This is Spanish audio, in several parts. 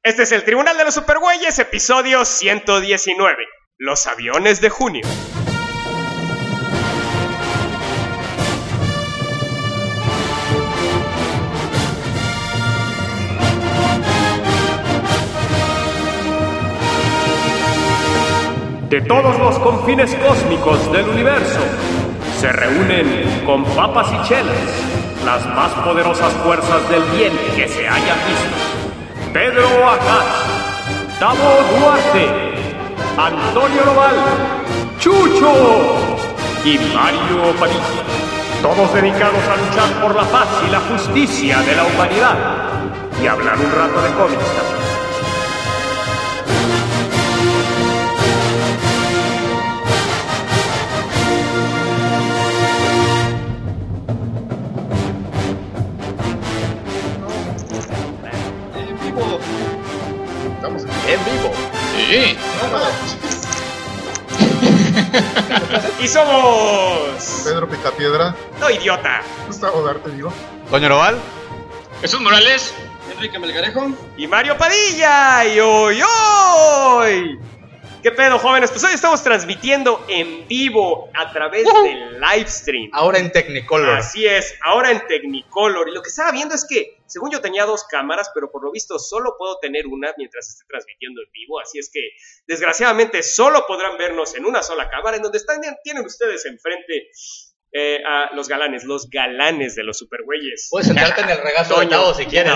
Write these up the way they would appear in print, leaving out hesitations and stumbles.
Este es el Tribunal de los Supergüeyes, episodio 119. Los aviones de junio. De todos los confines cósmicos del universo, se reúnen con papas y chelas las más poderosas fuerzas del bien que se hayan visto. Pedro Acaz, Tavo Duarte, Antonio Noval, Chucho y Mario Padilla. Todos dedicados a luchar por la paz y la justicia de la humanidad. Y hablar un rato de cómics también. Estamos En vivo. Sí. Y somos... Pedro Picapiedra, No, idiota. Gustavo Darte, digo. Toño Noval. Jesús Morales. Enrique Melgarejo. Y Mario Padilla. Y hoy. ¿Qué pedo, jóvenes? Pues hoy estamos transmitiendo en vivo a través del livestream. Ahora en Technicolor. Así es, ahora en Technicolor. Y lo que estaba viendo es que, según yo tenía dos cámaras, pero por lo visto solo puedo tener una mientras esté transmitiendo en vivo. Así es que, desgraciadamente, solo podrán vernos en una sola cámara, en donde tienen ustedes enfrente a los galanes de los supergüeyes. Puedes sentarte en el regazo de Toño, Tavo si quieres.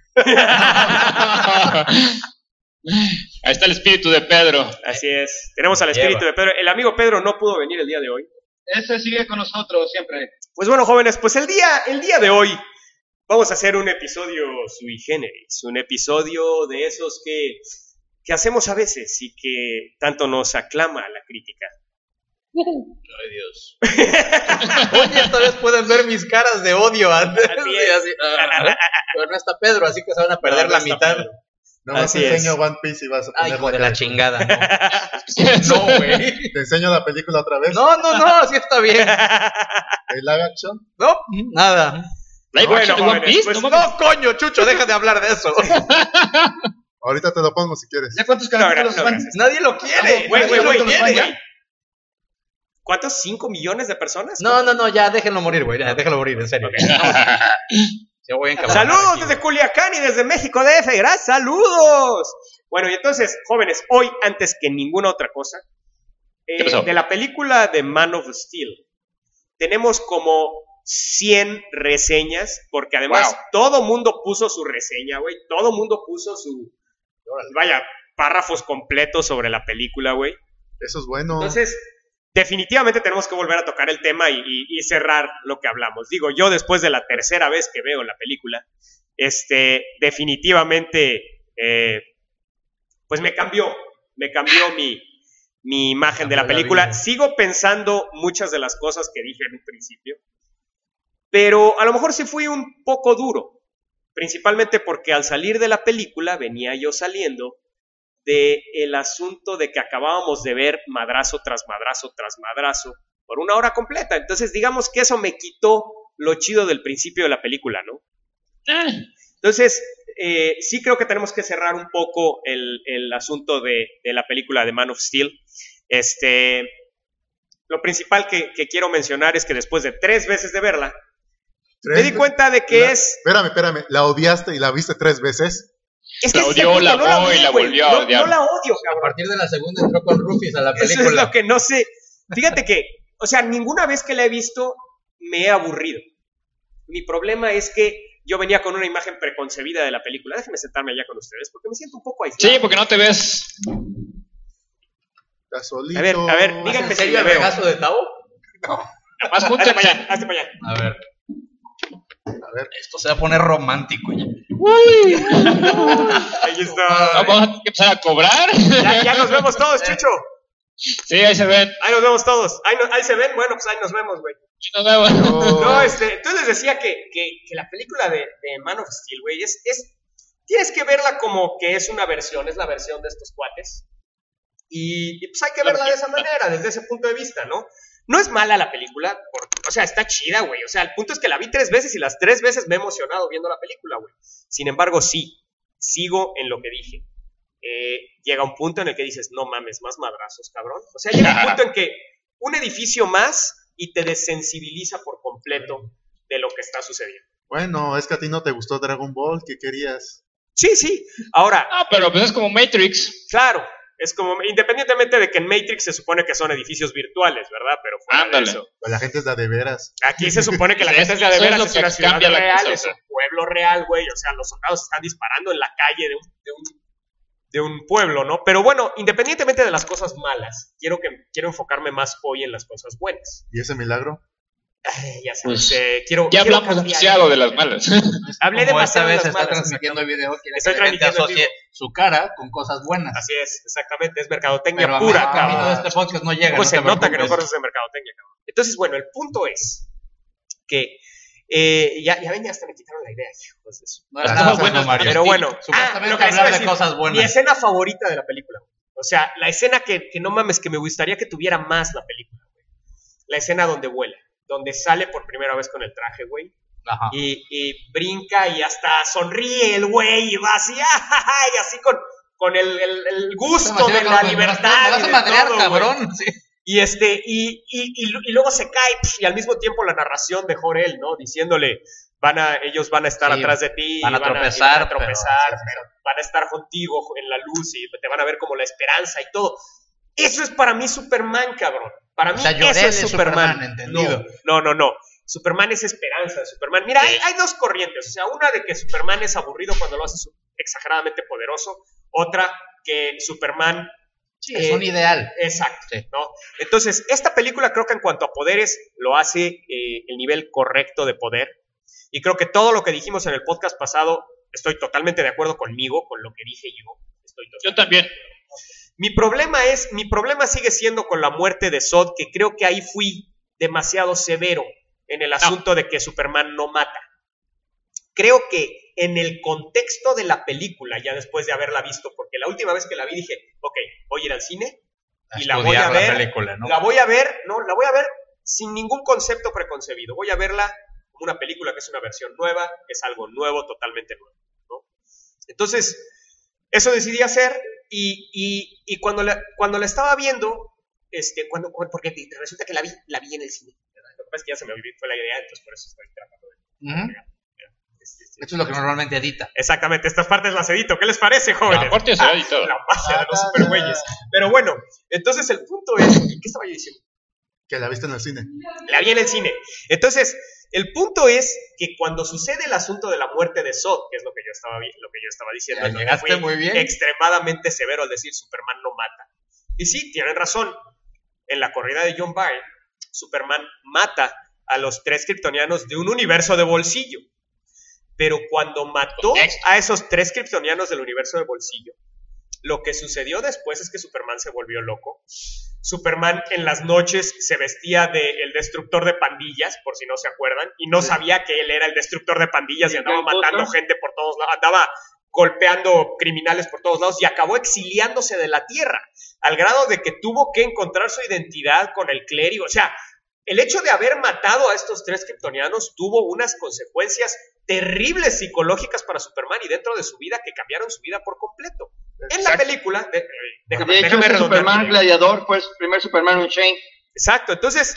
Ahí está el espíritu de Pedro. Así es, tenemos al espíritu de Pedro. El amigo Pedro no pudo venir el día de hoy. Ese sigue con nosotros siempre. Pues bueno, jóvenes, pues el día de hoy vamos a hacer un episodio sui generis, un episodio de esos que hacemos a veces y que tanto nos aclama la crítica. Ay, Dios. Oye, esta vez pueden ver mis caras de odio antes. Así es. Así, pero no está Pedro, así que se van a perder No la está mitad. Pedro. Nomás Así te es. enseño One Piece y vas a Ay, poner hijo de cara. la chingada. No, güey. Te enseño la película otra vez. No, así está bien. El live action. No, nada. Live Bueno, action de One jóvenes, Piece. pues No mames. No, coño, Chucho, deja de hablar de eso. Ahorita te lo pongo si quieres. ¿Ya cuántos No, capítulos no, van? gracias. Nadie lo quiere. Güey, Nadie lo güey, quiere. ¿Cuántos? ¿5 millones de personas? No, ya déjenlo morir, güey. Ya, déjenlo morir, en serio. Yo voy a encabronar Saludos aquí, desde Culiacán y desde México DF, gracias, saludos. Bueno, y entonces, jóvenes, hoy antes que ninguna otra cosa, ¿Qué pasó? de la película de Man of Steel, tenemos como 100 reseñas, porque además Wow. todo mundo puso su reseña, güey, todo mundo puso su, vaya, párrafos completos sobre la película, güey. Eso es bueno. Entonces, definitivamente tenemos que volver a tocar el tema y cerrar lo que hablamos. Digo, yo después de la tercera vez que veo la película, definitivamente, pues me cambió mi imagen de la película. Sigo pensando muchas de las cosas que dije en un principio, pero a lo mejor sí fui un poco duro, principalmente porque al salir de la película venía yo saliendo de el asunto de que acabábamos de ver madrazo tras madrazo tras madrazo por una hora completa. Entonces, digamos que eso me quitó lo chido del principio de la película, ¿no? Entonces, sí creo que tenemos que cerrar un poco el asunto de la película de Man of Steel. Lo principal que quiero mencionar es que después de 3 veces de verla, me di cuenta de que Espérame. ¿La odiaste y la viste 3 veces? Es que La ese es el odió, punto, la no amó y odié, la güey. volvió a odiar. No la odio, A cabrón. partir de la segunda entró con Rufus a la Eso es película. lo que no sé. Fíjate que, o sea, ninguna vez que la he visto me he aburrido. Mi problema es que yo venía con una imagen preconcebida de la película. Déjenme sentarme allá con ustedes porque me siento un poco aislado. Sí, porque no te ves. Estás solito. A ver, díganme ¿En si serio me el veo. regazo de Tavo? Más junto Hazte para allá, hazte para allá. A ver, esto se va a poner romántico ya. Ahí está. Vamos a empezar a cobrar. Ya nos vemos todos, Chucho. Sí, ahí se ven. Ahí nos vemos todos. Ahí se ven. Bueno, pues ahí nos vemos, güey. Nos vemos. No, entonces les decía que la película de Man of Steel, güey, tienes que verla como que es una versión, es la versión de estos cuates. Y pues hay que verla de esa manera, desde ese punto de vista, ¿no? No es mala la película, o sea, está chida, güey. O sea, el punto es que la vi 3 veces y las 3 veces me he emocionado viendo la película, güey. Sin embargo, sí sigo en lo que dije. Llega un punto en el que dices, no mames, más madrazos, cabrón. O sea, llega un punto en que un edificio más y te desensibiliza por completo de lo que está sucediendo. Bueno, es que a ti no te gustó Dragon Ball, ¿qué querías? Sí. Ahora, Ah, pero pues es como Matrix. claro, es como, independientemente de que en Matrix se supone que son edificios virtuales, ¿verdad? Pero fuera de Ándale. eso. Pues la gente es de veras. Aquí se supone que la Sí, gente es de eso es veras, lo es que una ciudad cambia la real, cosa, es o un sea. pueblo real, güey. O sea, los soldados están disparando en la calle de un pueblo, ¿no? Pero bueno, independientemente de las cosas malas, quiero enfocarme más hoy en las cosas buenas. ¿Y ese milagro? Ay, ya sabes, Pues, quiero Ya hablamos cambiar. demasiado de las malas. Hablé Como esta demasiado de vez las está malas, transmitiendo el video, quiere Estoy que la gente transmitiendo en asocie vivo. su cara con cosas buenas. Así es, exactamente, es mercadotecnia Pero pura, a mí cabrón. de este podcast no llega. Pues no se te nota que preocupes. nosotros es de mercadotecnia, cabrón. Entonces, bueno, el punto es que ya ven, ya hasta me quitaron la idea, hijos de su. No era nada bueno, Mario. Pero bueno, Supuestamente lo que les iba a hablar de decir, cosas mi buenas. escena favorita de la película, güey. O sea, la escena que no mames, que me gustaría que tuviera más la película, güey. La escena donde vuela, donde sale por primera vez con el traje, güey. Ajá. Y brinca y hasta sonríe el güey y va así, y así con el gusto de la libertad. Me vas a y de madrear, todo, cabrón. güey. Sí. Y luego se cae, y al mismo tiempo la narración de Jor-El, ¿no? Diciéndole, ellos van a estar Sí, atrás de ti, van a y van tropezar, a pero van a estar contigo en la luz y te van a ver como la esperanza y todo. Eso es para mí Superman, cabrón. Para mí O sea, eso Jor-El es es Superman. Superman, entendido. No. Superman es esperanza, Superman. Mira, hay dos corrientes. O sea, una de que Superman es aburrido cuando lo hace exageradamente poderoso. Otra, que Superman... Sí, es un ideal. Exacto, Sí. ¿no? Entonces, esta película creo que en cuanto a poderes lo hace el nivel correcto de poder. Y creo que todo lo que dijimos en el podcast pasado, estoy totalmente de acuerdo conmigo, con lo que dije yo. Yo también. Mi problema sigue siendo con la muerte de Zod, que creo que ahí fui demasiado severo en el asunto de que Superman no mata. Creo que en el contexto de la película, ya después de haberla visto, porque la última vez que la vi dije, ok, voy a ir al cine y la voy a Estudiar ver, la película, ¿no? la voy a ver sin ningún concepto preconcebido. Voy a verla como una película que es una versión nueva, que es algo nuevo, totalmente nuevo, ¿no? Entonces, eso decidí hacer y cuando la estaba viendo, porque resulta que la vi en el cine, ¿verdad? Lo que pasa es que ya se me fue la idea, entonces por eso estoy tratando de... Ujú. Esto es lo que normalmente edita. Exactamente, estas partes las edito. ¿Qué les parece, jóvenes? Aparte se y todo. La magia de los supergüeyes. Pero bueno, entonces el punto es... ¿Qué estaba yo diciendo? Que la viste en el cine. La vi en el cine. Entonces, el punto es que cuando sucede el asunto de la muerte de Zod, que es lo que yo estaba diciendo, Ya en donde llegaste fui muy bien. extremadamente severo al decir Superman no mata. Y sí, tienen razón. En la corrida de John Byrne, Superman mata a los 3 kryptonianos de un universo de bolsillo. Pero cuando mató a esos 3 kryptonianos del universo de bolsillo, lo que sucedió después es que Superman se volvió loco. Superman en las noches se vestía de el destructor de pandillas, por si no se acuerdan, y no sabía que él era el destructor de pandillas y andaba matando gente por todos lados, andaba golpeando criminales por todos lados y acabó exiliándose de la Tierra, al grado de que tuvo que encontrar su identidad con el clérigo. O sea, el hecho de haber matado a estos 3 kryptonianos tuvo unas consecuencias terribles psicológicas para Superman y dentro de su vida que cambiaron su vida por completo. En la película, déjame ese redondear. Superman Gladiador fue el primer Superman Unchained. Exacto, entonces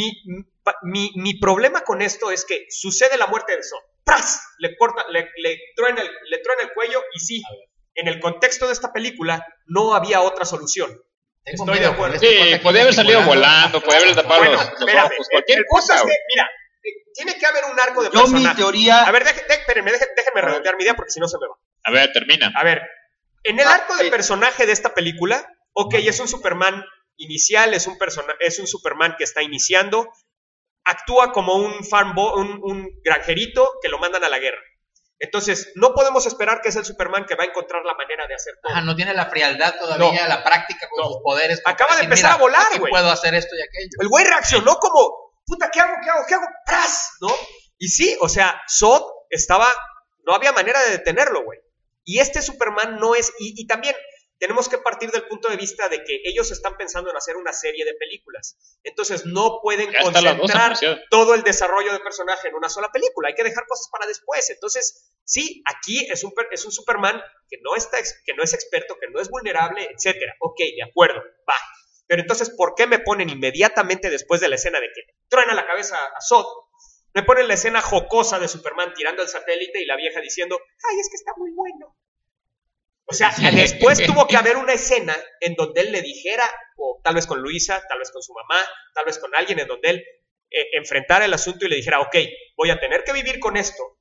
mi problema con esto es que sucede la muerte de Zod. ¡Pras! Le truena el cuello y sí, en el contexto de esta película no había otra solución. Tengo Estoy de miedo acuerdo. con este Sí, corte podía haber aquí salido volando. volando, podía haber tapado Bueno, los espérame, ojos, cualquier el punto cosa. es que, güey. mira, tiene que haber un arco de Yo, mi personaje. teoría. A ver, espérenme, déjenme redondear mi idea porque si no se me va. A ver, termina. A ver, en el arco de sí. personaje de esta película, ok, es un Superman inicial, es un Superman que está iniciando, actúa como un un granjerito que lo mandan a la guerra. Entonces, no podemos esperar que es el Superman que va a encontrar la manera de hacer todo. Ajá, no tiene la frialdad todavía, la práctica con No. sus poderes. como Acaba para de decir, empezar a volar, aquí güey. puedo hacer esto y aquello. El güey reaccionó como, puta, ¿qué hago? ¡Pras! ¿No? Y sí, o sea, Zod no había manera de detenerlo, güey. Y este Superman no es, y también, tenemos que partir del punto de vista de que ellos están pensando en hacer una serie de películas. Entonces no pueden Ya está la cosa concentrar anunciada. todo el desarrollo de personaje en una sola película. Hay que dejar cosas para después. Entonces, sí, aquí es un Superman que no es experto, que no es vulnerable, etcétera. Ok, de acuerdo, va. Pero entonces, ¿por qué me ponen inmediatamente después de la escena de que truena la cabeza a Zod? Me ponen la escena jocosa de Superman tirando el satélite y la vieja diciendo, ay, es que está muy bueno. O sea, después tuvo que haber una escena en donde él le dijera, o tal vez con Luisa, tal vez con su mamá, tal vez con alguien, en donde él enfrentara el asunto y le dijera, ok, voy a tener que vivir con esto,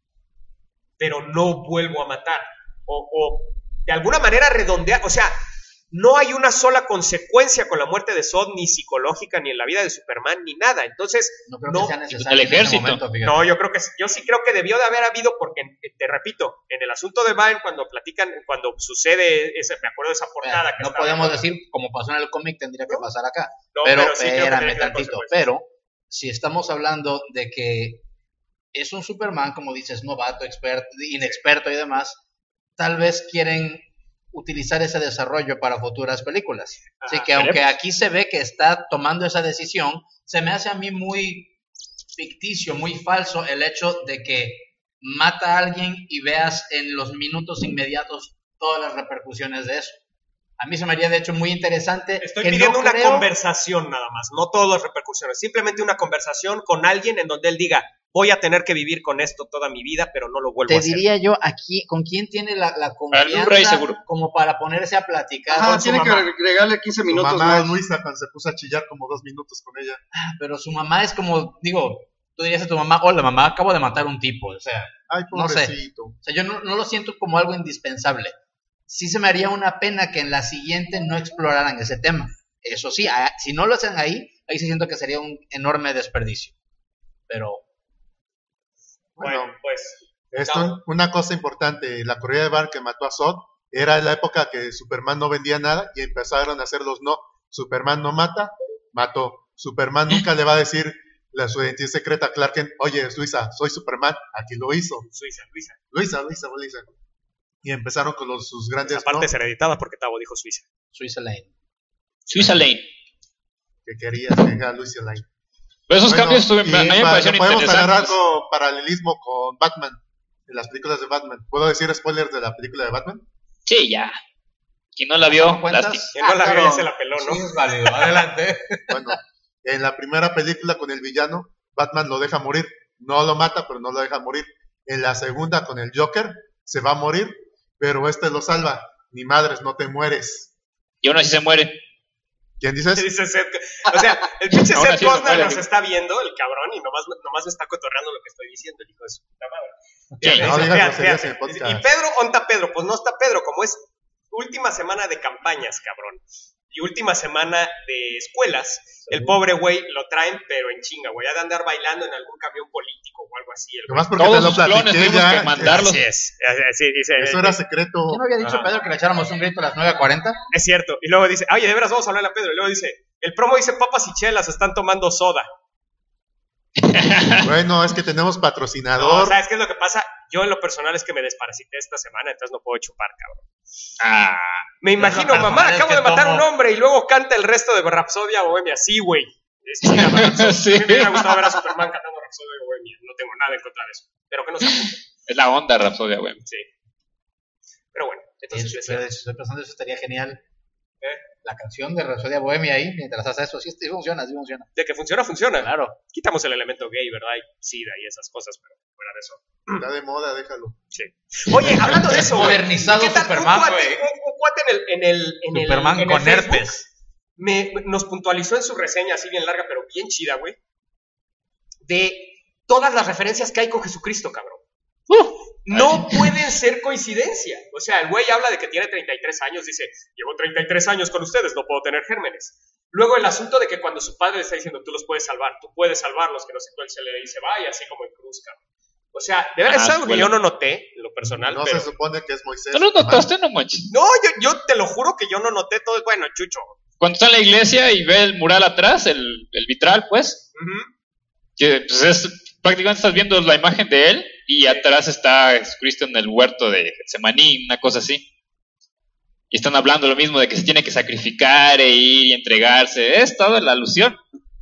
pero no vuelvo a matar. O de alguna manera redondear, o sea, no hay una sola consecuencia con la muerte de Zod, ni psicológica, ni en la vida de Superman, ni nada. Entonces, No creo no, que sea necesario el en ese ejército. momento, fíjate. no, yo sí creo que debió de haber habido, porque, te repito, en el asunto de Vine, cuando sucede, me acuerdo de esa portada. Que No estaba podemos viendo. decir, como pasó en el cómic, tendría que pasar acá. No, pero sí creo que espérame tiene que haber tantito. consecuencias. Pero si estamos hablando de que es un Superman, como dices, novato, inexperto y demás, tal vez quieren utilizar ese desarrollo para futuras películas. Así Ajá, que aunque veremos. aquí se ve que está tomando esa decisión, se me hace a mí muy ficticio, muy falso el hecho de que mata a alguien y veas en los minutos inmediatos todas las repercusiones de eso. A mí se me haría de hecho muy interesante. Estoy que pidiendo no una creo- conversación nada más, no todas las repercusiones, simplemente una conversación con alguien en donde él diga, voy a tener que vivir con esto toda mi vida, pero no lo vuelvo a Te hacer. diría yo aquí, ¿con quién tiene la Blu-ray confianza seguro. como para ponerse a platicar? Ajá, con su tiene que mamá. agregarle 15 Su minutos mamá más. Luisa cuando se puso a chillar como 2 minutos con ella. Pero su mamá es como, digo, tú dirías a tu mamá, hola mamá, acabo de matar un tipo, o sea, Ay, No sé. pobrecito. yo no lo siento como algo indispensable. Sí se me haría una pena que en la siguiente no exploraran ese tema. Eso sí, si no lo hacen ahí sí siento que sería un enorme desperdicio. Pero Bueno, Bueno, pues, una cosa importante, la corrida de bar que mató a Zod era la época que Superman no vendía nada y empezaron a hacer los no. Superman no mata, mató. Superman nunca le va a decir su identidad secreta a Clark Kent, oye, Luisa, soy Superman, aquí lo hizo. Luisa. Y empezaron con sus grandes esa parte no es hereditada porque Tavo dijo Suiza. Suiza Lane. Suiza Lane. que querías que era Luisa Lane. Pero esos Bueno, cambios a mí me y parecieron podemos agarrar interesantes. algo paralelismo con Batman, en las películas de Batman. ¿Puedo decir spoilers de la película de Batman? Sí, ya. Quien no la vio, ¿Me cuentas? lástima. Quien no la vio claro. ya se la peló, ¿no? Sí, es válido, adelante. Bueno, en la primera película con el villano, Batman lo deja morir. No lo mata, pero no lo deja morir. En la segunda con el Joker, se va a morir, pero lo salva. Ni madres, no te mueres. Y aún así se muere. ¿Quién dices? Dice Seth, o sea, el pinche Ahora Seth sí lo Costner muere, nos sí. está viendo, el cabrón, y nomás me está cotorreando lo que estoy diciendo, el hijo de su puta madre. Sí, no Dice, digas fíjate, groserías fíjate. en el podcast. Y Pedro, ¿dónde está Pedro? Pues no está Pedro, como es última semana de campañas, cabrón. Y última semana de escuelas, el pobre güey lo traen, pero en chinga, güey. Ha de andar bailando en algún camión político o algo así. El güey. Nomás porque Todos te lo sus clones platiqué tuvimos ya. que mandarlos. Así es. Así dice, Eso era secreto. ¿Qué no había dicho Ajá. Pedro que le echáramos un grito a las 9:40? es cierto. Y luego dice, oye, de veras vamos a hablarle a Pedro. Y luego dice, el promo dice papas y chelas, están tomando soda. Bueno, es que tenemos No, patrocinador. ¿sabes qué es lo que pasa? Yo en lo personal es que me desparasité esta semana, entonces no puedo chupar, cabrón. Ah, Me imagino, lo mamá, personal es acabo que de matar a tomo. un hombre y luego canta el resto de Rapsodia Bohemia. Sí, güey. Es chida, Rapsodia. Sí. A mí me hubiera gustado ver a Superman cantando Rapsodia Bohemia. No tengo nada en contra de eso. Pero que no se apunte. es la onda, Rapsodia, güey. Sí. Pero bueno, entonces decía, Pero estoy pensando, eso estaría genial. ¿Eh? La canción de Rapsodia Bohemia ahí, mientras hace eso, sí funciona, sí funciona. de que funciona, funciona. Claro. Quitamos el elemento gay, ¿verdad? Y SIDA y esas cosas, pero fuera de eso. Está de moda, déjalo. Sí. Oye, hablando de eso, güey, Modernizado ¿qué tal Superman, un cuate, güey. un cuate en el Superman en con el Facebook herpes. nos puntualizó en su reseña, así bien larga, pero bien chida, güey, de todas las referencias que hay con Jesucristo, cabrón. No pueden ser coincidencia. O sea, el güey habla de que tiene 33 años, dice, llevo 33 años con ustedes, no puedo tener gérmenes. Luego el asunto de que cuando su padre le está diciendo, tú los puedes salvar, tú puedes salvarlos, que no sé cuál se le dice, vaya, así como en cruz, cabrón. O sea, de verdad es algo que yo no noté, en lo personal, No pero... se supone que es Moisés. ¿No lo notaste? No manches. No, yo te lo juro que yo no noté todo. Bueno, Chucho. Cuando está en la iglesia y ve el mural atrás, el vitral, pues, Ujú. que pues prácticamente estás viendo la imagen de él y atrás está Jesucristo en el huerto de Getsemaní, una cosa así. Y están hablando lo mismo de que se tiene que sacrificar e ir y entregarse. Es toda la alusión.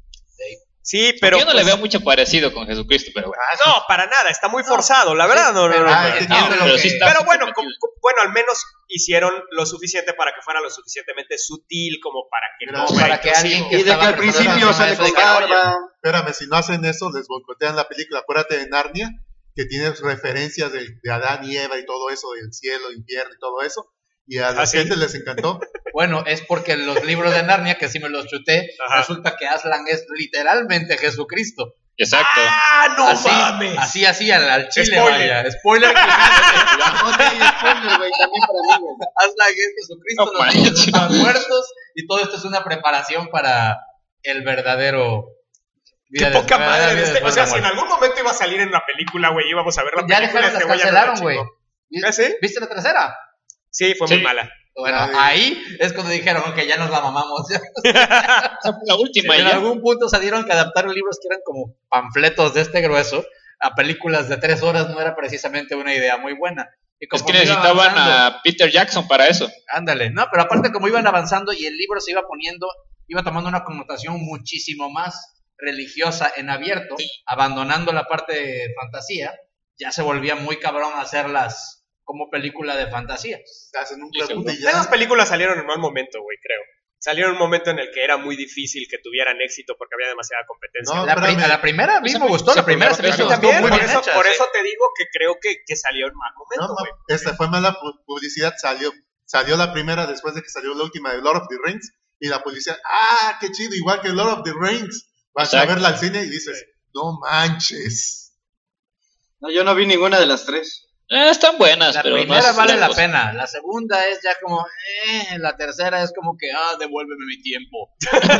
Sí, pero Yo no le pues, veo mucho parecido con Jesucristo, pero bueno. no, para nada, está muy forzado, la verdad. No, pero- no. Pero sí está Pero súper bueno, metido. bueno, al menos hicieron lo suficiente para que fuera lo suficientemente sutil como para que Pero no para fuera que intrusivo. alguien que Y de que estaba al principio preparado sale eso con de que, barba. Espérame, si no hacen eso, les boicotean la película. Acuérdate de Narnia, que tiene referencias de Adán y Eva y todo eso, del cielo, infierno y todo eso. Y a la ¿sí? gente les encantó. Bueno, es porque en los libros de Narnia, que sí me los chuté, Ajá. resulta que Aslan es literalmente Jesucristo. Exacto. ¡Ah, no así, mames! así al chile, Spoiler. vaya. Spoiler. No tiene spoiler, güey, también para mí, güey. Aslan es Jesucristo, No los niños manches. están muertos, y todo esto es una preparación para el verdadero... ¡Qué vida poca verdadera madre! vida O después sea, de la si en muerte. algún momento iba a salir en la película, güey, íbamos a ver la Ya película. dejaron, las güey ya no la cancelaron, güey. chingó. ¿Ah, sí? ¿Viste la tercera? Sí, fue muy Sí. mala. Bueno, Ay. ahí es cuando dijeron, ok, ya nos la mamamos. Esa fue la última En y ya. algún punto salieron que adaptaron libros que eran como panfletos de este grueso a películas de 3 horas no era precisamente una idea muy buena. Y Es que conforme iba necesitaban avanzando- a Peter Jackson para eso. Ándale, no, pero aparte como iban avanzando y el libro se iba poniendo, iba tomando una connotación muchísimo más religiosa en abierto, abandonando la parte de fantasía, ya se volvía muy cabrón hacerlas como película de fantasía. Hacen un Sí, reboot y Esas ya. películas salieron en mal momento, güey, creo. Salieron en un momento en el que era muy difícil que tuvieran éxito porque había demasiada competencia. No, A la primera a mí Esa me gustó, la primera se me hizo También, muy por bien eso, hecha, por sí. eso te digo que creo que salió en mal momento, No, güey. esta fue mala publicidad. Salió la primera después de que salió la última de Lord of the Rings. Y la publicidad, qué chido, igual que Lord of the Rings. Vas a Exacto. verla al cine y dices, no manches. No, yo no vi ninguna de las tres. Están buenas, La pero no primera es vale la lejos. pena, la segunda es ya como, la tercera es como que, devuélveme mi tiempo.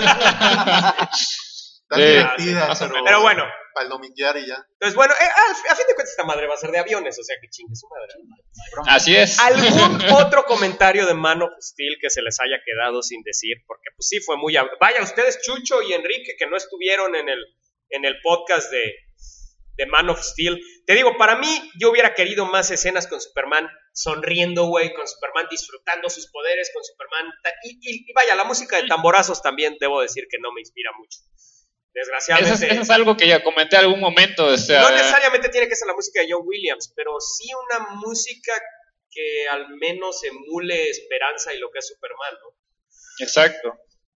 Está Sí, divertida, más o menos. Pero bueno, palomear y ya. entonces bueno, a fin de cuentas esta madre va a ser de aviones, o sea que chingue su madre. Así es. ¿Algún otro comentario de Man of Steel que se les haya quedado sin decir? Porque pues sí fue muy... Vaya, ustedes, Chucho y Enrique, que no estuvieron en el podcast de Man of Steel. Te digo, para mí, yo hubiera querido más escenas con Superman sonriendo, güey, con Superman disfrutando sus poderes, con Superman... Y vaya, la música de tamborazos también, debo decir que no me inspira mucho. Desgraciadamente... Eso es algo que ya comenté en algún momento. O sea, No necesariamente tiene que ser la música de John Williams, pero sí una música que al menos emule esperanza y lo que es Superman, ¿no? Exacto.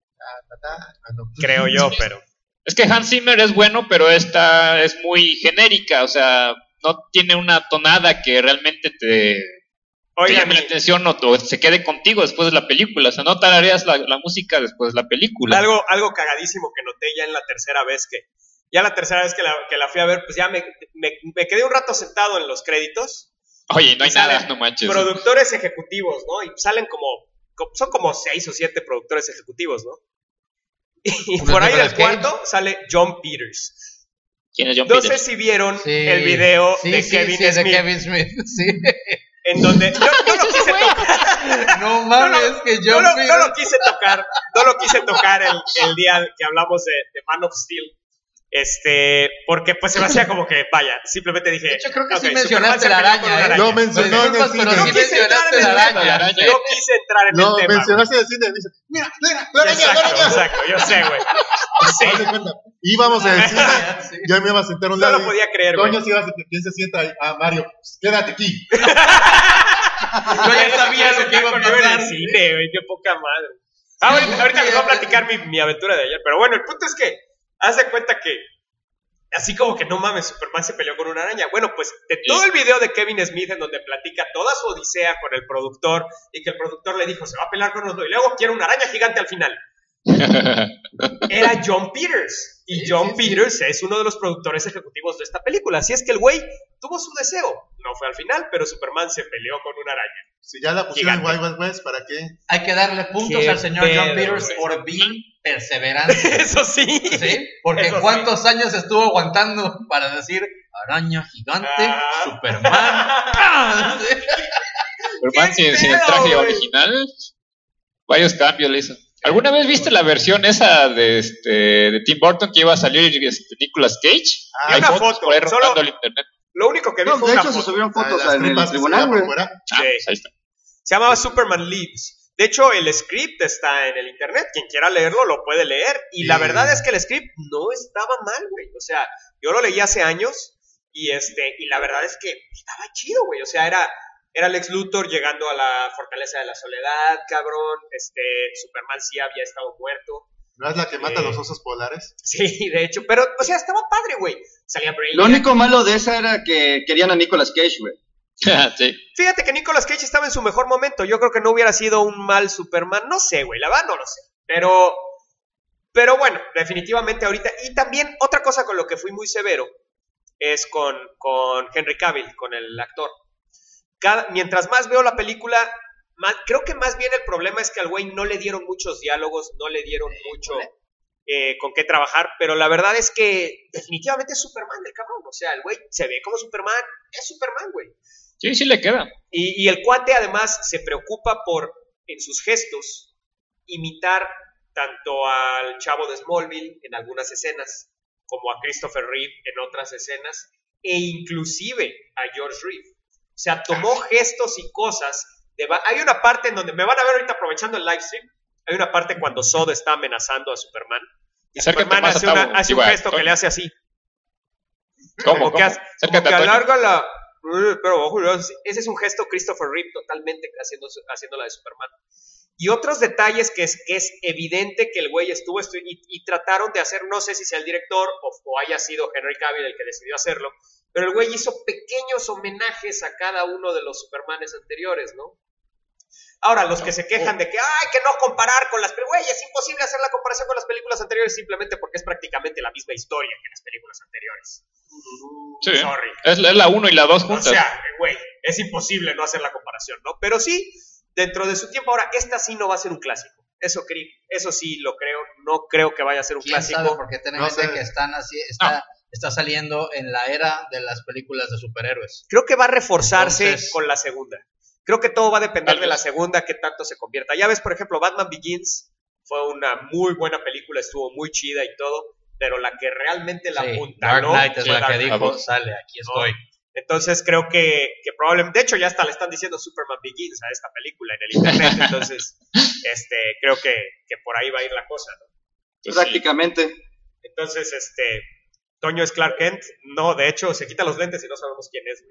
Creo yo, pero... Es que Hans Zimmer es bueno, pero esta es muy genérica. O sea, no tiene una tonada que realmente te Oye, llame la atención o se quede contigo después de la película. O sea, no tarareas la música después de la película. algo cagadísimo que noté ya en la tercera vez ya la tercera vez que la fui a ver, pues ya me quedé un rato sentado en los créditos. Oye, no hay Y salen nada, no manches. Productores ejecutivos, ¿no? Y salen son como 6 o 7 productores ejecutivos, ¿no? Y ¿Como por ahí Nicolas del Cage? cuarto sale John Peters. ¿Quién es John No sé Peters? si vieron Sí. el video Sí, de sí, Kevin sí, Smith, de Kevin Smith, sí. en donde no lo quise tocar. No mames, que John No Peters... lo quise tocar el día que hablamos de Man of Steel. Porque pues se me hacía como que, vaya, simplemente dije. De hecho, creo que ok, sí mencionaste Superman la se peleó con araña, una ¿eh? Lo mencionó en el Disculpas, pero cine. sí No quise entrar mencionaste en el la tema. araña. No quise entrar en el Lo tema. mencionaste en el cine y dices, mira, la araña, la araña. Exacto, yo sé, güey. Sí, Haz de cuenta, íbamos en el cine, Sí. yo me iba a sentar a un no lado. lo podía creer, güey. Coño, si vas a quién se sienta ahí. Mario, pues, quédate aquí. Yo ya sabía lo que iba a Conmigo en pasar. el cine, güey, qué poca madre. Ahorita les voy a platicar mi aventura de ayer, pero bueno, el punto es que haz de cuenta que así como que no mames, Superman se peleó con una araña. Bueno, pues de todo el video de Kevin Smith en donde platica toda su odisea con el productor y que el productor le dijo, se va a pelear con los dos y luego quiere una araña gigante al final. Era John Peters. Y John Peters es uno de los productores ejecutivos de esta película. Así es que el güey tuvo su deseo. No fue al final, pero Superman se peleó con una araña. Si ya la pusieron en Gigante. Wild Wild West, ¿para qué? Hay que darle puntos Qué al señor John pedo, Peters güey. por bien perseverante. Eso sí. ¿Sí? Porque Eso sí. ¿cuántos años estuvo aguantando para decir araña gigante, Ah. Superman? ¡Ah! ¿Sí? Superman ¿Qué sin el pedo, traje güey? original. Varios cambios le hizo. ¿Alguna vez viste la versión esa de Tim Burton que iba a salir Nicolas Cage? Ah, Hay una fotos foto, por ahí solo- rondando el internet. Lo único que vi No, fue de una hecho se foto. subieron fotos Las en el tripas que se tribunal, veían por güey. fuera. Ah, pues ahí está. Se llamaba Superman Lives. De hecho, el script está en el internet. Quien quiera leerlo lo puede leer. Y la verdad es que el script no estaba mal, güey. O sea, yo lo leí hace años y la verdad es que estaba chido, güey. O sea, era Lex Luthor llegando a la Fortaleza de la Soledad, cabrón. Superman sí había estado muerto. ¿No es la que mata a los osos polares? Sí, de hecho. Pero, o sea, estaba padre, güey. Salía Brainiac. Lo único malo de esa era que querían a Nicolas Cage, güey. Sí. Fíjate que Nicolas Cage estaba en su mejor momento. Yo creo que no hubiera sido un mal Superman. No sé, güey. La verdad no lo sé. Pero bueno, definitivamente ahorita. Y también otra cosa con lo que fui muy severo es con Henry Cavill, con el actor. Mientras más veo la película, creo que más bien el problema es que al güey no le dieron muchos diálogos, no le dieron mucho con qué trabajar, pero la verdad es que definitivamente es Superman el cabrón. O sea, el güey se ve como Superman, es Superman, güey. Sí, sí le queda. Y el cuate además se preocupa por, en sus gestos, imitar tanto al chavo de Smallville en algunas escenas, como a Christopher Reeve en otras escenas, e inclusive a George Reeve. O sea, tomó gestos y cosas. Hay una parte en donde, me van a ver ahorita aprovechando el live stream, hay una parte cuando Zod está amenazando a Superman, y Acércate Superman más a hace un gesto que le hace así. ¿Cómo? Como que Acércate a Toño. alarga la... Pero ojo, ese es un gesto Christopher Reeve totalmente haciendo la de Superman. Y otros detalles que es evidente que el güey estuvo y trataron de hacer, no sé si sea el director o haya sido Henry Cavill el que decidió hacerlo, pero el güey hizo pequeños homenajes a cada uno de los Supermanes anteriores, ¿no? Ahora, los que se quejan de que hay que no comparar con las películas, güey, es imposible hacer la comparación con las películas anteriores simplemente porque es prácticamente la misma historia que las películas anteriores. Sí. Sorry. Es la 1 y la 2 O juntas. sea, güey, es imposible no hacer la comparación, ¿no? Pero sí, dentro de su tiempo, ahora, esta sí no va a ser un clásico. Eso sí lo creo. No creo que vaya a ser un ¿Quién clásico. sabe? Porque ten en No mente sé. que está saliendo en la era de las películas de superhéroes. Creo que va a reforzarse Entonces- con la segunda. Creo que todo va a depender Tal de la vez. segunda, qué tanto se convierta. Ya ves, por ejemplo, Batman Begins fue una muy buena película, estuvo muy chida y todo, pero la que realmente la Sí, apuntaló Dark Knight es fue la Dark que Knight. dijo, sale, aquí estoy. Entonces creo que probablemente, de hecho ya hasta le están diciendo Superman Begins a esta película en el internet, entonces creo que por ahí va a ir la cosa, ¿no? Pues Prácticamente. Entonces, Toño es Clark Kent, no, de hecho se quita los lentes y no sabemos quién es,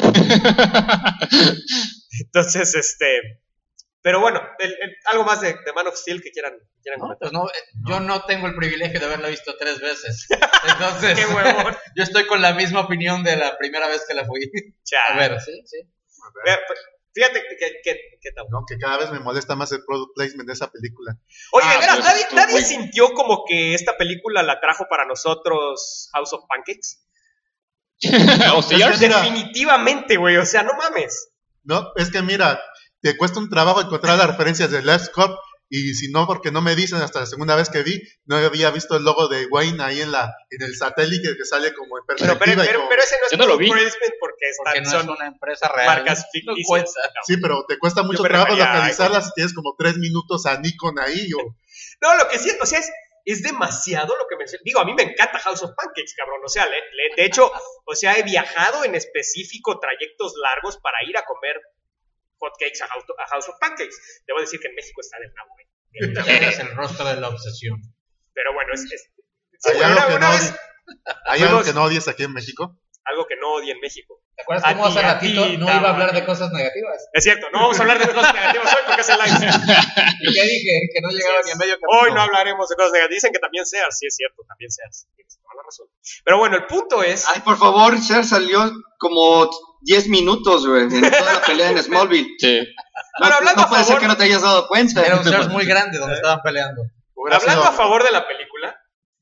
güey. Entonces, pero bueno, algo más de Man of Steel que quieran No, comentar. pues no, yo no tengo el privilegio de haberla visto 3 veces. Entonces, Qué huevón. yo estoy con la misma opinión de la primera vez que la fui a ver. Sí. Vea, pues, fíjate que tal. No, que cada vez me molesta más el product placement de esa película. Oye, de veras, pues, estuvo nadie muy- sintió como que esta película la trajo para nosotros House of Pancakes. Hostillar. es que- Mira. Definitivamente, güey, o sea, no mames. No, es que mira, te cuesta un trabajo encontrar las referencias de Left Cop y si no, porque no me dicen hasta la segunda vez que vi, no había visto el logo de Wayne ahí en el satélite que sale como en Pero perspectiva. y como- ese no es Yo no lo product vi. placement porque Porque no es son una empresa real. marcas No ficticias. cuenta. No. Sí, pero te cuesta mucho me trabajo refería a localizarlas si tienes como 3 minutos a Nikon ahí. No, lo que sí, o sea, es demasiado lo que mencioné. Digo, a mí me encanta House of Pancakes, cabrón. O sea, de hecho, o sea, he viajado en específico trayectos largos para ir a comer hotcakes a House of Pancakes. Debo decir que en México está del nabo, güey. Del nabo. Eres el rostro de la obsesión. Pero bueno, sí, ¿Hay güey, algo que una no vez, ¿Hay algo fuimos- que no odies aquí en México? algo que no odie en México. ¿Te acuerdas A cómo hace ti, a ratito ti, no iba a hablar Tama. de cosas negativas? Es cierto, no vamos a hablar de cosas negativas hoy porque es el live. ¿Y qué dije? Que no llegaba ni a medio capítulo. Hoy no hablaremos de cosas negativas. Dicen que también Sears, sí es cierto, también Sears. Tienes toda la razón. Pero bueno, el punto es... Ay, por favor, Ser salió como 10 minutos, güey, en toda la pelea en Smallville. Sí. Bueno, hablando no a puede favor- ser que no te hayas dado cuenta. Era un Sears muy grande donde estaban peleando. Hubiera Hablando sido- a favor de la película,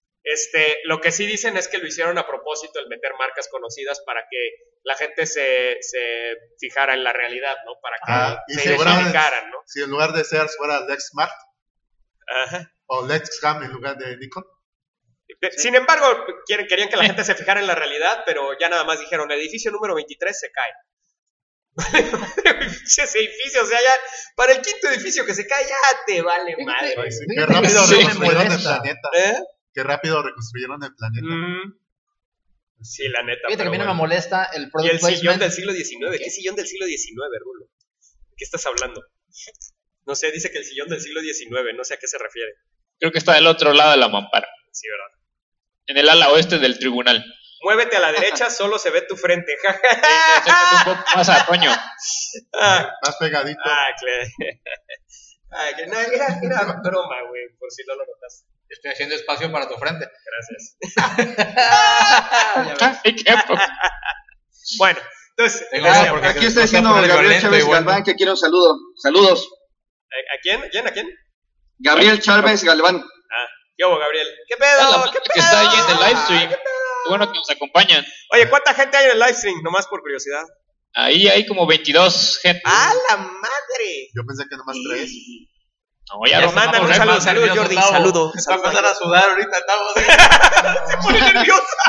lo que sí dicen es que lo hicieron a propósito el meter marcas conocidas para que la gente se fijara en la realidad, ¿no? Para que y se si hubiera- identificaran, ¿no? Si en lugar de Sears fuera Lex Smart Ajá. o Lex Cam en lugar de Nikon. Sin embargo, querían que la gente se fijara en la realidad, pero ya nada más dijeron, el edificio número 23 se cae. Ese edificio, o sea, ya para el quinto edificio que se cae, ya te vale madre. Ay, sí, Fíjate qué rápido que sí me reconstruyeron el molesta. planeta. ¿Eh? Qué rápido reconstruyeron el planeta. Sí, la neta. Fíjate que a pero mí no bueno. me molesta el Y product el sillón placement. del siglo XIX. ¿Qué sillón del siglo XIX, Rulo? ¿De qué estás hablando? No sé, dice que el sillón del siglo XIX, no sé a qué se refiere. Creo que está del otro lado de la mampara. Sí, ¿verdad? En el ala oeste del tribunal. Muévete a la derecha, solo se ve tu frente. Acércate un poco más a Toño. Más pegadito. Que no, era broma, güey, por si no lo notas. Estoy haciendo espacio para tu frente. Gracias. Ay, qué poco. Bueno, entonces, Porque Aquí se está nos va a diciendo poner Gabriel violento Chávez y bueno. Galván que quiere un saludo. Saludos. ¿a quién? ¿A quién? Gabriel Chávez Galván. ¿Qué hubo, Gabriel? ¿Qué pedo? La ¿Qué gente pedo? que está ahí en el live stream. ¿Qué pedo? Qué bueno que nos acompañan. Oye, ¿cuánta gente hay en el live stream? Nomás por curiosidad. Ahí hay como 22 gente. ¡A la madre! Yo pensé que nomás 3. No, ya Nos nos mandan un vamos, saludo, ¿eh? saludo, Jordi, Tavo. saludo. Se va a empezar a sudar ahorita, Tavo. Se pone nerviosa.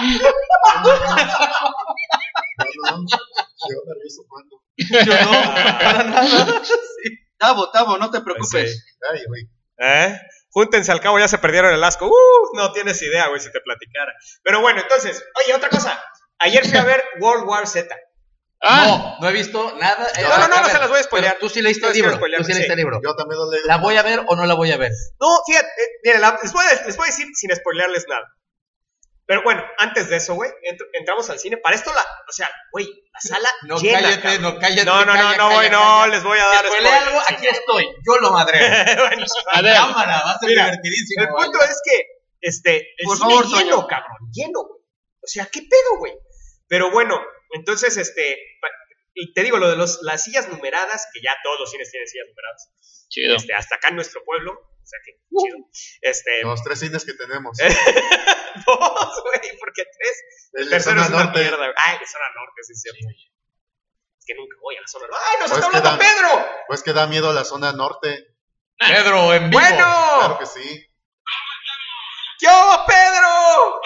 Yo nervioso cuando. Yo no, para nada. Tavo, no te preocupes. Pues sí. Ay, güey. Júntense, al cabo ya se perdieron el asco. No tienes idea, güey, si te platicara. Pero bueno, entonces, oye, otra cosa. Ayer fui a ver World War Z. No he visto nada. No se las voy a spoilear. Tú sí leíste No el quiero libro. spoilear, Tú sí leíste el libro. Yo también lo leí. ¿La voy a ver o no la voy a ver? No, fíjate, miren, les voy a decir sin spoilearles nada. Pero bueno, antes de eso, güey, entramos al cine. Para esto, o sea, güey, la sala No, llena, cállate, cabrón. no, cállate. No, les voy a dar Si spoilea spoilers. algo, aquí estoy. Yo lo madré. Bueno, A ver, Cámara, va a ser Mira, divertidísimo. el punto es que, el Por cine favor, lleno, Toño. cabrón, lleno, güey. O sea, ¿qué pedo, güey? Pero bueno, entonces, y te digo, lo de las sillas numeradas, que ya todos los cines tienen sillas numeradas. chido. Hasta acá en nuestro pueblo, o sea que, chido. Los 3 cines que tenemos. Dos, güey, porque tres. El Tercero zona es una norte. mierda, güey. Ay, de zona norte, sí es cierto. Es que nunca voy a la zona norte. ¡Ay, nos Pues está hablando quedan- Pedro! Pues que da miedo la zona norte. Pedro, en vivo. ¡Bueno! Claro que sí. ¡Yo, Pedro!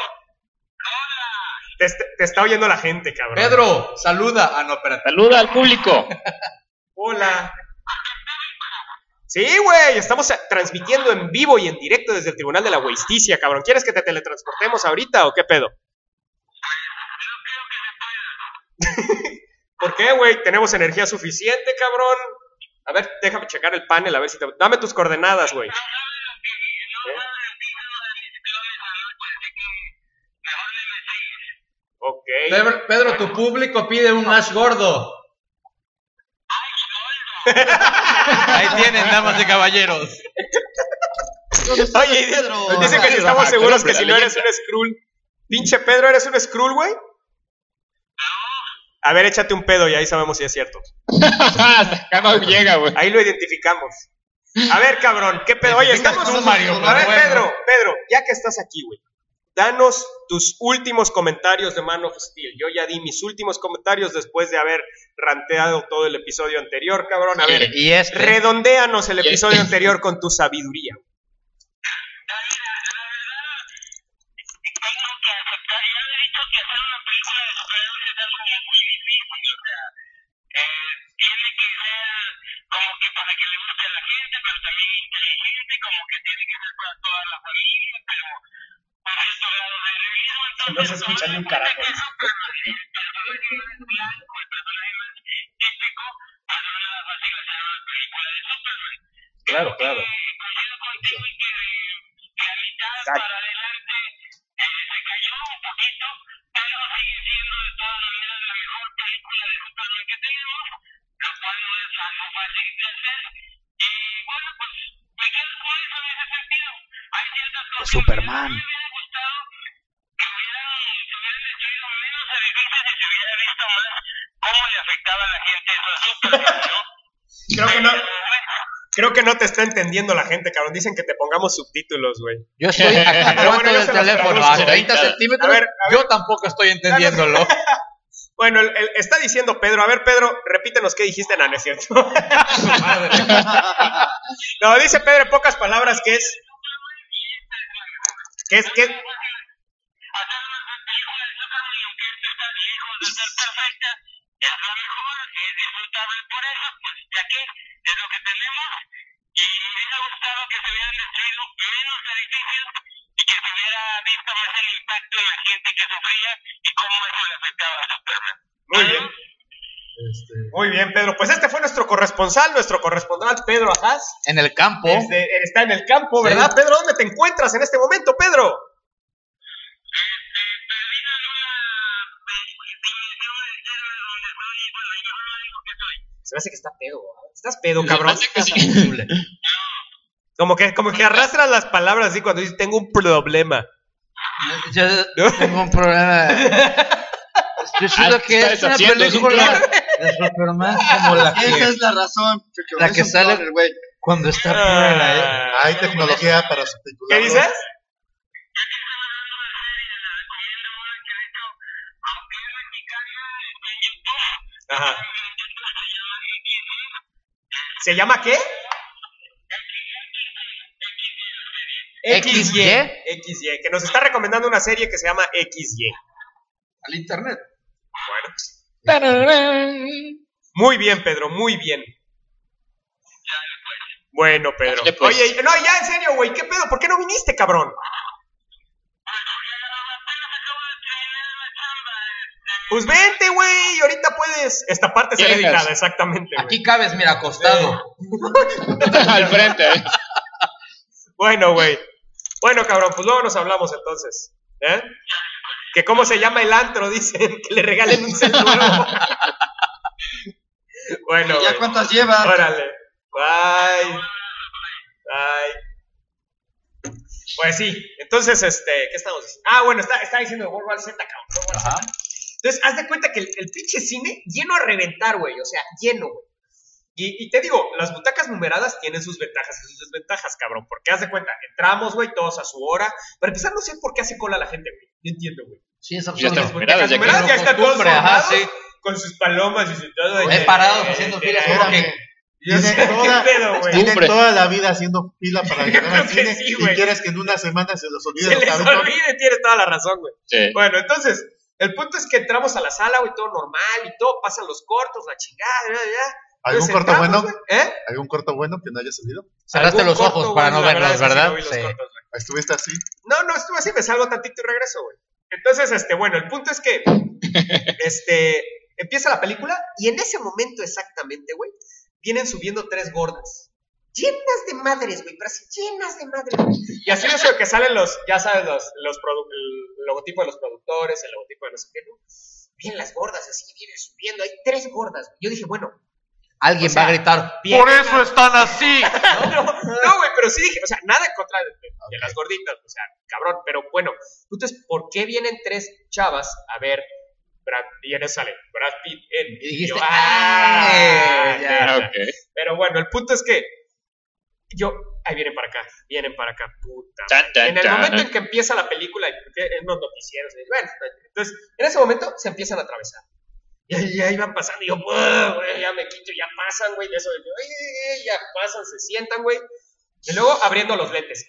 Te está oyendo la gente, cabrón. Pedro, saluda. No, espérate. Saluda al público. Hola. Sí, güey, estamos transmitiendo en vivo y en directo desde el Tribunal de la Justicia, cabrón. ¿Quieres que te teletransportemos ahorita o qué pedo? ¿Por qué, güey? Tenemos energía suficiente, cabrón. A ver, déjame checar el panel, a ver si te... Dame tus coordenadas, güey. Ok. Pedro, tu público pide un Ash gordo. Ahí tienen, damas y caballeros. Oye, dice que si estamos seguros que si no eres un Skrull. Pinche Pedro, ¿eres un Skrull, güey? A ver, échate un pedo y ahí sabemos si es cierto. Hasta acá no llega, güey. Ahí lo identificamos. A ver, cabrón, ¿qué pedo? Oye, estamos... tú, Mario, A ver, bueno. Pedro, ya que estás aquí, güey. Danos tus últimos comentarios de Man of Steel. Yo ya di mis últimos comentarios después de haber ranteado todo el episodio anterior, cabrón. A ver, Y redondéanos el episodio anterior con tu sabiduría. No se escucha ni un carajo. Claro. Exacto. Superman. Creo que no te está entendiendo la gente, cabrón. Dicen que te pongamos subtítulos, güey. Yo estoy acá Pero bueno, yo del se los teléfono traduzco. a 30 centímetros. A ver. Yo tampoco estoy entendiéndolo. Bueno, está diciendo Pedro. A ver, Pedro, repítenos qué dijiste. No, no es cierto. No, dice Pedro en pocas palabras que es... Muy bien. Muy bien, Pedro. Pues este fue nuestro corresponsal Pedro Ajaz. En el campo. Está en el campo, ¿verdad, Sí. Pedro? ¿Dónde te encuentras en este momento, Pedro? Se me hace que está pedo. ¿Estás pedo, cabrón? Como que arrastras las palabras así cuando dices, tengo un problema. Yo ¿No? tengo un problema. Yo siento que es una película de Superman como la Esa que, es la razón. la que sale güey. cuando está fuera. Hay tecnología para subtitular. ¿Qué dices? Ajá. ¿Se llama qué? XY. XY, que nos está recomendando una serie que se llama XY. Al internet. Bueno. Muy bien, Pedro, muy bien. Bueno, Pedro. Dale, pues. Oye, no, ya en serio, güey, ¿qué pedo? ¿Por qué no viniste, cabrón? Pues vente, güey, ahorita puedes. Esta parte será Llegas. editada, exactamente, güey. Aquí cabes, mira, acostado. Al frente. Bueno, güey. Bueno, cabrón, pues luego nos hablamos entonces. ¿Eh? Que cómo se llama el antro, dicen, que le regalen un cel nuevo. Bueno, ¿Ya güey. cuántas lleva? Órale. Bye. Bye. Pues sí, entonces, ¿qué estamos diciendo? Ah, bueno, está diciendo World War Z, cabrón. World War Z. Ajá. Entonces, haz de cuenta que el pinche cine lleno a reventar, güey. O sea, lleno, güey. Y te digo, las butacas numeradas tienen sus ventajas y sus desventajas, cabrón. Porque haz de cuenta, entramos, güey, todos a su hora. Para empezar, no sé por qué hace cola la gente, güey. No entiendo, güey. Sí, es Ya absurdo. está. Las butacas ya numeradas ya están todos costumbre, ajá, formados, sí. con sus palomas y su todo. Parados haciendo filas, como que- Espérame. Yo sé, Tienen toda, ¿qué pedo, güey? tienen Hombre. toda la vida haciendo fila para llegar al Creo que cine sí, y güey. quieres que en una semana se los olvide Se los les talentos. olvide, tienes toda la razón, güey. Sí. Bueno, entonces, el punto es que entramos a la sala, güey, todo normal y todo, pasan los cortos, la chingada, ya. ¿Algún Entonces, corto entramos, bueno? güey, ¿eh? ¿Algún corto bueno que no haya salido? Cerraste Algún los corto, ojos para güey, no la verlos, es que ¿verdad? no vi los Sí. cortos, güey. ¿Estuviste así? No, estuve así, me salgo tantito y regreso, güey. Entonces, bueno, el punto es que, empieza la película y en ese momento exactamente, güey, vienen subiendo 3 gordas. Llenas de madres, güey, pero así llenas de madres, güey. Y así es lo que salen ya sabes, el logotipo de los productores, el logotipo de no sé qué, ¿no? Vienen las gordas, así vienen subiendo, hay 3 gordas, güey. Yo dije, bueno, Alguien O sea, va a gritar, bien, ¡por eso están así! no, güey, pero sí dije, o sea, nada en contra de las gorditas, o sea, cabrón, pero bueno, entonces, ¿por qué vienen 3 chavas a ver y en eso sale Brad Pitt en? Y dijiste, yo, ya. neta. Ok. Pero bueno, el punto es que ahí vienen para acá, puta. Tan, tan, Y en el tan. momento en que empieza la película, en los noticieros, bueno, entonces, en ese momento se empiezan a atravesar. Y ahí van pasando, y yo, güey, ya me quito, ya pasan, güey, de eso de que, ya pasan, se sientan, güey. Y luego abriendo los lentes.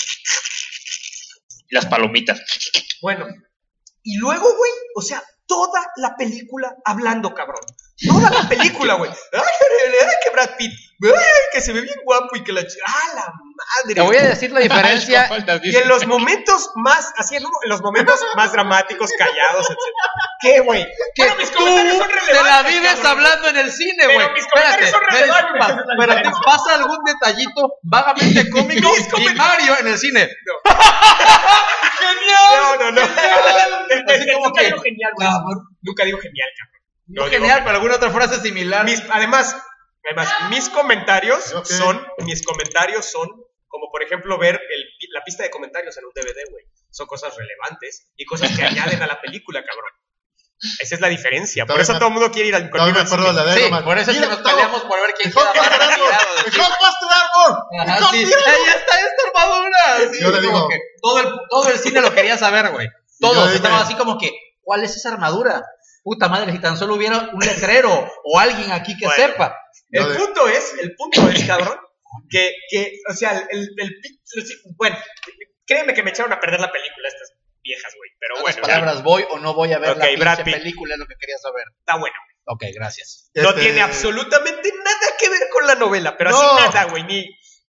Y las palomitas. Bueno, y luego, güey, o sea, toda la película hablando, cabrón. Toda la película, güey. Ay, que Brad Pitt, ay, que se ve bien guapo y que la la madre. Te voy a decir la diferencia. Y en los momentos más, así en los momentos más dramáticos, callados, etc. ¿Qué, güey? Que Bueno, mis tú comentarios son te la relevantes, vives cabrón. hablando en el cine, Pero güey. mis comentarios son me relevantes, disculpas, esa es la pero te diferencia. pasa algún detallito vagamente cómico Mis y comentarios- Mario en el cine. No. ¡Genial! No. Así como Nunca que, digo genial, güey. Nunca digo genial, cabrón. no, digo genial, pero alguna otra frase similar. Además, mis comentarios Ok. son como por ejemplo ver la pista de comentarios en un DVD, güey. Son cosas relevantes y cosas que añaden a la película, cabrón. Esa es la diferencia. Por Todavía eso me- todo el mundo quiere ir al Todavía me al acuerdo de cine. la de Sí, Iron Man. por eso es que Mira, nos Gustavo, peleamos por ver quién ¡el Hulk queda más Buster Armor! retirado del ¡El cine. Hulk Buster Armor! Ajá, ¡El Hulk sí. Buster ¡Ahí está esta armadura! Sí, Yo le como digo- que todo el cine lo quería saber, güey. Yo Todos le estaban dije- así como que, ¿cuál es esa armadura? Puta madre, si tan solo hubiera un letrero o alguien aquí que Bueno. sepa. El Yo de- punto es, cabrón, que o sea, bueno, créeme que me echaron a perder la película estas viejas, güey, pero En bueno, otras palabras, ¿voy o no voy a ver Ok, la Brad pinche Pitt. película? Es lo que quería saber. está bueno. Ok, gracias. No Este, tiene absolutamente nada que ver con la novela, pero No. así nada, güey,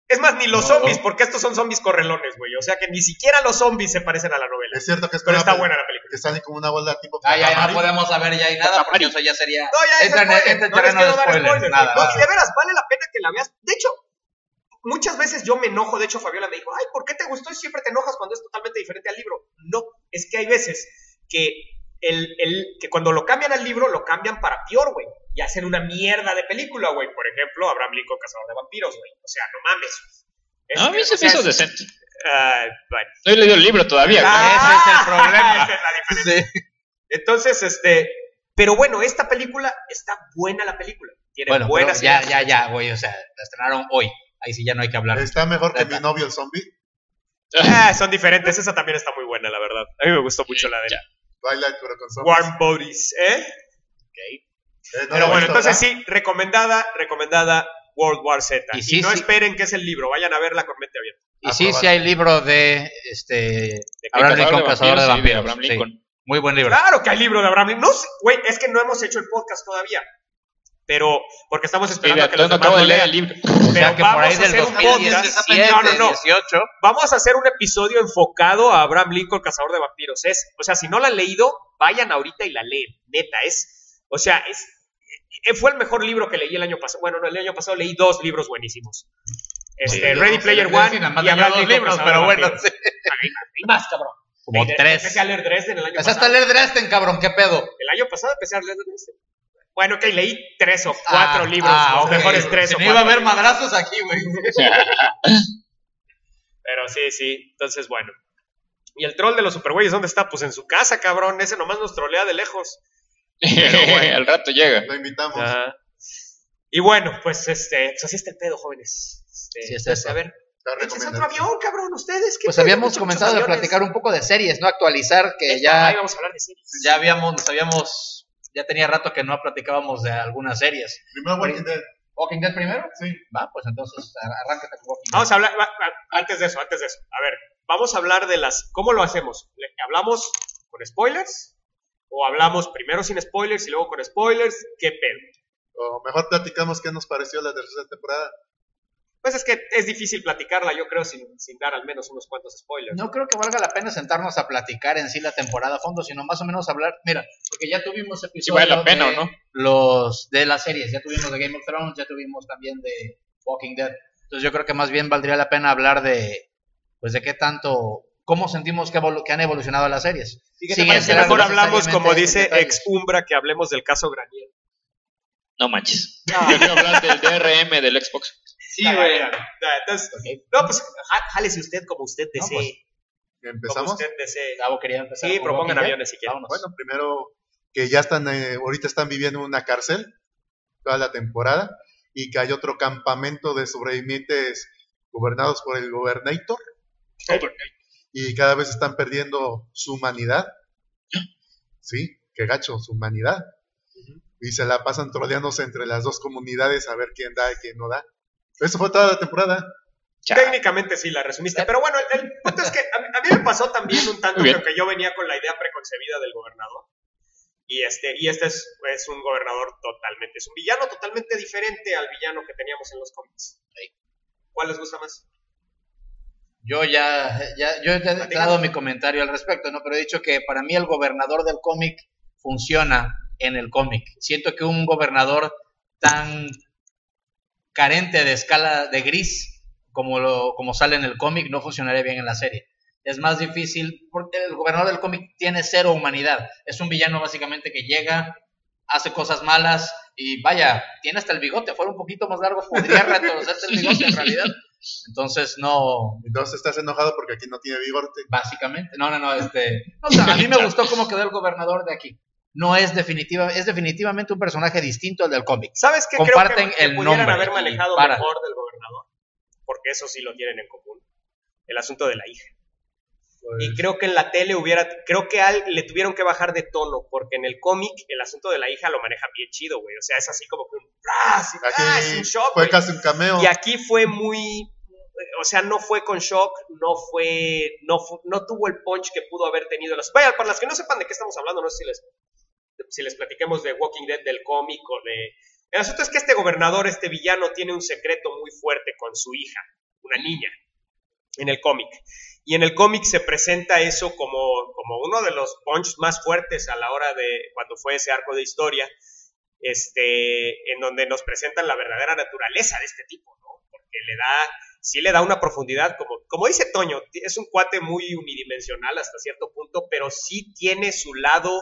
Es más, ni los No. zombies, porque estos son zombies correlones, güey. O sea que ni siquiera los zombies se parecen a la novela. Es cierto que es Pero como está una buena la película. que salen como una bola tipo Ya no calamari. podemos saber ya ahí nada, porque eso ya sería... No, ya es entra en spoiler. el No les terreno quiero de dar spoilers. spoilers. Nada, No, nada. y de veras, vale la pena que la veas. De hecho, muchas veces yo me enojo. De hecho, Fabiola me dijo, ay, ¿por qué te gustó y siempre te enojas cuando es totalmente diferente al libro? No, es que hay veces que que cuando lo cambian al libro, lo cambian para peor, güey. Y hacen una mierda de película, güey. Por ejemplo, Abraham Lincoln, Cazador de Vampiros, güey. O sea, no mames. No, a mí se me hizo decente. Bueno. No he leído el libro todavía. Ese es el problema. Esa es la diferencia. Entonces, pero bueno, esta película está buena la película. Tiene Bueno, buenas pero ideas. ya, güey, o sea, la estrenaron hoy. Ahí sí ya no hay que hablar. Está mejor que Neta. Mi novio el zombie. Son diferentes. Esa también está muy buena, la verdad. A mí me gustó mucho la de Ya. Twilight, pero con zombies. Warm Bodies, ¿eh? No Pero lo he bueno, visto, entonces ¿verdad? sí, recomendada World War Z. Y Y, sí, no sí. esperen que es el libro, vayan a verla con mente abierta. Y sí, sí hay libro de Abraham Abraham Lincoln, Cazador de sí, Vampiros. Abraham Sí. Lincoln. Muy buen libro. Claro que hay libro de Abraham Lincoln. No sé, güey, es que no hemos hecho el podcast todavía. Pero, porque estamos Sí, esperando a que los no demás acabo lo de leer lean. el libro. O sea Pero que por vamos ahí a del hacer un 2017, podcast. No. 18. Vamos a hacer un episodio enfocado a Abraham Lincoln, Cazador de Vampiros. O sea, si no la han leído, vayan ahorita y la leen. Neta, fue el mejor libro que leí el año pasado. Bueno, no, el año pasado leí 2 libros buenísimos. Ready Player One Nada más y Abraham dos Lincoln, libros, Cazador pero de bueno. Vampiros. Sí. Hay más, cabrón. Como 3. Empecé a leer Dresden el año Empezaste a pasado. leer Dresden, cabrón, ¿qué pedo? El año pasado empecé a leer Dresden. Bueno, ok, leí 3 o 4 libros, los ok. mejores 3 Si o no 4. iba a haber madrazos aquí, güey. Pero sí, entonces bueno. ¿Y el troll de los supergüeyes dónde está? Pues en su casa, cabrón. Ese nomás nos trolea de lejos. Al rato llega. Lo invitamos. Ajá. Y bueno, pues así está el pedo, jóvenes. Sí, está Entonces, eso. a ver, Está échense otro recomendado. avión, cabrón, ustedes. ¿Qué Pues pedo? habíamos Muchos comenzado a aviones. platicar un poco de series, ¿no? Actualizar que Ahí ya vamos a hablar de series. ya tenía rato que no platicábamos de algunas series. Primero Walking Dead. ¿Walking Dead primero? Sí. Va, pues entonces arráncate con Walking Dead. Vamos a hablar, antes de eso. A ver, vamos a hablar de ¿cómo lo hacemos? ¿Hablamos con spoilers? ¿O hablamos primero sin spoilers y luego con spoilers? ¿Qué pedo? O mejor platicamos qué nos pareció la tercera temporada. Pues es que es difícil platicarla, yo creo, sin dar al menos unos cuantos spoilers. No creo que valga la pena sentarnos a platicar en sí la temporada a fondo, sino más o menos hablar, mira, porque ya tuvimos episodios Si vale la pena o no. de las series, ya tuvimos de Game of Thrones, ya tuvimos también de Walking Dead. Entonces yo creo que más bien valdría la pena hablar de qué tanto, cómo sentimos que han evolucionado las series. ¿Y qué Sin te parece? entrar Mejor hablamos, como necesariamente dice en detalles. Ex Umbra, que hablemos del caso Granier. No manches. No. Yo quiero hablar del DRM del Xbox. Sí, güey. Entonces, no, pues jálese usted como usted desee. pues, como ¿Empezamos? usted desee. Gabo quería empezar Sí, con propongan Walking Dead. aviones si quieren. Vámonos. Bueno, primero que ya están, ahorita están viviendo en una cárcel toda la temporada y que hay otro campamento de sobrevivientes gobernados por el Gobernator y cada vez están perdiendo su humanidad. Sí, qué gacho, su humanidad. Y se la pasan troleándose entre las dos comunidades a ver quién da y quién no da. Eso fue toda la temporada. Técnicamente sí la resumiste, pero bueno, el punto es que a mí me pasó también un tanto Muy que bien. aunque yo venía con la idea preconcebida del gobernador, y este es un gobernador totalmente, es un villano totalmente diferente al villano que teníamos en los cómics. ¿Cuál les gusta más? Yo ya he dado mi comentario al respecto, ¿no? Pero he dicho que para mí el gobernador del cómic funciona en el cómic. Siento que un gobernador tan carente de escala de gris como sale en el cómic no funcionaría bien en la serie. Es más difícil porque el gobernador del cómic tiene cero humanidad. Es un villano básicamente que llega, hace cosas malas y vaya, tiene hasta el bigote. Fuera un poquito más largo, podría retorcerse el bigote en realidad. Entonces no... Entonces estás enojado porque aquí no tiene bigote. Básicamente, no, o sea, a mí me gustó cómo quedó el gobernador de aquí. No es definitivamente un personaje distinto al del cómic. ¿Sabes qué? Comparten Creo que el pudieran nombre haber y manejado para. mejor del gobernador, porque eso sí lo tienen en común. El asunto de la hija. Pues, Y creo que en la tele le tuvieron que bajar de tono, porque en el cómic el asunto de la hija lo maneja bien chido, güey. O sea, es así como que es un shock, fue güey. casi un cameo. Y aquí fue muy, o sea, no fue con shock, no tuvo el punch que pudo haber tenido. Vaya, para las que no sepan de qué estamos hablando, no sé si les platiquemos de Walking Dead, del cómic o de... El asunto es que este gobernador, este villano, tiene un secreto muy fuerte con su hija. una niña en el cómic. Y en el cómic se presenta eso como uno de los punches más fuertes a la hora de cuando fue ese arco de historia, en donde nos presentan la verdadera naturaleza de este tipo, ¿no? Porque sí le da una profundidad, como dice Toño, es un cuate muy unidimensional hasta cierto punto, pero sí tiene su lado,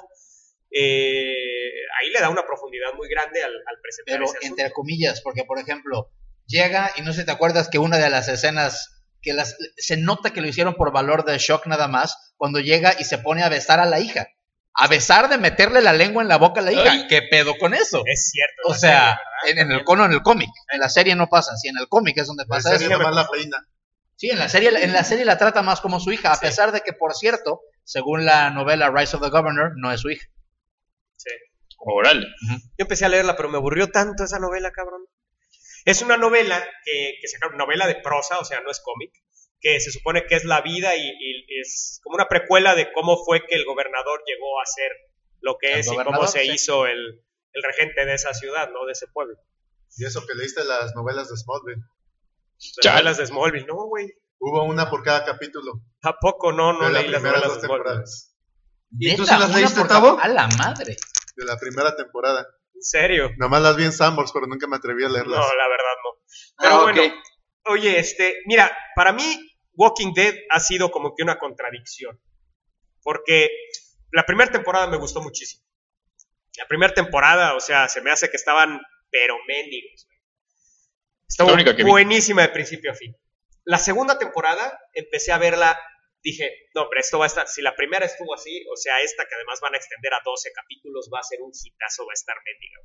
ahí le da una profundidad muy grande al presentar pero ese asunto. entre comillas, porque por ejemplo, llega y no sé si te acuerdas que una de las escenas que se nota que lo hicieron por valor de shock nada más, cuando llega y se pone a besar a la hija. A besar de meterle la lengua en la boca a la hija. Ay. ¿Qué pedo con eso? Es cierto. O sea, en el cómic. En la serie no pasa. Sí, en el cómic es donde La pasa serie eso. nomás la peina. Sí, en la serie la trata más como su hija, a pesar de que, por cierto, según la novela Rise of the Governor, no es su hija. Sí. Órale. Yo empecé a leerla, pero me aburrió tanto esa novela, cabrón. Es una novela que sacaron, novela de prosa, o sea, no es cómic, que se supone que es la vida y es como una precuela de cómo fue que el gobernador llegó a ser lo que El es y cómo gobernador, se sí. hizo el regente de esa ciudad, ¿no? De ese pueblo. Y eso que leíste las novelas de Smallville. Las Chale. novelas de Smallville, no, güey. Hubo una por cada capítulo. ¿A poco no de leí las las primeras novelas dos de Smallville? temporadas. ¿Y tú Neta, se las una leíste, por Tavo? A la madre. De la primera temporada. ¿En serio? Nomás las vi en Sanborns, pero nunca me atreví a No, leerlas. la verdad no. Pero bueno, ok. oye, mira, para mí Walking Dead ha sido como que una contradicción. Porque la primera temporada me gustó muchísimo. La primera temporada, o sea, se me hace que estaban pero mendigos. Estuvo La única que vi. buenísima de principio a fin. La segunda temporada empecé a verla, dije, no, hombre, esto va a estar, si la primera estuvo así, o sea, esta que además van a extender a 12 capítulos, va a ser un hitazo, va a estar mendiga.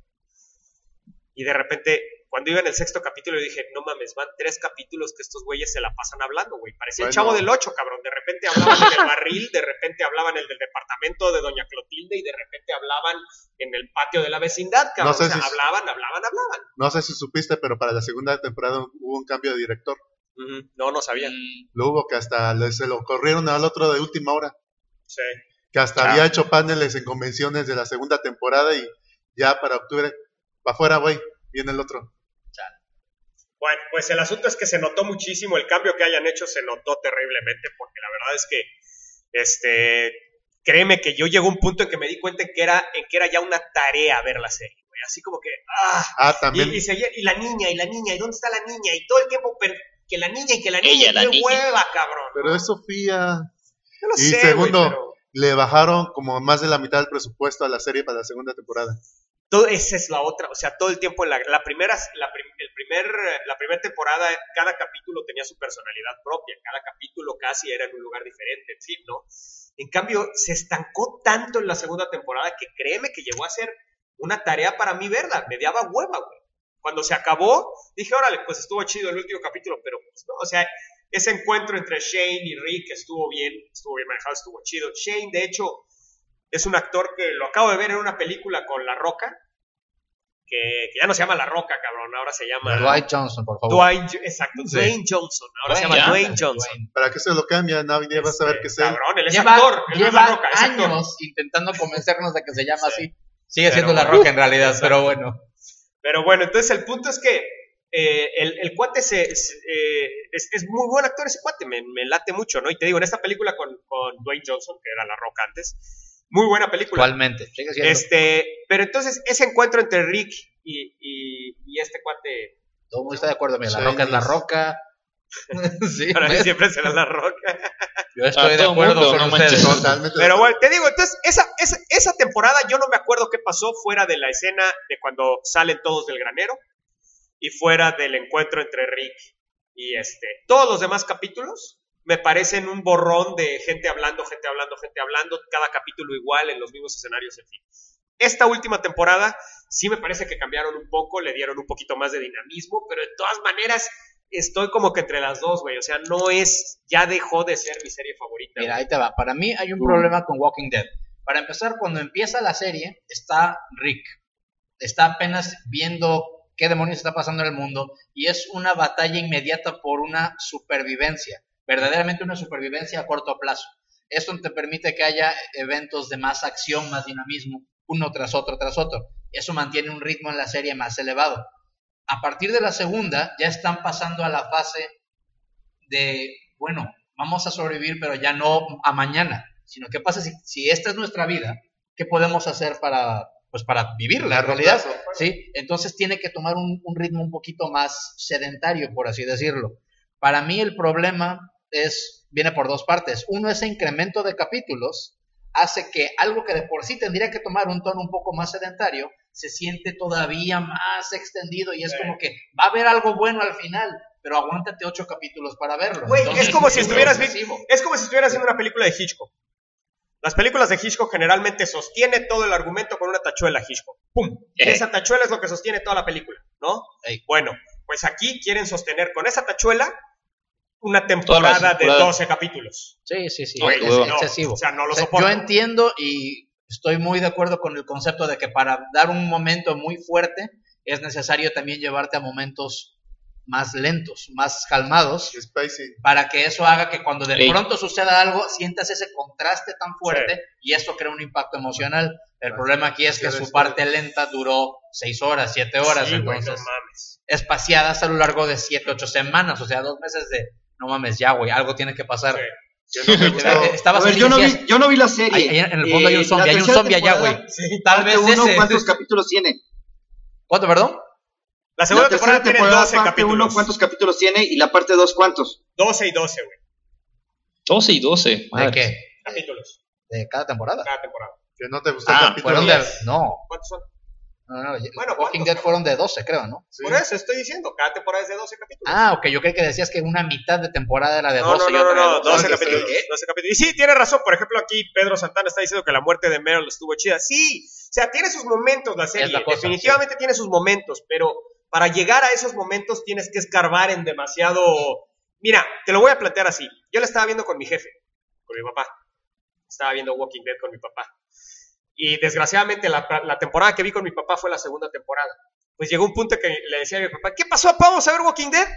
Y de repente, cuando iba en el sexto capítulo, yo dije, no mames, van 3 capítulos que estos güeyes se la pasan hablando, güey. Parecía el Bueno. Chavo del 8, cabrón. De repente hablaban en el barril, de repente hablaban en el del departamento de Doña Clotilde y de repente hablaban en el patio de la vecindad, cabrón. No sé o sea, si- hablaban. No sé si supiste, pero para la segunda temporada hubo un cambio de director. Ujú. No sabía. Lo hubo que hasta se lo corrieron al otro de última hora. Sí. Que hasta había hecho paneles en convenciones de la segunda temporada y ya para octubre, para afuera, güey, viene el otro. Bueno, pues el asunto es que se notó muchísimo, el cambio que hayan hecho se notó terriblemente, porque la verdad es que, créeme que yo llegó a un punto en que me di cuenta en que era ya una tarea ver la serie, güey, así como que, También. y la niña, y dónde está la niña, y todo el tiempo que la niña, y Ella, la qué niña. hueva, cabrón. Pero es Sofía. Yo lo Y sé, segundo, güey, pero le bajaron como más de la mitad del presupuesto a la serie para la segunda temporada. esa es la otra, o sea, todo el tiempo la primera temporada, cada capítulo tenía su personalidad propia, cada capítulo casi era en un lugar diferente, en fin, ¿no? En cambio, se estancó tanto en la segunda temporada que créeme que llegó a ser una tarea para mí verla, me daba hueva, güey. Cuando se acabó, dije, órale, pues estuvo chido el último capítulo, pero pues no, o sea, ese encuentro entre Shane y Rick estuvo bien manejado, estuvo chido. Shane, de hecho, es un actor que lo acabo de ver en una película con La Roca, que ya no se llama La Roca, cabrón, ahora se llama Dwight Johnson, por favor. exacto, Sí. Dwayne Johnson, ahora se llama Dwayne, Dwayne Johnson. ¿Para qué se lo cambian? No, ya vas a ver que es él. Cabrón, él es Lleva, actor, él no es La lleva Roca, es actor. años intentando convencernos de que se llama Sí. así. Sigue Pero siendo La bueno. Roca en realidad, Exacto. pero bueno. Pero bueno, entonces el punto es que el cuate es muy buen actor ese cuate, me late mucho, ¿no? Y te digo, en esta película con Dwayne Johnson, que era La Roca antes, muy buena película. Actualmente. Sigue siendo. Pero entonces ese encuentro entre Rick y este cuate, Todo el mundo está de acuerdo. Mira, La Shane Roca es La es- Roca. Sí, para mí ¿ves? siempre será La Roca. Yo estoy de todo acuerdo mundo, con no ustedes. manches. Totalmente. Pero bueno, te digo, entonces esa temporada yo no me acuerdo qué pasó fuera de la escena de cuando salen todos del granero y fuera del encuentro entre Rick y todos los demás capítulos me parecen un borrón de gente hablando, cada capítulo igual en los mismos escenarios, en fin. Esta última temporada sí me parece que cambiaron un poco, le dieron un poquito más de dinamismo, pero de todas maneras estoy como que entre las dos, güey. O sea, ya dejó de ser mi serie favorita. Mira, güey. ahí te va. Para mí hay un problema con Walking Dead. Para empezar, cuando empieza la serie, está Rick. Está apenas viendo qué demonios está pasando en el mundo y es una batalla inmediata por una supervivencia. Verdaderamente una supervivencia a corto plazo. Esto te permite que haya eventos de más acción, más dinamismo, uno tras otro, tras otro. Eso mantiene un ritmo en la serie más elevado. A partir de la segunda, ya están pasando a la fase de, bueno, vamos a sobrevivir, pero ya no a mañana, sino qué pasa si esta es nuestra vida, ¿qué podemos hacer para vivirla en realidad? ¿Sí? Entonces tiene que tomar un ritmo un poquito más sedentario, por así decirlo. Para mí el problema viene por dos partes. Uno, ese incremento de capítulos hace que algo que de por sí tendría que tomar un tono un poco más sedentario, se siente todavía más extendido y es como que va a haber algo bueno al final, pero aguántate 8 capítulos para verlo. Güey, Entonces, es como si estuvieras excesivo. haciendo una película de Hitchcock. Las películas de Hitchcock generalmente sostiene todo el argumento con una tachuela Hitchcock. ¡Pum! Esa tachuela es lo que sostiene toda la película, ¿no? Ey. Bueno, pues aquí quieren sostener con esa tachuela una temporada de 12 capítulos. Sí, Güey, es no, excesivo. o sea, no lo O sea, soporto. yo entiendo y estoy muy de acuerdo con el concepto de que para dar un momento muy fuerte es necesario también llevarte a momentos más lentos, más calmados, Spacey. para que eso haga que cuando de Ey. pronto suceda algo, sientas ese contraste tan fuerte y eso crea un impacto emocional. El problema aquí es que su parte lenta duró 6 horas, 7 horas, Sí, güey, entonces no mames. espaciadas a lo largo de 7, 8 semanas, o sea, 2 meses de, no mames, ya, güey, algo tiene que pasar. Sí. Que no me gustó. Estabas A ver, ahí, yo decías, no vi la serie. ahí en el fondo hay un zombie, la hay un tercera zombie allá, güey. temporada, Tal vez parte uno, ese. ¿cuántos capítulos tiene? ¿Cuánto, perdón? La segunda La tercera temporada tiene temporada, 12 parte capítulos. 1, ¿cuántos capítulos tiene? Y la parte 2, ¿cuántos? 12 y 12, güey. 12 y 12. ¿De madre. qué? Capítulos. ¿De cada temporada? Cada temporada. Que no te gustó el capítulo. Fueron de... 10. No, ¿Cuántos son? no, Bueno, Walking ¿cuántos? Dead fueron de 12, creo, ¿no? Sí. Por eso estoy diciendo, cada temporada es de 12 capítulos. Ah, ok, yo creí que decías que una mitad de temporada era de No, 12 y no, otra de 12 12, capítulos. sí. 12 capítulos. Y sí, tiene razón. Por ejemplo, aquí Pedro Santana está diciendo que la muerte de Meryl estuvo chida. Sí, o sea, tiene sus momentos la serie. Es la cosa, Definitivamente tiene sus momentos, pero para llegar a esos momentos tienes que escarbar en demasiado... Mira, te lo voy a plantear así. Yo la estaba viendo con mi jefe, con mi papá. Estaba viendo Walking Dead con mi papá. Y desgraciadamente la temporada que vi con mi papá fue la segunda temporada. Pues llegó un punto que le decía a mi papá, ¿qué pasó, papá? ¿Vamos a ver Walking Dead?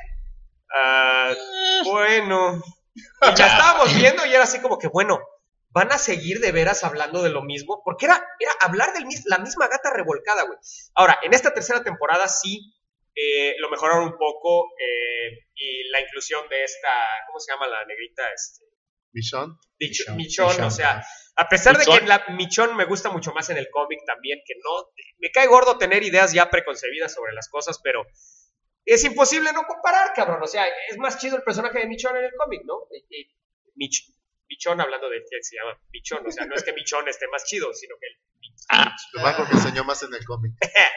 Bueno. Y ya estábamos viendo y era así como que, bueno, ¿van a seguir de veras hablando de lo mismo? Porque era hablar de la misma gata revolcada, güey. Ahora, en esta tercera temporada sí lo mejoraron un poco y la inclusión de esta, ¿cómo se llama la negrita? Michonne. Michonne, o sea, a pesar de que la Michonne me gusta mucho más en el cómic también, que no, me cae gordo tener ideas ya preconcebidas sobre las cosas, pero es imposible no comparar, cabrón, o sea, es más chido el personaje de Michonne en el cómic, ¿no? Michonne, hablando de que se llama Michonne, o sea, no es que Michonne esté más chido, sino que Nomás porque enseñó más en el cómic.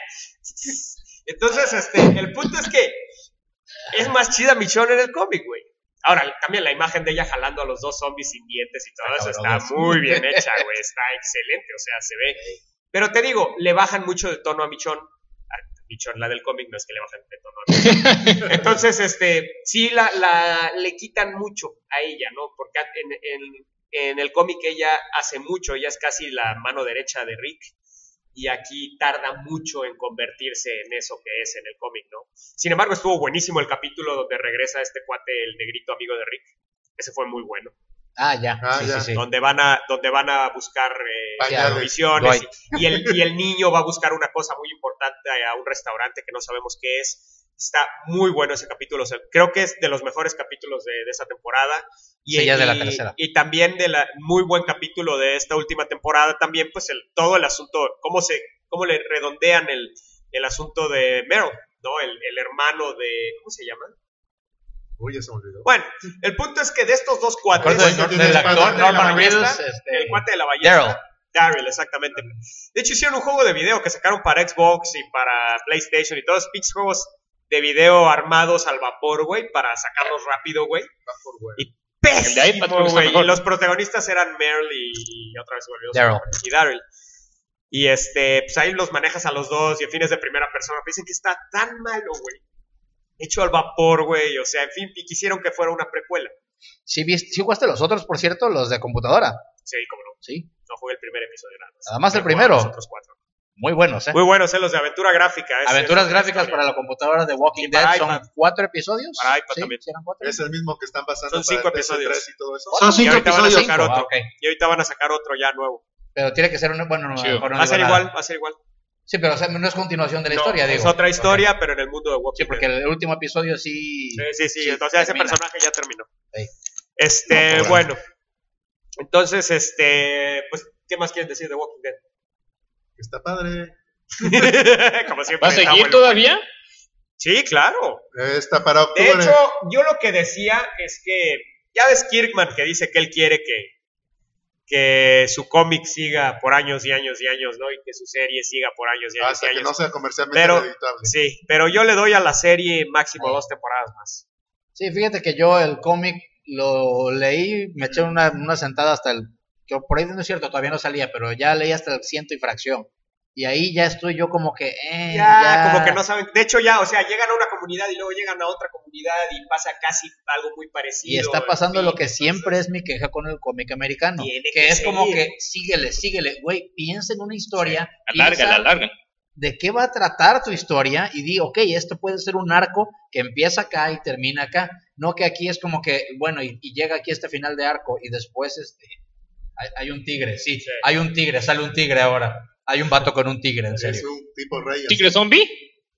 Entonces, el punto es que es más chida Michonne en el cómic, güey. Ahora, también la imagen de ella jalando a los dos zombies sin dientes y todo eso está muy bien hecha, güey. Está excelente, o sea, se ve. Pero te digo, le bajan mucho de tono a Michonne. Michonne, la del cómic, no es que le bajan de tono a Michonne. Entonces, sí le quitan mucho a ella, ¿no? Porque en el cómic ella hace mucho, ella es casi la mano derecha de Rick. Y aquí tarda mucho en convertirse en eso que es en el cómic, ¿no? Sin embargo, estuvo buenísimo el capítulo donde regresa este cuate, el negrito amigo de Rick. Ese fue muy bueno. Ya. Sí. Donde van a buscar provisiones y el niño va a buscar una cosa muy importante a un restaurante que no sabemos qué es. Está muy bueno ese capítulo. O sea, creo que es de los mejores capítulos de esa temporada. Ya es de la tercera. Y también muy buen capítulo de esta última temporada también, pues todo el asunto, cómo le redondean el asunto de Meryl, ¿no? El hermano de, ¿cómo se llama? Uy, ya se me olvidó. Bueno, el punto es que de estos dos cuates, del actor Norman Reedus, el cuate de la ballesta, Daryl, exactamente. De hecho, hicieron un juego de video que sacaron para Xbox y para PlayStation y todos los pinches juegos de video armados al vapor, güey, para sacarlos rápido, güey. Y pésimo, güey. Y los protagonistas eran Meryl y otra vez se volvió Daryl. Y Daryl. Y pues ahí los manejas a los dos y en fin es de primera persona. Dicen que está tan malo, güey. Hecho al vapor, güey. O sea, en fin, y quisieron que fuera una precuela. ¿Sí jugaste los otros, por cierto, los de computadora? Sí, cómo no. Sí. No jugué el primer episodio nada más. Nada más el primero. Los otros 4. Muy buenos, Muy buenos, los de aventura gráfica. Aventuras gráficas para la computadora de Walking Dead. Son iPad. 4 episodios. Para iPad también. ¿Sí eran 4? Es el mismo que están pasando Son para 5 el episodios. PS3 y todo eso. Son 5 ahorita van a episodios. sacar otro. Ok. Y ahorita van a sacar otro ya nuevo. Pero tiene que ser Va a ser igual, va a ser igual. Sí, pero o sea, no es continuación de la No, historia, es digo. otra historia, Ok. pero en el mundo de Walking Sí, porque Dead. el último episodio sí... Sí, entonces ese termina. personaje ya terminó. Sí. No, Bueno, entonces, pues, ¿qué más quieren decir de Walking Dead? Está padre. Como siempre. ¿Va a está seguir bueno. todavía? Sí, claro. Está para De octubre. hecho, yo lo que decía es que, ya ves Kirkman que dice que él quiere que su cómic siga por años y años y años, ¿no? Y que su serie siga por años y años Hasta y que años. no sea comercialmente Pero, redituable. sí, pero yo le doy a la serie máximo 2 temporadas más. Sí, fíjate que yo el cómic lo leí, me eché una sentada hasta el... Que por ahí no es cierto, todavía no salía, pero ya leí hasta el 100 y fracción. Y ahí ya estoy yo como que... Ya, como que no saben. De hecho, ya, o sea, llegan a una comunidad y luego llegan a otra comunidad y pasa casi algo muy parecido. Y está pasando en lo fin, que siempre entonces, es mi queja con el cómic americano. Tiene Que que es como seguir. que síguele, güey, piensa en una historia. Alárgala, alárgala. ¿De qué va a tratar tu historia? Y di, ok, esto puede ser un arco que empieza acá y termina acá. No que aquí es como que, bueno, y llega aquí este final de arco y después hay un tigre, sí, hay un tigre, sale un tigre ahora. Hay un vato con un tigre, en Es serio. un tipo rey. así. ¿Tigre zombie?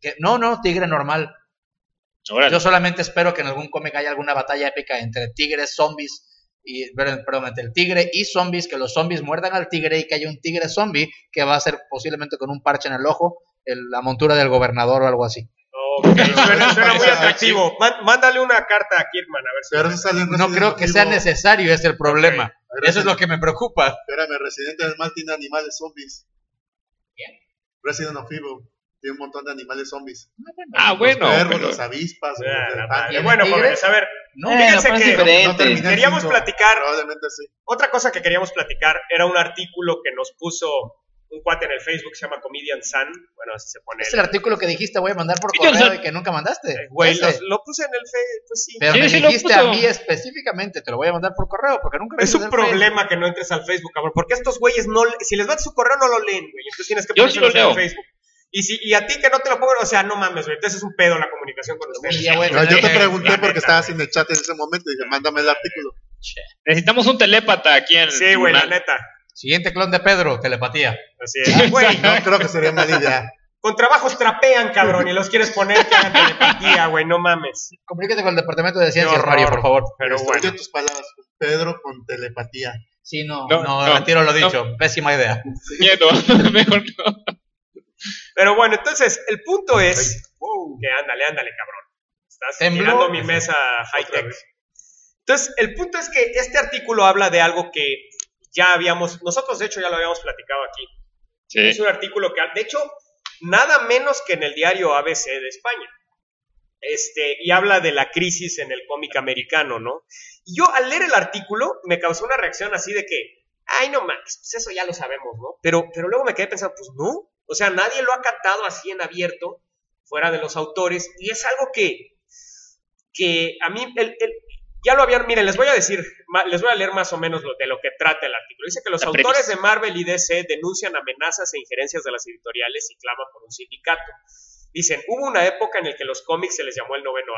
No, tigre normal. Órale. Yo solamente espero que en algún cómic haya alguna batalla épica entre tigres, zombies, perdón, entre el tigre y zombies, que los zombies muerdan al tigre y que haya un tigre zombie que va a ser posiblemente con un parche en el ojo, la montura del gobernador o algo así. Ok, suena muy atractivo. Mándale una carta a Kirkman a ver si. Pero eso sale en No Resident creo que Evil. sea necesario, es el problema. Ok. Eso es lo que me preocupa. Espérame, Resident Evil mal tiene animales zombies. ¿Quién? Resident Evil tiene un montón de animales zombies. Ah, bueno. Los perros, pero- los avispas, Ah, los la elefantes. madre. ¿Tiene Bueno, tigres? jóvenes, a ver. No, Fíjense pero es que diferente. No terminé el queríamos cinco. platicar. Probablemente sí. Otra cosa que queríamos platicar era un artículo que nos puso un cuate en el Facebook que se llama Comedian Sun. Bueno, así se pone. es el artículo que dijiste voy a mandar por Comedian correo Sun. y que nunca mandaste. Güey, Ese. lo puse en el Facebook, pues sí. Pero Sí, me sí lo dijiste puso. a mí específicamente, te lo voy a mandar por correo porque nunca me Es un problema que no entres al Facebook, cabrón. Porque estos güeyes no, si les vas su correo no lo leen, güey. Entonces tienes que Yo sí lo ponérselos en el leo. Facebook. Y a ti que no te lo pongan, o sea, no mames, güey. Entonces es un pedo la comunicación con ustedes. día, güey, No, yo te la pregunté neta, porque estabas güey. en el chat en ese momento y dije, mándame el artículo. Necesitamos un telépata aquí en el Sí, güey, la tribunal. neta. Siguiente clon de Pedro, telepatía. Así es. Güey, No creo que sería mala idea. con trabajos trapean, cabrón, y los quieres poner que hagan telepatía, güey, no mames. Comunícate con el departamento de ciencias, horror. Mario, por favor. Pero Destruye bueno. tus palabras. Pedro con telepatía. Sí, no, No, retiro lo no. dicho. Pésima idea. Miedo, mejor no. Pero bueno, entonces, el punto es que ándale, cabrón. Estás Tembló. tirando mi mesa high-tech. Entonces, el punto es que este artículo habla de algo que ya nosotros de hecho ya lo habíamos platicado aquí. Sí. Es un artículo que, de hecho, nada menos que en el diario ABC de España. Y habla de la crisis en el cómic americano, ¿no? Y yo al leer el artículo me causó una reacción así de que, ay, no mames, pues eso ya lo sabemos, ¿no? Pero luego me quedé pensando, pues no, o sea, nadie lo ha cantado así en abierto, fuera de los autores, y es algo que a mí, ya lo habían, miren, les voy a leer más o menos de lo que trata el artículo. Dice que los La autores premisa. de Marvel y DC denuncian amenazas e injerencias de las editoriales y claman por un sindicato. Dicen, hubo una época en la que los cómics se les llamó el noveno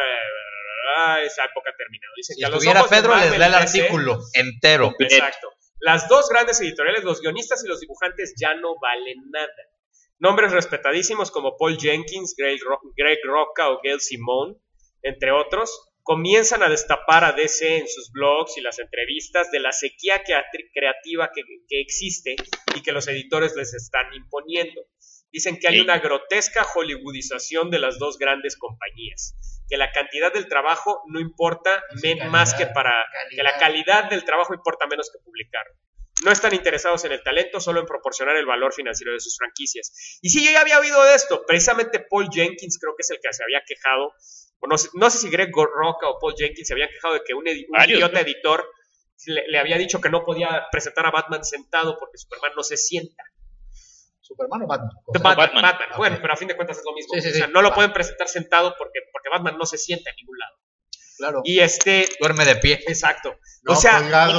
arte. Esa época ha terminado. Dicen Si que a los estuviera ojos de Pedro, les Marvel da el y DC, artículo entero. Exacto. Las dos grandes editoriales, los guionistas y los dibujantes, ya no valen nada. Nombres respetadísimos como Paul Jenkins, Greg Rucka o Gail Simone, entre otros, comienzan a destapar a DC en sus blogs y las entrevistas de la sequía creativa que existe y que los editores les están imponiendo. Dicen que hay una grotesca hollywoodización de las dos grandes compañías, que la cantidad del trabajo no importa más que que la calidad del trabajo importa menos que publicarlo. No están interesados en el talento, solo en proporcionar el valor financiero de sus franquicias. Y sí, yo ya había oído de esto. Precisamente Paul Jenkins creo que es el que se había quejado, o no sé si Greg Rucka o Paul Jenkins se habían quejado de que un idiota editor le había dicho que no podía presentar a Batman sentado porque Superman no se sienta. ¿Superman o Batman? Batman. Ok. Bueno, pero a fin de cuentas es lo mismo. Sí, o sea, sí. no lo pueden presentar sentado porque Batman no se sienta en ningún lado. Claro. Y Duerme de pie. exacto. No, o sea, colgado.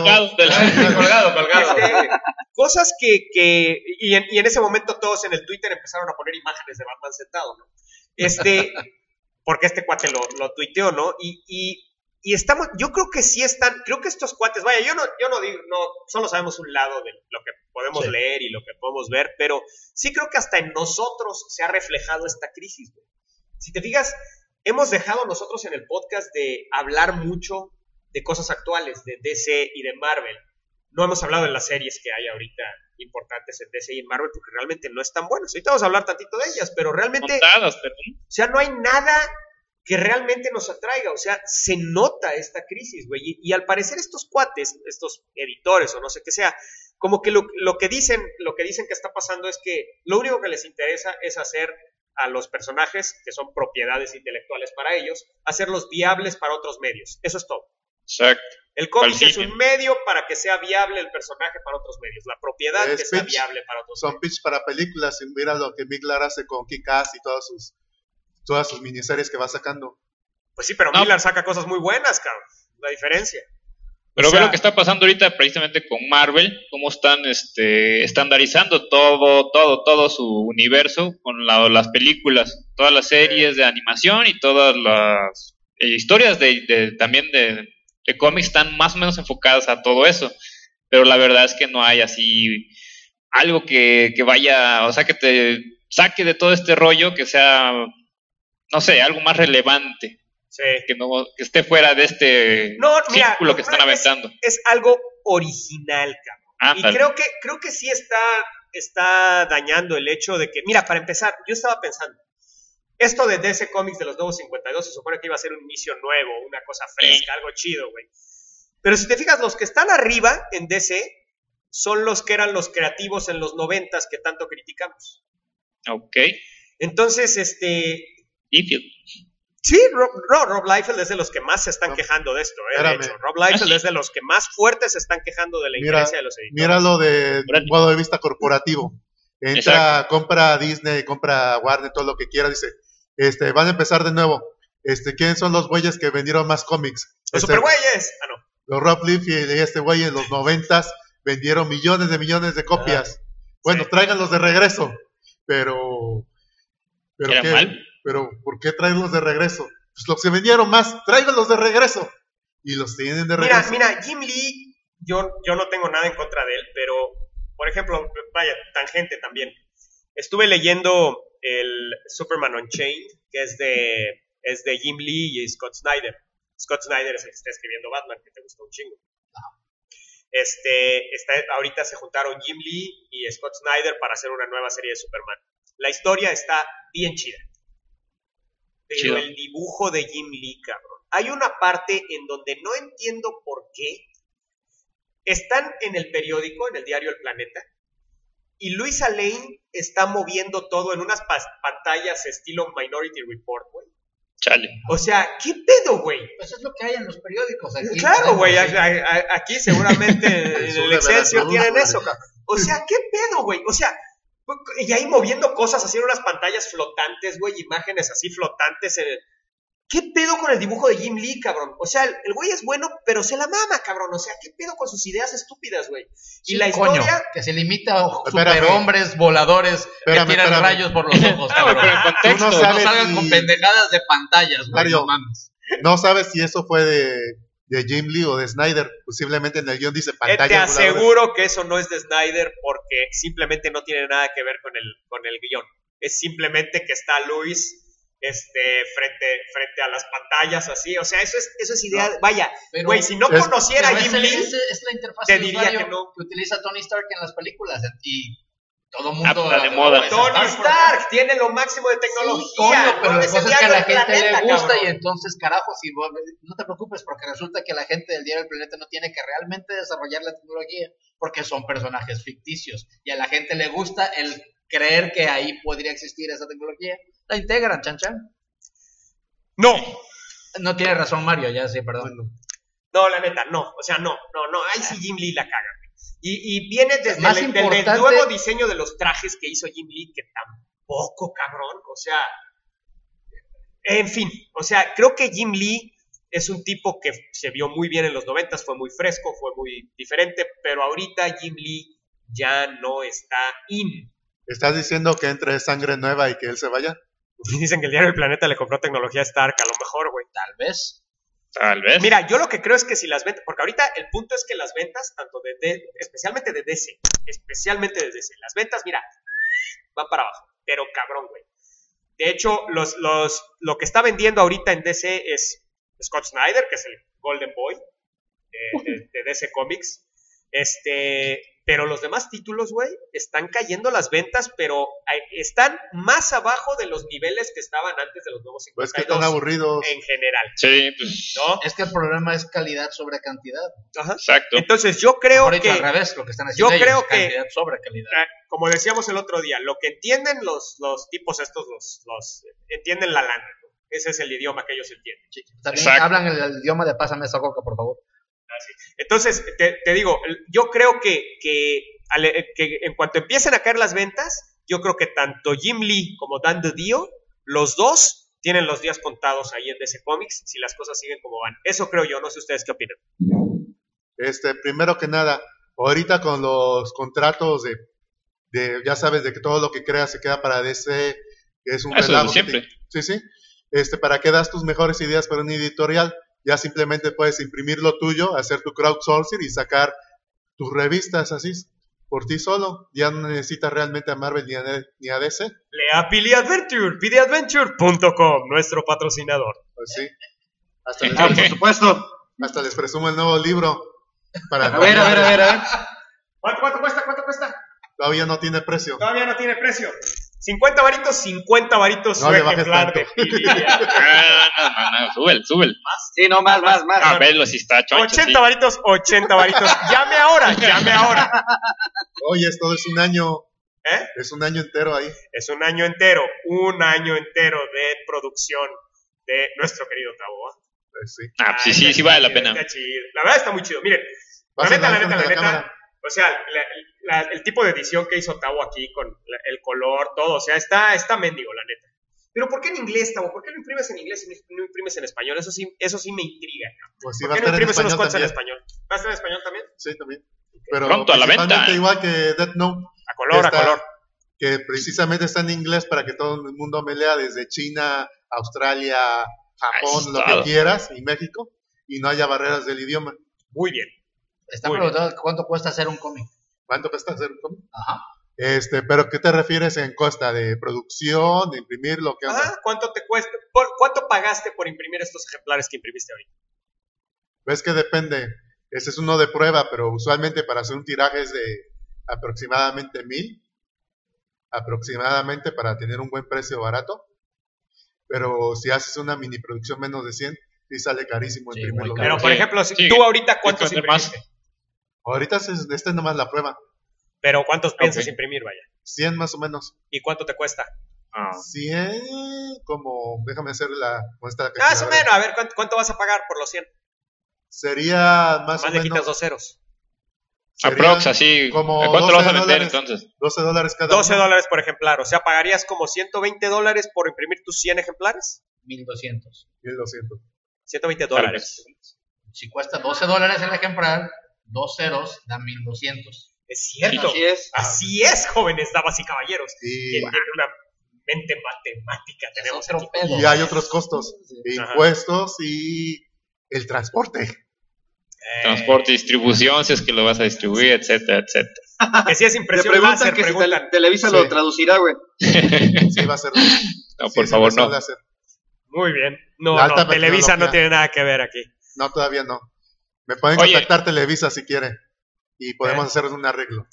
colgado. Cosas y en ese momento todos en el Twitter empezaron a poner imágenes de Batman sentado, ¿no? Porque este cuate lo tuiteó, ¿no? Y Y estamos, yo creo que sí están, creo que estos cuates, vaya, yo no digo, no, solo sabemos un lado de lo que podemos leer y lo que podemos ver, pero sí creo que hasta en nosotros se ha reflejado esta crisis, güey. Si te fijas, hemos dejado nosotros en el podcast de hablar mucho de cosas actuales, de DC y de Marvel. No hemos hablado de las series que hay ahorita importantes en DC y en Marvel porque realmente no están buenas. Ahorita vamos a hablar tantito de ellas, pero realmente, Contadas, pero... o sea, no hay nada que realmente nos atraiga, o sea, se nota esta crisis, güey, y al parecer estos cuates, estos editores o no sé qué sea, como que lo que dicen que está pasando es que lo único que les interesa es hacer a los personajes, que son propiedades intelectuales para ellos, hacerlos viables para otros medios, eso es todo. Exacto. El cómic es un medio para que sea viable el personaje para otros medios, la propiedad que sea viable para otros medios. Son pitch para películas, y mira lo que Miglar hace con Kick-Ass y todas sus miniseries que va sacando. Pues sí, pero Miller saca cosas muy buenas, cabrón. La diferencia. Pero ve lo que está pasando ahorita precisamente con Marvel, cómo están estandarizando todo su universo con las películas, todas las series de animación y todas las historias también de cómics están más o menos enfocadas a todo eso. Pero la verdad es que no hay así algo que vaya, o sea, que te saque de todo este rollo, que sea, no sé, algo más relevante. Sí. Que esté fuera de este círculo que están aventando. Es algo original, cabrón. Y creo que sí está dañando el hecho de que, mira, para empezar, yo estaba pensando, esto de DC Comics de los Nuevos 52 se supone que iba a ser un inicio nuevo, una cosa fresca, algo chido, güey. Pero si te fijas, los que están arriba en DC son los que eran los creativos en los 90s que tanto criticamos. Ok. Entonces, Liefeld. Sí, Rob Liefeld es de los que más se están quejando de esto, de hecho. Rob Liefeld es de los que más fuertes se están quejando de la injerencia de los editores. Míralo de un modo de vista corporativo. Entra, compra Disney, compra Warner, todo lo que quiera, dice, van a empezar de nuevo. ¿Quiénes son los güeyes que vendieron más cómics? Los supergüeyes. Ah, no. Los Rob Liefeld y este güey en los 90s vendieron millones de copias. Bueno, sí. Tráiganlos de regreso. Pero ¿era ¿qué? mal? Pero, ¿por qué traerlos de regreso? Pues los que vendieron más, tráiganlos de regreso. Y los tienen de regreso. Mira, Jim Lee, yo no tengo nada en contra de él, pero, por ejemplo, vaya, tangente también. Estuve leyendo el Superman Unchained, que es de Jim Lee y Scott Snyder. Scott Snyder es el que está escribiendo Batman, que te gustó un chingo. Ahorita se juntaron Jim Lee y Scott Snyder para hacer una nueva serie de Superman. La historia está bien chida. Pero el dibujo de Jim Lee, cabrón. Hay una parte en donde no entiendo por qué. Están en el periódico, en el diario El Planeta, y Luisa Lane está moviendo todo en unas pantallas estilo Minority Report, güey. Chale. O sea, ¿qué pedo, güey? Pues es lo que hay en los periódicos. Aquí, claro, güey. Aquí seguramente en el Excelsior tienen eso, cabrón. O sea, ¿qué pedo, güey? O sea, y ahí moviendo cosas así en unas pantallas flotantes, güey, imágenes así flotantes. ¿Qué pedo con el dibujo de Jim Lee, cabrón? O sea, el güey es bueno, pero se la mama, cabrón. O sea, ¿qué pedo con sus ideas estúpidas, güey? Y sí, la historia... que se limita a superhombres voladores que tiran rayos por los ojos, cabrón. Pero en contexto, no salgan con pendejadas de pantallas, güey, Mario, no mames. No sabes si eso fue de Jim Lee o de Snyder. Posiblemente en el guión dice pantallas. Te aseguro que eso no es de Snyder porque simplemente no tiene nada que ver con el guión. Es simplemente que está Luis frente a las pantallas así, o sea, eso es idea, no, vaya, güey, si no conociera a Jim Lee, es la interfaz te diría que no. Que utiliza Tony Stark en las películas y todo el mundo de moda. Tony Stark tiene lo máximo de tecnología, sí, coño, pero no la cosa es que a la gente le gusta, cabrón. Y entonces, carajo, si no te preocupes porque resulta que la gente del Diario del Planeta no tiene que realmente desarrollar la tecnología porque son personajes ficticios y a la gente le gusta el creer que ahí podría existir esa tecnología. La integran, chan. No tiene razón Mario, ya sí, perdón. No, la neta, no. O sea, no. Ahí sí Jim Lee la caga. Y viene desde el nuevo diseño de los trajes que hizo Jim Lee, que tampoco, cabrón. O sea, en fin. O sea, creo que Jim Lee es un tipo que se vio muy bien en los 90s, fue muy fresco, fue muy diferente, pero ahorita Jim Lee ya no está in. ¿Estás diciendo que entre sangre nueva y que él se vaya? Dicen que el Diario del Planeta le compró tecnología Stark, a lo mejor, güey. Tal vez. Tal vez. Mira, yo lo que creo es que si las ventas, porque ahorita el punto es que las ventas, tanto especialmente de DC, las ventas, mira, van para abajo, pero cabrón, güey. De hecho, lo que está vendiendo ahorita en DC es Scott Snyder, que es el Golden Boy de DC Comics. Pero los demás títulos, güey, están cayendo las ventas, pero están más abajo de los niveles que estaban antes de los nuevos 52. Pues que están aburridos. En general. Sí, pues. ¿No? Es que el problema es calidad sobre cantidad. Ajá. Exacto. Entonces yo creo Ahorita que... al revés, lo que están haciendo yo ellos, creo que- cantidad sobre calidad. Como decíamos el otro día, lo que entienden los tipos estos, entienden la lana, ¿no? Ese es el idioma que ellos entienden. También Exacto. hablan el idioma de pásame esa coca, por favor. Entonces, te digo, yo creo que en cuanto empiecen a caer las ventas, yo creo que tanto Jim Lee como Dan DiDio, los dos tienen los días contados ahí en DC Comics si las cosas siguen como van. Eso creo yo, no sé ustedes qué opinan. Primero que nada, ahorita con los contratos de ya sabes, de que todo lo que creas se queda para DC, que es un Eso relajo es que siempre. sí. ¿Para qué das tus mejores ideas para un editorial? Ya simplemente puedes imprimir lo tuyo, hacer tu crowdsourcing y sacar tus revistas así, por ti solo. Ya no necesitas realmente a Marvel ni a DC. Lea Billy Adventure, billyadventure.com, nuestro patrocinador. Pues sí. Por supuesto. Hasta les presumo el nuevo libro. Para A ver. ¿Cuánto cuesta? Todavía no tiene precio. Todavía no tiene precio. 50 varitos No su le bajes ejemplar de tanto. Billy. No, súbele. Sí, no, más. A verlo si está choncho. 80 varitos. Llame ahora. Oye, esto es un año. ¿Eh? Es un año entero ahí. Es un año entero de producción de nuestro querido Taboa. Pues sí. Sí vale la pena. Está chido. La verdad está muy chido. Miren, la Pásenla ahí neta, frente a la cámara. o sea, el tipo de edición que hizo Tabo aquí con el color, todo, o sea, está mendigo, la neta. Pero ¿por qué en inglés, Tabo? ¿Por qué lo imprimes en inglés y no imprimes en español? Eso sí me intriga. Pues sí, ¿Por va a qué no estar en imprimes unos español cuantos en también. español? ¿Va a estar en español también? Sí, también. Pero Pronto a la venta. principalmente igual que Death Note, A color. que precisamente está en inglés para que todo el mundo me lea desde China, Australia, Japón, Ahí lo está. que quieras, y México, y no haya barreras del idioma. Muy bien. Está Muy preguntando cuánto cuesta hacer un cómic. ¿Cuánto cuesta hacer un cómic? Ajá. Pero ¿qué te refieres en costa? ¿De producción? ¿De imprimir lo que Ajá, ¿cuánto te cuesta? ¿Cuánto pagaste por imprimir estos ejemplares que imprimiste hoy? Pues que depende. Ese es uno de prueba, pero usualmente para hacer un tiraje es de aproximadamente 1,000. Aproximadamente para tener un buen precio barato. Pero si haces una mini producción menos de 100, sí sale carísimo Sí, imprimirlo. muy Pero, caro. por Sí. ejemplo, Sí. tú ahorita, ¿cuántos Hay que vender imprimiste? Ahorita esta es nomás la prueba. Pero, ¿cuántos piensas Ok. imprimir, vaya? 100 más o menos. ¿Y cuánto te cuesta? 100, como, déjame hacer la muestra. Más o menos, a ver, ¿cuánto vas a pagar por los 100? Sería más o Más le quitas menos. 2 ceros. serían Aprox, así. como ¿A cuánto lo vas a 12 vender dólares. entonces? $12 cada $12 por ejemplar. O sea, ¿pagarías como $120 por imprimir tus 100 ejemplares? 1,200. 1,200. $120. Si cuesta $12 el ejemplar, 2 ceros dan 1,200. Es cierto. Así es. Así es, jóvenes, damas y caballeros. Y, Que tiene una mente matemática. Tenemos Es otro aquí. pedo. y hay otros costos. Ajá. Impuestos y el transporte. Transporte, distribución, si es que lo vas a distribuir, etcétera. Que si es Te impresión preguntan láser, que si preguntan. Televisa Sí. lo traducirá, güey. Sí, va a ser. No, sí, por es favor, impresión no. láser. Muy bien. No, La alta Televisa no tecnología. tiene nada que ver aquí. No, todavía no. Me pueden Oye. contactar Televisa si quieren. Y podemos hacer un arreglo.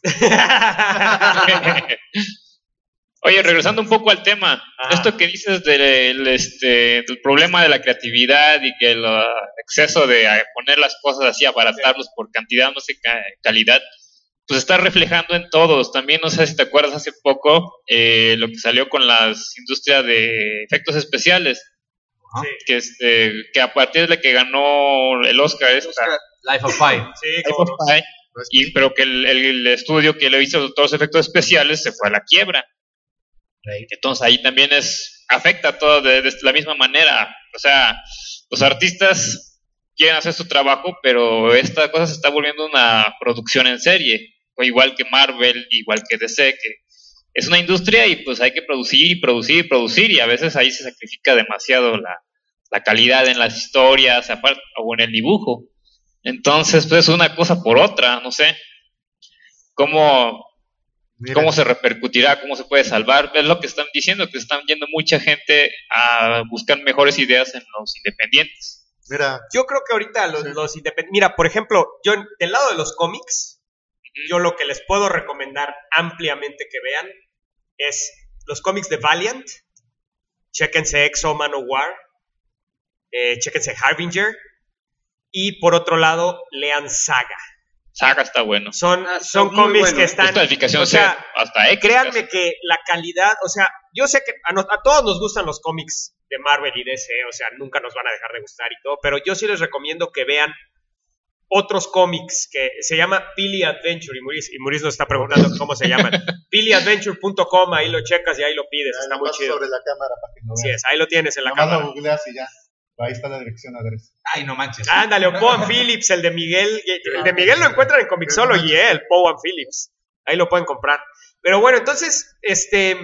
Oye, regresando un poco al tema, Ajá. esto que dices del problema de la creatividad y que el exceso de poner las cosas así, abaratarlos por cantidad, no sé, calidad, pues está reflejando en todos. También no sé si te acuerdas hace poco lo que salió con las industrias de efectos especiales, Sí, que a partir de que ganó el Oscar Life of Pi. sí, cómo no. ¿No es y pero que el estudio que le hizo todos los efectos especiales se fue a la quiebra. Entonces ahí también afecta todo de la misma manera. O sea, los artistas quieren hacer su trabajo, pero esta cosa se está volviendo una producción en serie. O igual que Marvel, igual que DC, que es una industria y pues hay que producir y producir y producir, y a veces ahí se sacrifica demasiado la la calidad en las historias, aparte, o en el dibujo. Entonces, pues una cosa por otra, no sé. ¿Cómo Mira, se repercutirá? ¿Cómo se puede salvar? Es lo que están diciendo, que están yendo mucha gente a buscar mejores ideas en los independientes. mira, Yo creo que ahorita los independientes... Mira, por ejemplo, yo del lado de los cómics, yo lo que les puedo recomendar ampliamente que vean es los cómics de Valiant. Chéquense X-O Manowar. Chéquense Harbinger. Y por otro lado, lean Saga. Saga está bueno. Son muy cómics bueno. que están... Esta calificación o sea, hasta X. créanme que la calidad, o sea, yo sé que a todos nos gustan los cómics de Marvel y DC, o sea, nunca nos van a dejar de gustar y todo, pero yo sí les recomiendo que vean otros cómics que se llama Pili Adventure, y Maurice nos está preguntando cómo se llaman. PiliAdventure.com, ahí lo checas y ahí lo pides, está muy chido. sobre la cámara para que no Así veas. es, ahí lo tienes en la Nomás cámara. lo googleas y ya. Ahí está la dirección adresa. Ay, no manches. Ándale, o Poe Phillips, el de Miguel. El de Miguel lo encuentran en Comixology, el Poe Phillips. Ahí lo pueden comprar. Pero bueno, entonces, ¿qué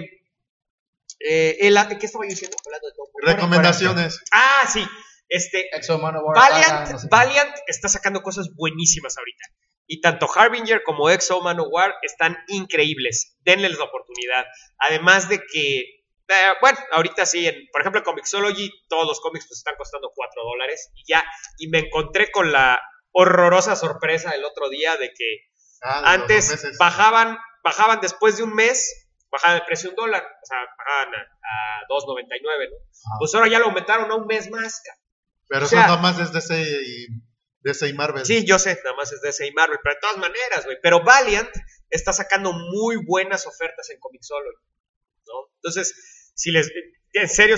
estaba yo diciendo? Hablando de todo. Recomendaciones. Ah, sí. X-O Manowar, Valiant, Saga, no sé qué. Valiant está sacando cosas buenísimas ahorita. Y tanto Harbinger como X-O Manowar están increíbles. Denles la oportunidad. Además de que, bueno, ahorita sí, por ejemplo en Comixology, todos los cómics pues están costando $4 y ya. Y me encontré con la horrorosa sorpresa el otro día de que antes bajaban después de un mes, bajaban el precio $1, o sea, bajaban a $2.99, ¿no? Pues ahora ya lo aumentaron a un mes más, cara. Pero o sea, eso nada más es DC y Marvel. Sí, yo sé, nada más es DC y Marvel, pero de todas maneras, güey. Pero Valiant está sacando muy buenas ofertas en Comixology, ¿no? Entonces, si les... En serio,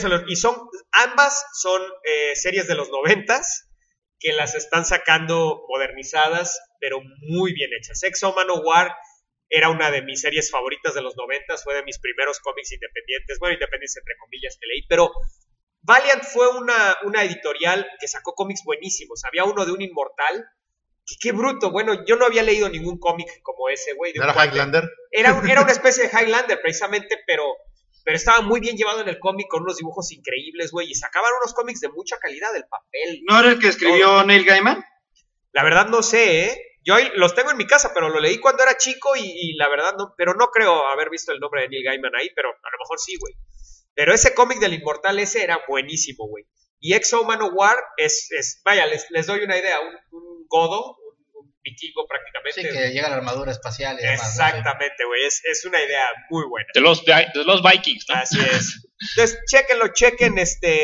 ambas son series de los 90s que las están sacando modernizadas, pero muy bien hechas. X-O Manowar era una de mis series favoritas de los 90s, fue de mis primeros cómics independientes, bueno, independientes entre comillas que leí, pero Valiant fue una editorial que sacó cómics buenísimos. Había uno de un inmortal, que qué bruto, bueno, yo no había leído ningún cómic como ese, güey. ¿No era Highlander? Era una especie de Highlander, precisamente, pero estaba muy bien llevado en el cómic, con unos dibujos increíbles, güey, y sacaban unos cómics de mucha calidad, el papel. ¿No era el que escribió Neil Gaiman? La verdad no sé, ¿eh? Yo los tengo en mi casa, pero lo leí cuando era chico y la verdad no, pero no creo haber visto el nombre de Neil Gaiman ahí, pero a lo mejor sí, güey. Pero ese cómic del Inmortal ese era buenísimo, güey. Y X-O Manowar vaya, les doy una idea, un godo, un vikingo prácticamente. Sí, que llega la armadura espacial y demás. Exactamente, güey, es una idea muy buena. De los Vikings, ¿no? Así es. Entonces, chequen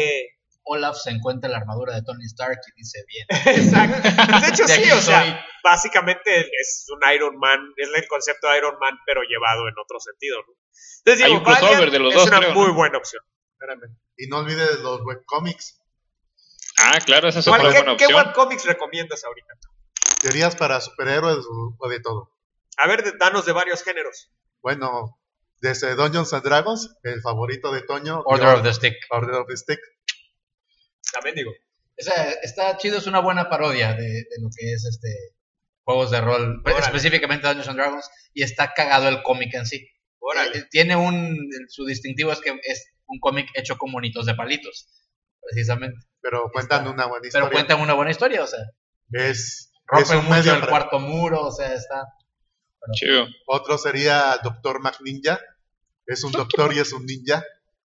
Olaf se encuentra la armadura de Tony Stark y dice bien. Exacto. De hecho, De sí, aquí o sea, soy. básicamente es un Iron Man, es el concepto de Iron Man, pero llevado en otro sentido, ¿no? Entonces Hay digo, un crossover Valiant de los es dos, una creo, muy ¿no? buena opción. Espérame. Y no olvides los webcomics. Ah, claro, esa es otra buena ¿Qué opción. webcomics recomiendas ahorita? ¿Teorías para superhéroes o de todo? A ver, danos de varios géneros. Bueno, desde Dungeons and Dragons, el favorito de Toño. Order of the Stick. Order of the Stick. También digo. O sea, está chido, es una buena parodia de lo que es juegos de rol, Órale. específicamente Dungeons and Dragons, y está cagado el cómic en sí. Órale. Tiene su distintivo es que es un cómic hecho con monitos de palitos, precisamente. Pero cuentan una buena historia. Pero cuentan una buena historia, o sea, Es rompen un mucho medio el cuarto muro, o sea, está... Chido. Otro sería Doctor McNinja. Es un doctor y es un ninja.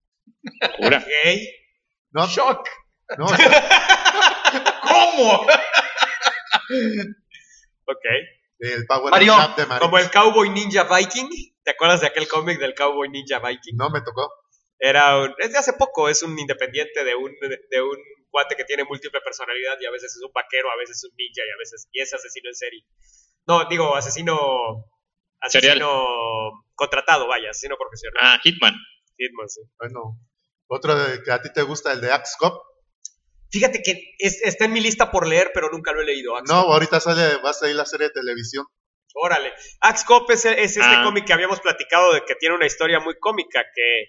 Pura. Ok. No, ¡Shock! no, ¿Cómo? Ok. el Power Mario, Snap de Mario. Como el Cowboy Ninja Viking. ¿Te acuerdas de aquel cómic del Cowboy Ninja Viking? No me tocó. Es de hace poco, es un independiente de un cuate que tiene múltiple personalidad y a veces es un vaquero, a veces es un ninja y es asesino en serie. No, digo, asesino contratado, vaya, asesino profesional. Ah, Hitman. Hitman, sí. Bueno, otro que a ti te gusta, el de Axe Cop. Fíjate que está en mi lista por leer, pero nunca lo he leído. Axe No, Cop. ahorita va a salir la serie de televisión. Órale. Axe Cop es este cómic que habíamos platicado de que tiene una historia muy cómica,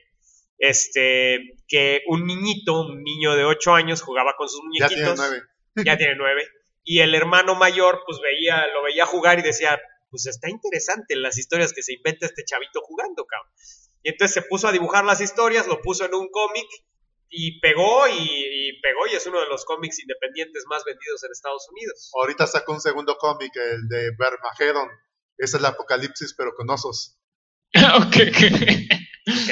que un niño de 8 años jugaba con sus Ya tiene muñequitos. 9. Ya tiene 9. Y el hermano mayor, pues lo veía jugar y decía, pues está interesante las historias que se inventa este chavito jugando, cabrón. Y entonces se puso a dibujar las historias, lo puso en un cómic Y pegó y pegó y es uno de los cómics independientes más vendidos en Estados Unidos. Ahorita sacó un segundo cómic, el de Vermageddon. Es el apocalipsis, pero con osos. Ok. Ok.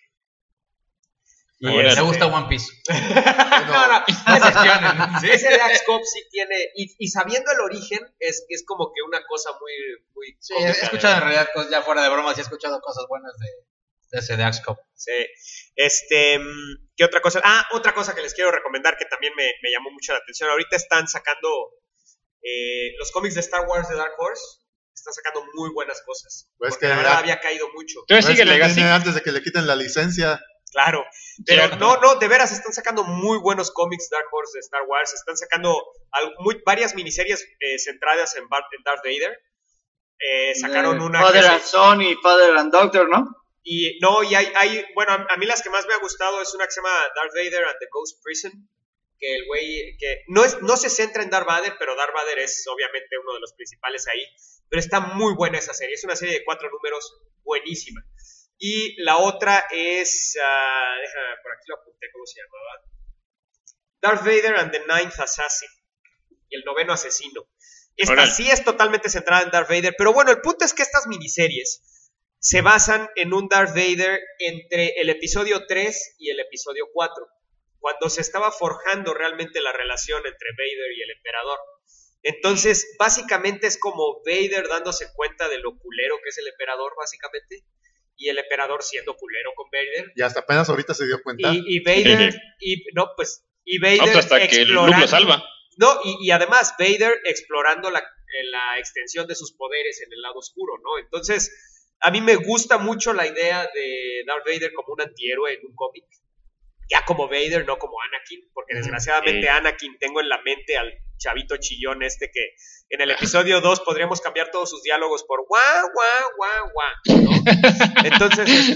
Y Órale. Me gusta One Piece. no, Sí. ese de Axe Cop sí tiene, y sabiendo el origen, es como que una cosa muy Sí, cómica, he escuchado en realidad, ya fuera de bromas, he escuchado cosas buenas de ese de Axe Cop. Sí. ¿Qué otra cosa? Otra cosa que les quiero recomendar que también me llamó mucho la atención. Ahorita están sacando los cómics de Star Wars de Dark Horse. Están sacando muy buenas cosas. Pues Porque que la verdad había caído mucho. Entonces Pues sigue que Legacy. viene antes de que le quiten la licencia. Claro. Pero Cierto. no, de veras, están sacando muy buenos cómics Dark Horse de Star Wars. Están sacando varias miniseries centradas en Darth Vader. Sacaron una Father que and Son y Father and Doctor, ¿no? y hay bueno, a mí las que más me ha gustado es una que se llama Darth Vader and the Ghost Prison, que el güey, que no se centra en Darth Vader, pero Darth Vader es obviamente uno de los principales ahí, pero está muy buena esa serie, es una serie de 4 números buenísima. Y la otra es, déjame, por aquí lo apunté, ¿cómo se llamaba? Darth Vader and the Ninth Assassin, y el noveno asesino. Esta Órale. sí es totalmente centrada en Darth Vader, pero bueno, el punto es que estas miniseries se basan en un Darth Vader entre el episodio 3 y el episodio 4, cuando se estaba forjando realmente la relación entre Vader y el emperador. Entonces, básicamente es como Vader dándose cuenta de lo culero que es el emperador, básicamente, y el emperador siendo culero con Vader. Y hasta apenas ahorita se dio cuenta. Y Vader, y Vader Pues hasta que Luke lo salva. No, y además Vader explorando la extensión de sus poderes en el lado oscuro, ¿no? Entonces, a mí me gusta mucho la idea de Darth Vader como un antihéroe en un cómic. Ya como Vader, no como Anakin, porque desgraciadamente Anakin tengo en la mente al chavito chillón que en el episodio 2 podríamos cambiar todos sus diálogos por guau, guau, guau, guau, ¿no? Entonces,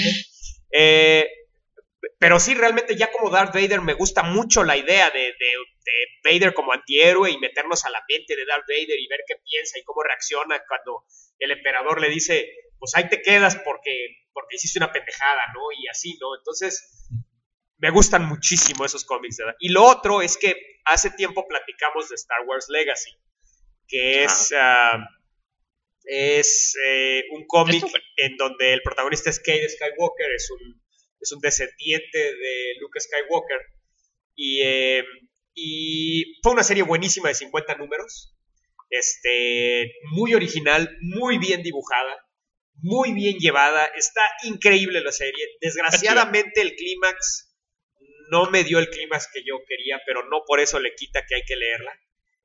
pero sí, realmente ya como Darth Vader me gusta mucho la idea de Vader como antihéroe y meternos a la mente de Darth Vader y ver qué piensa y cómo reacciona cuando el emperador le dice, pues ahí te quedas porque hiciste una pendejada, ¿no? Y así, ¿no? Entonces, me gustan muchísimo esos cómics, ¿verdad? Y lo otro es que hace tiempo platicamos de Star Wars Legacy, que es un cómic en donde el protagonista es Cade Skywalker, es un descendiente de Luke Skywalker, y fue una serie buenísima de 50 números, muy original, muy bien dibujada, muy bien llevada, está increíble la serie. Desgraciadamente el clímax no me dio el clímax que yo quería, pero no por eso le quita que hay que leerla,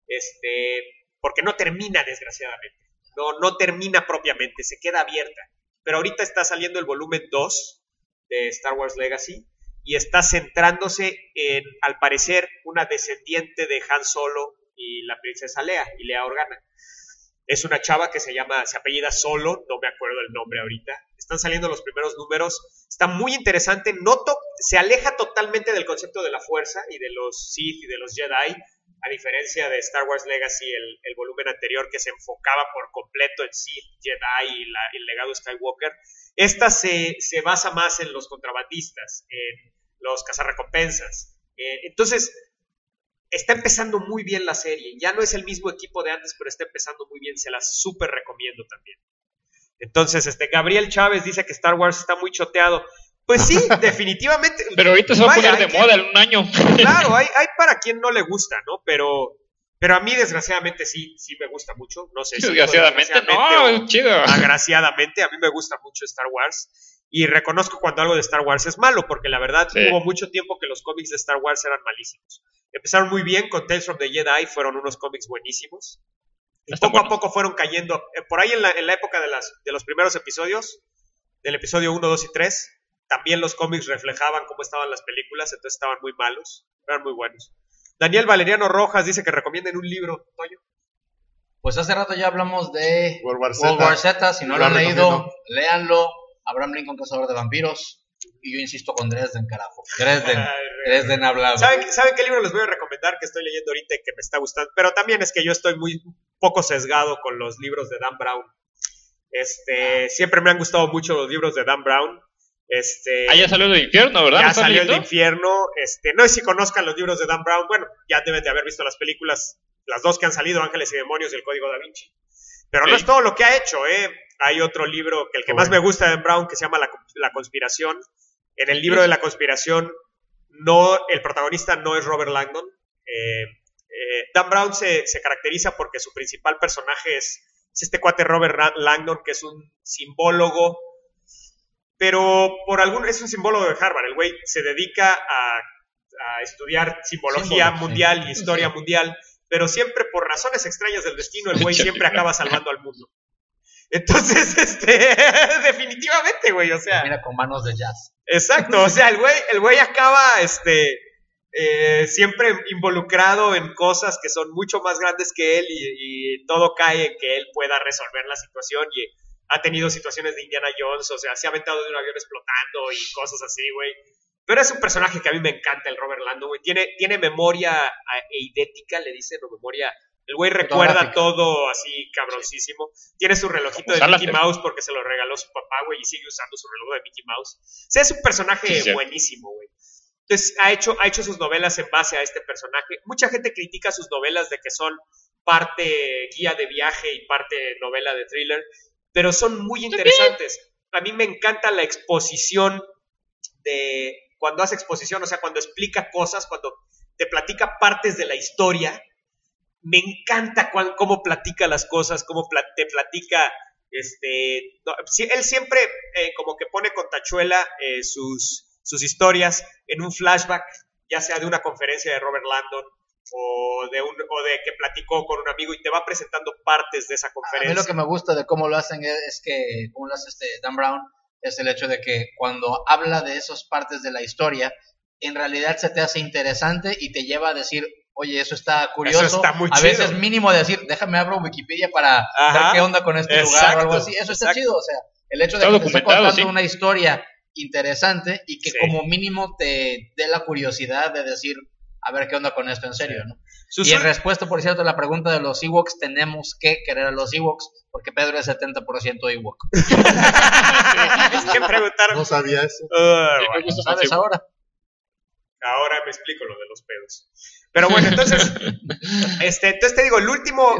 porque no termina, desgraciadamente, no termina propiamente, se queda abierta, pero ahorita está saliendo el volumen 2 de Star Wars Legacy y está centrándose en, al parecer, una descendiente de Han Solo y la princesa Leia, y Leia Organa. Es una chava que se apellida Solo, no me acuerdo el nombre ahorita. Están saliendo los primeros números, está muy interesante, se aleja totalmente del concepto de la fuerza y de los Sith y de los Jedi, a diferencia de Star Wars Legacy, el volumen anterior que se enfocaba por completo en Sith, Jedi y el legado Skywalker. Esta se basa más en los contrabandistas, en los cazarrecompensas. Entonces, está empezando muy bien la serie. Ya no es el mismo equipo de antes, pero está empezando muy bien. Se la súper recomiendo también. Entonces, Gabriel Chávez dice que Star Wars está muy choteado. Pues sí, definitivamente. Pero ahorita se va a poner de moda en un año. Claro, hay para quien no le gusta, ¿no? Pero a mí, desgraciadamente, sí me gusta mucho. No sé si Desgraciadamente, no, es chido. Agraciadamente, a mí me gusta mucho Star Wars. Y reconozco cuando algo de Star Wars es malo, porque la verdad hubo mucho tiempo que los cómics de Star Wars eran malísimos. Empezaron muy bien con Tales from the Jedi, fueron unos cómics buenísimos. Y poco a poco fueron cayendo. Por ahí en la época de los primeros episodios, del episodio 1, 2 y 3, también los cómics reflejaban cómo estaban las películas, entonces estaban muy malos, eran muy buenos. Daniel Valeriano Rojas dice que recomienden un libro, Toño. Pues hace rato ya hablamos de World War Z, si no lo han leído, recomiendo. léanlo. Abraham Lincoln, Cazador de Vampiros. Y yo insisto con Dresden, carajo. Dresden hablado. ¿Saben qué libro les voy a recomendar que estoy leyendo ahorita y que me está gustando? Pero también es que yo estoy muy poco sesgado con los libros de Dan Brown. Siempre me han gustado mucho los libros de Dan Brown. Ya salió del infierno, ¿verdad? Ya ¿No salió el de leyendo? infierno. No sé si conozcan los libros de Dan Brown. Bueno, ya deben de haber visto las películas, las dos que han salido, Ángeles y Demonios y El Código Da Vinci. Pero no es todo lo que ha hecho, Hay otro libro que el que más me gusta de Dan Brown, que se llama La Conspiración. En el libro de La Conspiración, el protagonista no es Robert Langdon. Dan Brown se caracteriza porque su principal personaje es este cuate Robert Langdon, que es un simbólogo, pero es un simbólogo de Harvard. El güey se dedica a estudiar simbología mundial y historia mundial, pero siempre por razones extrañas del destino el güey siempre acaba salvando al mundo. Entonces, definitivamente, güey, o sea... Mira, con manos de jazz. Exacto, o sea, el güey acaba, siempre involucrado en cosas que son mucho más grandes que él y todo cae en que él pueda resolver la situación y ha tenido situaciones de Indiana Jones, o sea, se ha aventado de un avión explotando y cosas así, güey. Pero es un personaje que a mí me encanta, el Robert Langdon, güey. Tiene memoria eidética, le dicen, o memoria... El güey recuerda todo así cabroncísimo. Tiene su relojito de Mickey Mouse porque se lo regaló su papá, güey, y sigue usando su reloj de Mickey Mouse. O sea, es un personaje buenísimo, güey. Entonces, ha hecho sus novelas en base a este personaje. Mucha gente critica sus novelas de que son parte guía de viaje y parte novela de thriller, pero son muy interesantes. A mí me encanta la exposición cuando hace exposición, o sea, cuando explica cosas, cuando te platica partes de la historia. Me encanta cómo platica las cosas, cómo te platica, él siempre como que pone con tachuela sus historias en un flashback, ya sea de una conferencia de Robert Langdon o de que platicó con un amigo y te va presentando partes de esa conferencia. A mí lo que me gusta de cómo lo hacen es que, como lo hace Dan Brown, es el hecho de que cuando habla de esas partes de la historia, en realidad se te hace interesante y te lleva a decir... Oye, eso está curioso. Eso está muy a chido. veces mínimo decir, déjame abro Wikipedia para ver qué onda con este lugar o algo así. Eso está chido. O sea, el hecho de que te esté contando una historia interesante y que como mínimo te dé la curiosidad de decir, a ver qué onda con esto en serio, ¿no? Y en respuesta, por cierto, a la pregunta de los Ewoks, tenemos que querer a los Ewoks porque Pedro es 70% Ewok. Es que preguntaron. No sabía eso. Bueno, ¿sabes ahora? Ahora me explico lo de los pedos. Pero bueno, entonces te digo, el último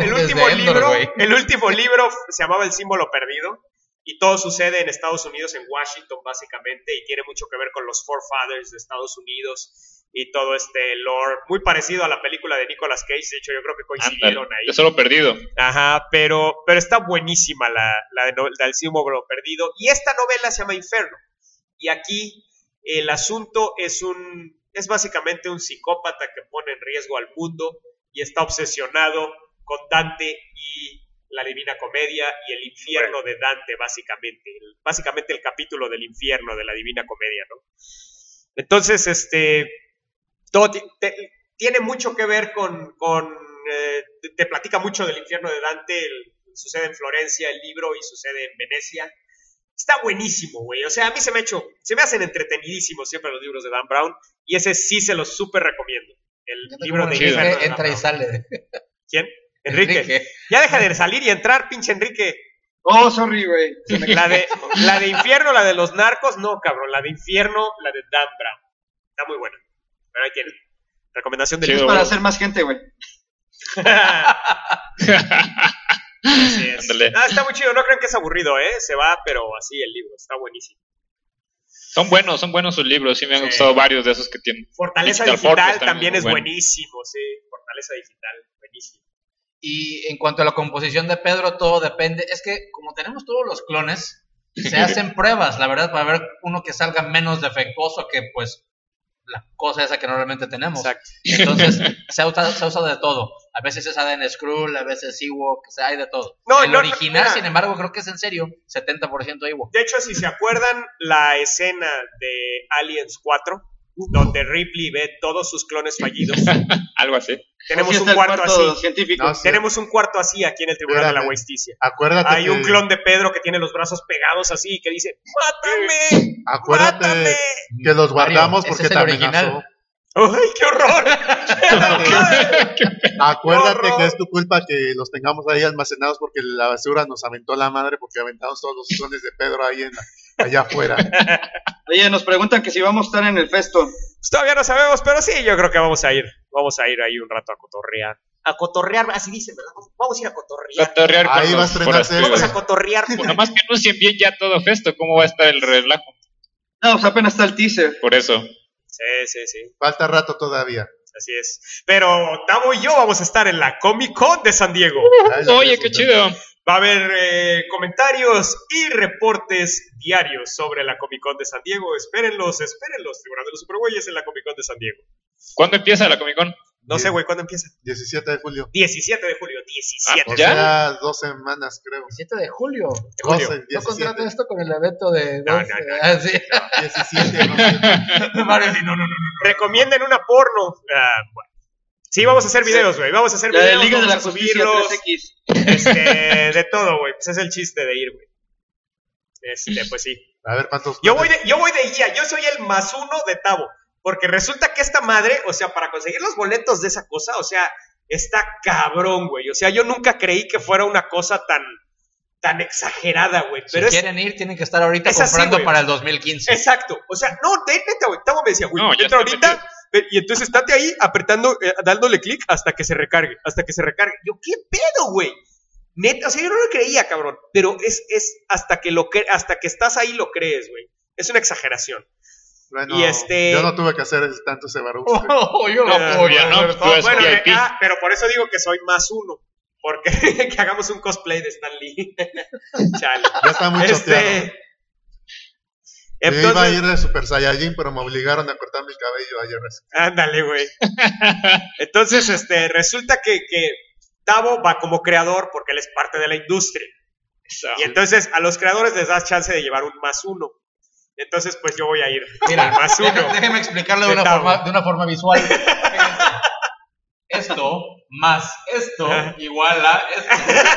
libro se llamaba El Símbolo Perdido y todo sucede en Estados Unidos, en Washington básicamente, y tiene mucho que ver con los Forefathers de Estados Unidos y todo este lore, muy parecido a la película de Nicolas Cage. De hecho, yo creo que coincidieron ahí. Tesoro Perdido. Ajá, pero está buenísima la del Símbolo Perdido, y esta novela se llama Inferno, y aquí el asunto es básicamente un psicópata que pone en riesgo al mundo y está obsesionado con Dante y la Divina Comedia y el infierno de Dante, básicamente el capítulo del infierno de la Divina Comedia, ¿no? Entonces, todo tiene mucho que ver te platica mucho del infierno de Dante. Sucede en Florencia el libro y sucede en Venecia. Está buenísimo, güey. O sea, a mí se me hacen entretenidísimos siempre los libros de Dan Brown, y ese sí se los súper recomiendo. El libro de Inferno. Entra y sale. ¿Quién? Enrique. Ya deja de salir y entrar, pinche Enrique. Oh, sorry, güey. La de Infierno, la de los narcos, no, cabrón. La de Infierno, la de Dan Brown. Está muy buena. Pero ahí tienen. Recomendación del libro. Es para hacer más gente, güey. Así es. Está muy chido, no creen que es aburrido, se va, pero así el libro, está buenísimo. Son buenos sus libros, sí me han gustado varios de esos que tienen. Fortaleza Digital también es buenísimo, sí, Fortaleza Digital, buenísimo. Y en cuanto a la composición de Pedro, todo depende, es que como tenemos todos los clones, se hacen pruebas, la verdad, para ver uno que salga menos defectuoso que pues la cosa esa que normalmente tenemos. Exacto. Entonces se ha usado de todo. A veces es ADN Skrull, a veces Ewok, o sea, hay de todo. El original, sin embargo, creo que es en serio 70% Ewok. De hecho, si se acuerdan la escena de Aliens 4, donde Ripley ve todos sus clones fallidos. Algo así. Tenemos un cuarto así. Tenemos un cuarto así aquí en el Tribunal de la Justicia. Acuérdate. Hay un clon de Pedro que tiene los brazos pegados así y que dice: ¡Mátame! Acuérdate ¡Mátame! Que los guardamos Mario, porque ese te es el amenazó. ¡Ay, qué horror! Acuérdate que es tu culpa que los tengamos ahí almacenados porque la basura nos aventó la madre porque aventamos todos los clones de Pedro ahí allá afuera. Oye, nos preguntan que si vamos a estar en el festo. Pues todavía no sabemos, pero sí, yo creo que vamos a ir. Vamos a ir ahí un rato a cotorrear. A cotorrear, así dicen, ¿verdad? Vamos a ir a cotorrear. Cotorrear con Ahí va a los estrenarse. forasteros. Vamos a cotorrear. Pues nomás que anuncien bien ya todo esto, ¿cómo va a estar el relajo? No, pues apenas está el teaser. Por eso. Sí. Falta rato todavía. Así es. Pero Tavo y yo vamos a estar en la Comic Con de San Diego. Ahí la Oye, ves, qué chido. Va a haber comentarios y reportes diarios sobre la Comic Con de San Diego. Espérenlos. Figuras de los Supergüeyes en la Comic Con de San Diego. ¿Cuándo empieza la Comic Con? No sé, güey, ¿cuándo empieza? 17 de julio. 17 de julio. 17. O ¿Ya? sea, 2 semanas, creo. 7 de julio. 12, ¿No 17. contrata esto con el evento de... No. Ah, sí. 17, no sé. Mario, sí, no. Recomienden una porno. Bueno. Sí, vamos a hacer videos, güey. Vamos a hacer La de videos. Liga de vamos la a Justicia subirlos. 3X. De todo, güey. Pues es el chiste de ir, güey. Pues sí. A ver cuántos. Yo voy de guía. Yo soy el +1 de Tavo. Porque resulta que esta madre, o sea, para conseguir los boletos de esa cosa, o sea, está cabrón, güey. O sea, yo nunca creí que fuera una cosa tan exagerada, güey. Si Pero quieren ir, tienen que estar ahorita es así, comprando güey. para el 2015. Exacto. O sea, no, neta, güey. Tavo me decía, güey, No, ya entra está ahorita y entonces estate ahí apretando, dándole clic hasta que se recargue. Yo, ¿qué pedo, güey? Neta, o sea, yo no lo creía, cabrón. Pero es hasta que estás ahí lo crees, güey. Es una exageración. Bueno, Y yo no tuve que hacer tanto ese barullo. Yo lo apoyo, no, ¿no? pues, Bueno, VIP. pero por eso digo que soy +1. Porque que hagamos un cosplay de Stan Lee. Chale. Ya está muy choteado. Yo iba a Entonces, ir de Super Saiyajin, pero me obligaron a cortarme el cabello ayer. ándale, güey. Entonces, resulta que Tavo va como creador porque él es parte de la industria. Y entonces a los creadores les das chance de llevar un +1. Entonces, pues yo voy a ir Mira, al +1. déjeme explicarle De Tavo. de una forma visual. Esto más esto igual a esto.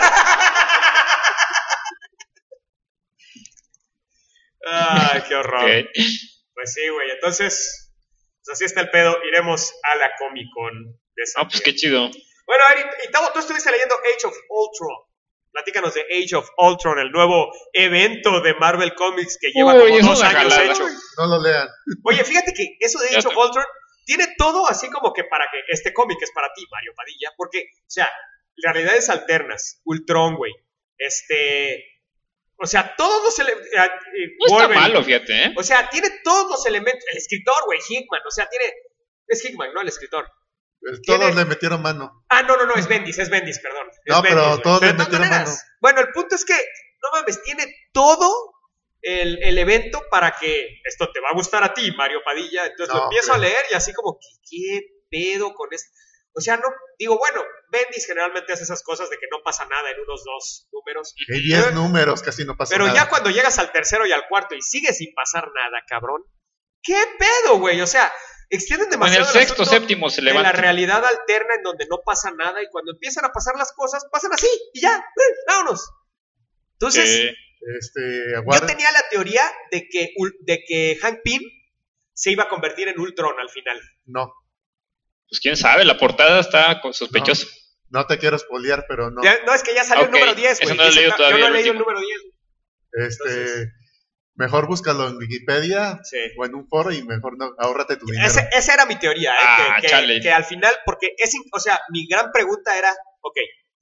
Ay, qué horror. Ok. Pues sí, güey. Entonces, pues así está el pedo. Iremos a la Comic Con de San Ah, pues Diego. qué chido. Bueno, a ver, y Tavo, tú estuviste leyendo Age of Ultron. Platícanos de Age of Ultron, el nuevo evento de Marvel Comics que lleva Uy, como es 2 una años jalada. hecho. No lo lean. Oye, fíjate que eso de Ya Age of está. Ultron tiene todo así como que para que este cómic es para ti, Mario Padilla, porque, o sea, realidades alternas, Ultron, güey, o sea, todos los elementos... No está malo, fíjate, ¿eh? O sea, tiene todos los elementos, el escritor, güey, Hickman, o sea, es Hickman, ¿no? El escritor. Todos le metieron mano. Ah, no, es Bendis, perdón. Es No, pero Bendis, güey. todos Pero le de todas metieron maneras, mano. bueno, el punto es que, no mames, tiene todo el evento para que esto te va a gustar a ti, Mario Padilla. Entonces lo No, empiezo a creo. leer y así como, ¿qué pedo con esto? O sea, no, digo, bueno, Bendis generalmente hace esas cosas de que no pasa nada en unos 2 números. Hay 10 números, casi no pasa Pero nada. ya cuando llegas al tercero y al cuarto y sigues sin pasar nada, cabrón. ¿Qué pedo, güey? O sea, extienden En demasiado el sexto, asunto séptimo se de la levanta. realidad alterna en donde no pasa nada y cuando empiezan a pasar las cosas, pasan así y ya, vámonos. Entonces, yo Aguarden. tenía la teoría de que Hank Pym se iba a convertir en Ultron al final. No, Pues quién sabe, la portada está sospechosa. no te quiero spoilear, pero no. No, es que ya salió Ok, el número 10, eso güey. no lo he leído Yo todavía, no he el leído el último. número 10. Entonces- Mejor búscalo en Wikipedia Sí. o en un foro y mejor no, ahórrate tu dinero. Esa era mi teoría, chale. que al final, porque o sea, mi gran pregunta era, ok,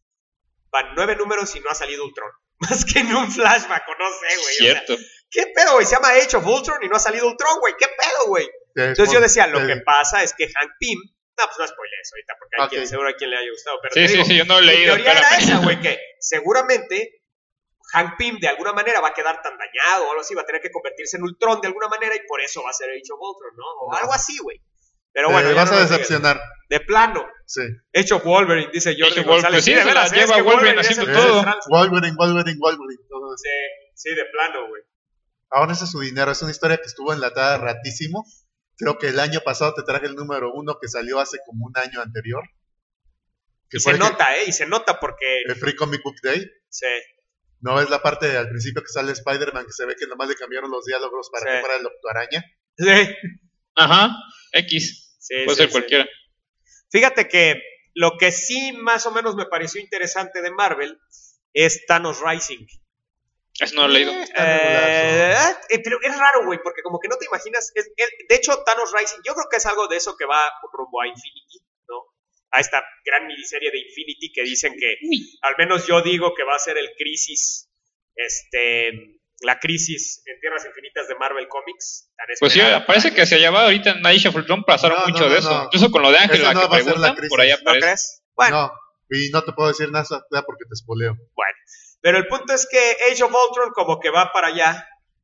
van 9 números y no ha salido Ultron. Más que en un flashback, o no sé, güey. O sea, Cierto. ¿qué pedo, güey? Se llama Age of Ultron y no ha salido Ultron, güey. ¿Qué pedo, güey? Entonces yo decía, lo que pasa es que Hank Pym, no, pues no spoilers ahorita, porque Ok. seguro a quien le haya gustado, pero Sí, te digo, yo no he mi leído. teoría era espérame. esa, güey, que seguramente Hank Pym de alguna manera va a quedar tan dañado o algo así, va a tener que convertirse en Ultron de alguna manera y por eso va a ser Age of Ultron, ¿no? O algo así, güey. Pero bueno, Te ya vas no a nos digas. decepcionar. De plano. Sí. Age of Wolverine, dice Jordi Age of González. Wolverine, sí, de se la veras, lleva es que Wolverine es haciendo el todo. trans. Wolverine, todo eso. Sí, de plano, güey. Ahora ese es su dinero. Es una historia que estuvo enlatada ratísimo. Creo que el año pasado te traje el número 1 que salió hace como un año anterior. Que Y fue se nota, y se nota porque... el Free Comic Book Day. Sí, ¿No ves la parte al principio que sale Spider-Man que se ve que nomás le cambiaron los diálogos para Sí. que fuera el Doctor Araña? sí. Ajá, X. Sí, Puede sí, ser sí. cualquiera. Fíjate que lo que sí más o menos me pareció interesante de Marvel es Thanos Rising. Eso no lo he leído. Pero es raro, güey, porque como que no te imaginas. De hecho, Thanos Rising, yo creo que es algo de eso que va rumbo a Infinity, ¿no? A esta gran miniserie de Infinity que dicen que, al menos yo digo que va a ser el crisis, la crisis en Tierras Infinitas de Marvel Comics. Pues sí, parece que hacia allá va ahorita en Age of Ultron pasaron mucho de eso. Incluso con lo de Ángela Esa no que va a ser la preguntan, crisis. por allá ¿No aparece. crees? Bueno, No, y no te puedo decir nada porque te spoleo. bueno. Pero el punto es que Age of Ultron como que va para allá.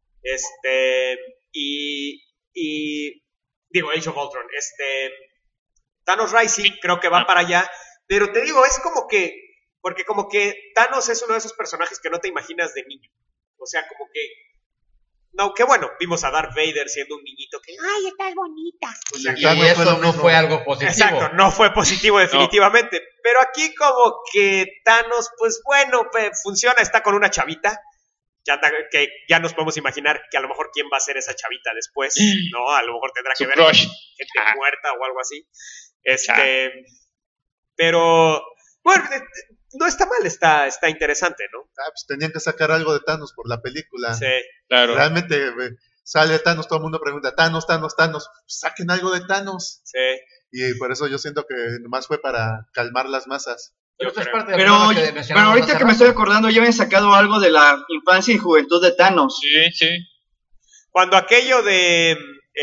Y digo, Age of Ultron. Thanos Rising creo que va para allá. Pero te digo, es como que... Porque como que Thanos es uno de esos personajes que no te imaginas de niño. O sea, como que... No, que bueno, vimos a Darth Vader siendo un niñito que... ¡Ay, estás bonita! O sea, Y Thanos fue eso lo no mismo. fue algo positivo. exacto, no fue positivo definitivamente. Pero aquí como que Thanos, pues bueno, funciona, está con una chavita. Que ya nos podemos imaginar que a lo mejor quién va a ser esa chavita después, ¿no? A lo mejor tendrá que Su ver crush. con gente muerta o algo así. Pero, bueno, no está mal, está interesante, ¿no? Pues tenían que sacar algo de Thanos por la película. Sí. Claro. Realmente sale Thanos, todo el mundo pregunta, Thanos, saquen algo de Thanos. Sí. Y por eso yo siento que nomás fue para calmar las masas. Pero esto es parte del Pero, problema que pero mencionamos ahorita hace que me rato. estoy acordando, ya habían sacado algo de la infancia y juventud de Thanos. Sí, sí. Cuando aquello de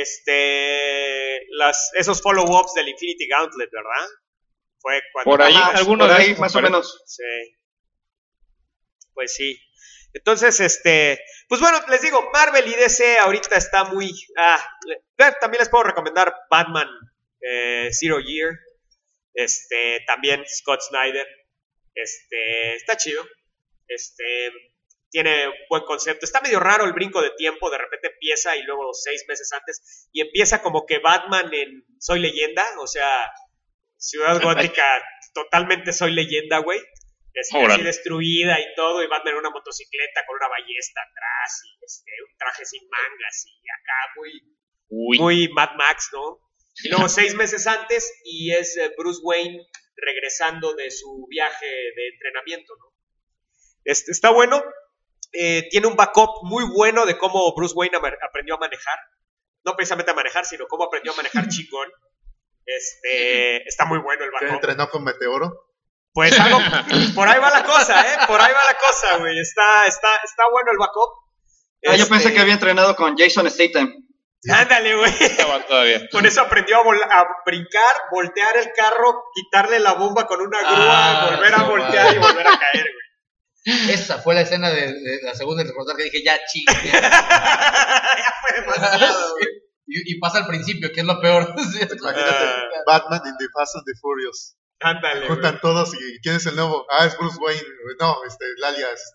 esos follow-ups del Infinity Gauntlet, ¿verdad? Fue cuando... Por ahí, Ajá, algunos por de ahí esos más o aparecen. menos. Sí. Pues sí. Entonces, pues bueno, les digo, Marvel y DC ahorita está muy... también les puedo recomendar Batman Zero Year. También Scott Snyder. Está chido. Tiene buen concepto. Está medio raro el brinco de tiempo. De repente empieza y luego 6 meses antes. Y empieza como que Batman en Soy Leyenda. O sea, Ciudad Gótica, totalmente Soy Leyenda, güey. Así destruida y todo. Y Batman en una motocicleta con una ballesta atrás. Y un traje sin mangas. Y acá muy Mad Max, ¿no? Y luego 6 meses antes. Y es Bruce Wayne regresando de su viaje de entrenamiento, ¿no? Está bueno. Tiene un backup muy bueno de cómo Bruce Wayne aprendió a manejar. No precisamente a manejar, sino cómo aprendió a manejar chingón. Está muy bueno el ¿Que backup. entrenó con Meteoro? Pues algo, por ahí va la cosa, por ahí va la cosa, güey. Está bueno el backup. Yo pensé que había entrenado con Jason Statham. Ándale, güey. Estaba todavía. Con eso aprendió a brincar, voltear el carro, quitarle la bomba con una grúa, volver a voltear y volver a caer, güey. Esa fue la escena de la segunda reportaje que dije, ya chingue. Ya fue demasiado, güey. Y pasa al principio, que es lo peor. Imagínate, Batman in the Fast and the Furious. Ándale, Juntan güey. todos y ¿quién es el nuevo? Es Bruce Wayne. No, el alias,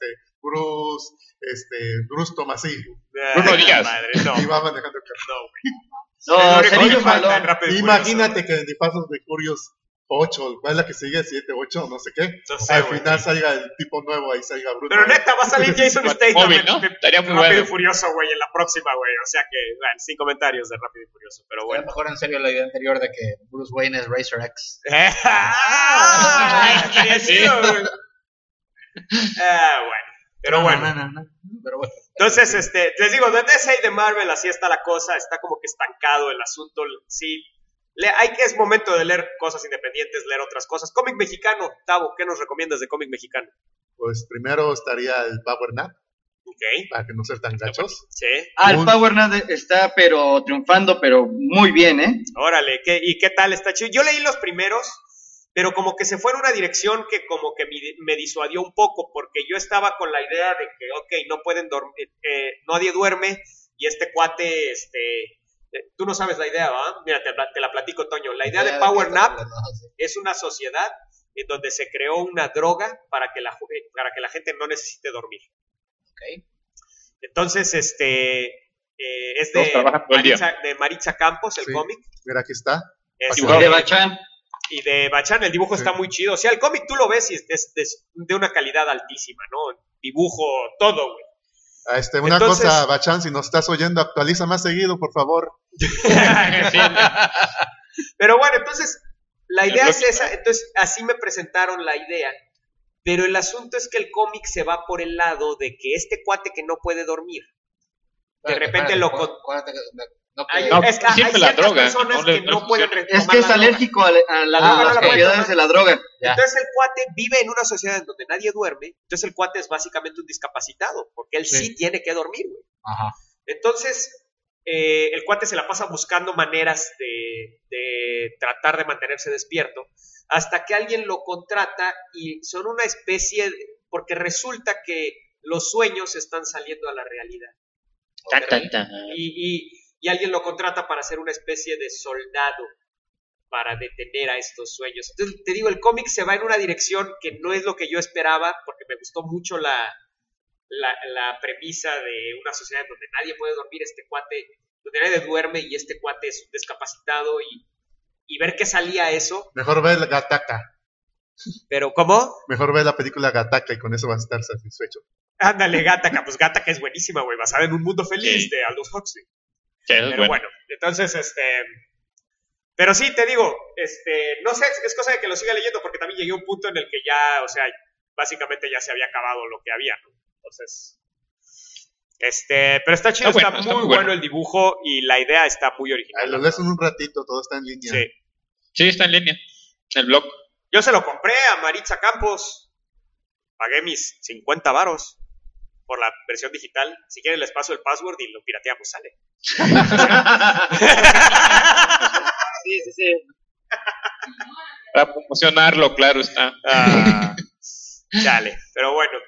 Bruce Tomasí. Bruno Díaz. Madre, no, Y va manejando el carro. no, güey. No, El único sería que falta malo. en Rápido y Imagínate Furioso, que en The Fast and the Furious 8, ¿cuál es la que sigue? 7, 8, no sé qué. No sé, Al güey. final salga el tipo nuevo, ahí salga Bruce. Pero neta, va a salir Jason Statham Móvil, ¿no? Estaría muy Rápido y bueno. Furioso, güey, en la próxima, güey. O sea que, bueno, sin comentarios de Rápido y Furioso, pero A lo bueno. mejor en serio la idea anterior de que Bruce Wayne es Racer X. Estaría Sí. chido, güey. Bueno, pero bueno. No. Pero bueno. Entonces, les digo, de DC y de Marvel así está la cosa, está como que estancado el asunto. Sí, es momento de leer cosas independientes, leer otras cosas. Cómic mexicano, Tavo, ¿qué nos recomiendas de cómic mexicano? Pues primero estaría el Power Nap, Ok, para que no ser tan gachos. sí, El Power Nap está pero triunfando, pero muy bien, ¿eh? órale, ¿y qué tal está chido? Yo leí los primeros, pero como que se fue en una dirección que como que me disuadió un poco, porque yo estaba con la idea de que, ok, no pueden dormir, nadie duerme, y este cuate, tú no sabes la idea, ¿va? Mira, te la platico, Toño. La idea de Power Nap es una sociedad en donde se creó una droga para que la gente no necesite dormir. Ok. Entonces, es Todos trabajan todo el día. de Maritza Campos, el Sí. cómic. Mira, aquí está. De Bachán. Y de Bachán, el dibujo está muy chido. O sea, el cómic tú lo ves y es de una calidad altísima, ¿no? Dibujo, todo, güey. Una Entonces- cosa, Bachán, si nos estás oyendo, actualiza más seguido, por favor. Sí. Pero bueno, entonces, la idea El es esa. Entonces, así me presentaron la idea Pero el asunto es que el cómic se va por el lado de que este cuate que no puede dormir, de repente lo... Acuérdate que no Hay, puede- es que hay siempre la ciertas droga, personas no le- que no no pueden funciona. tomar Es que es la droga. alérgico a Ah, las no la puede propiedades tomar. de la droga. Ya. Entonces el cuate vive en una sociedad en donde nadie duerme, entonces el cuate es básicamente un discapacitado, porque él sí tiene que dormir, güey. Ajá. Entonces, el cuate se la pasa buscando maneras de tratar de mantenerse despierto, hasta que alguien lo contrata y son una especie, porque resulta que los sueños están saliendo a la realidad. Y alguien lo contrata para ser una especie de soldado para detener a estos sueños. Entonces, te digo, el cómic se va en una dirección que no es lo que yo esperaba, porque me gustó mucho la premisa de una sociedad donde nadie puede dormir, este cuate, donde nadie duerme y este cuate es un discapacitado y ver que salía eso. Mejor ve la Gattaca. Pero, ¿cómo? Mejor ve la película Gattaca y con eso vas a estar satisfecho. Ándale, Gattaca, pues Gattaca es buenísima, güey, basada en Un Mundo Feliz Sí. de Aldous Huxley. Sí, eso es Pero bueno. bueno, entonces, pero sí, te digo, no sé, es cosa de que lo siga leyendo, porque también llegué a un punto en el que ya, o sea, básicamente ya se había acabado lo que había, ¿no? Entonces, pero está chido, Está está, bueno, está muy muy bueno bueno. el dibujo y la idea está muy Ahí original. lo lees en un ratito, todo está en línea. Sí. Sí, está en línea. En el blog. Yo se lo compré a Maritza Campos, pagué mis 50 varos por la versión digital. Si quieren les paso el password y lo pirateamos, sale. Sí. Para promocionarlo, claro está. Dale, pero bueno.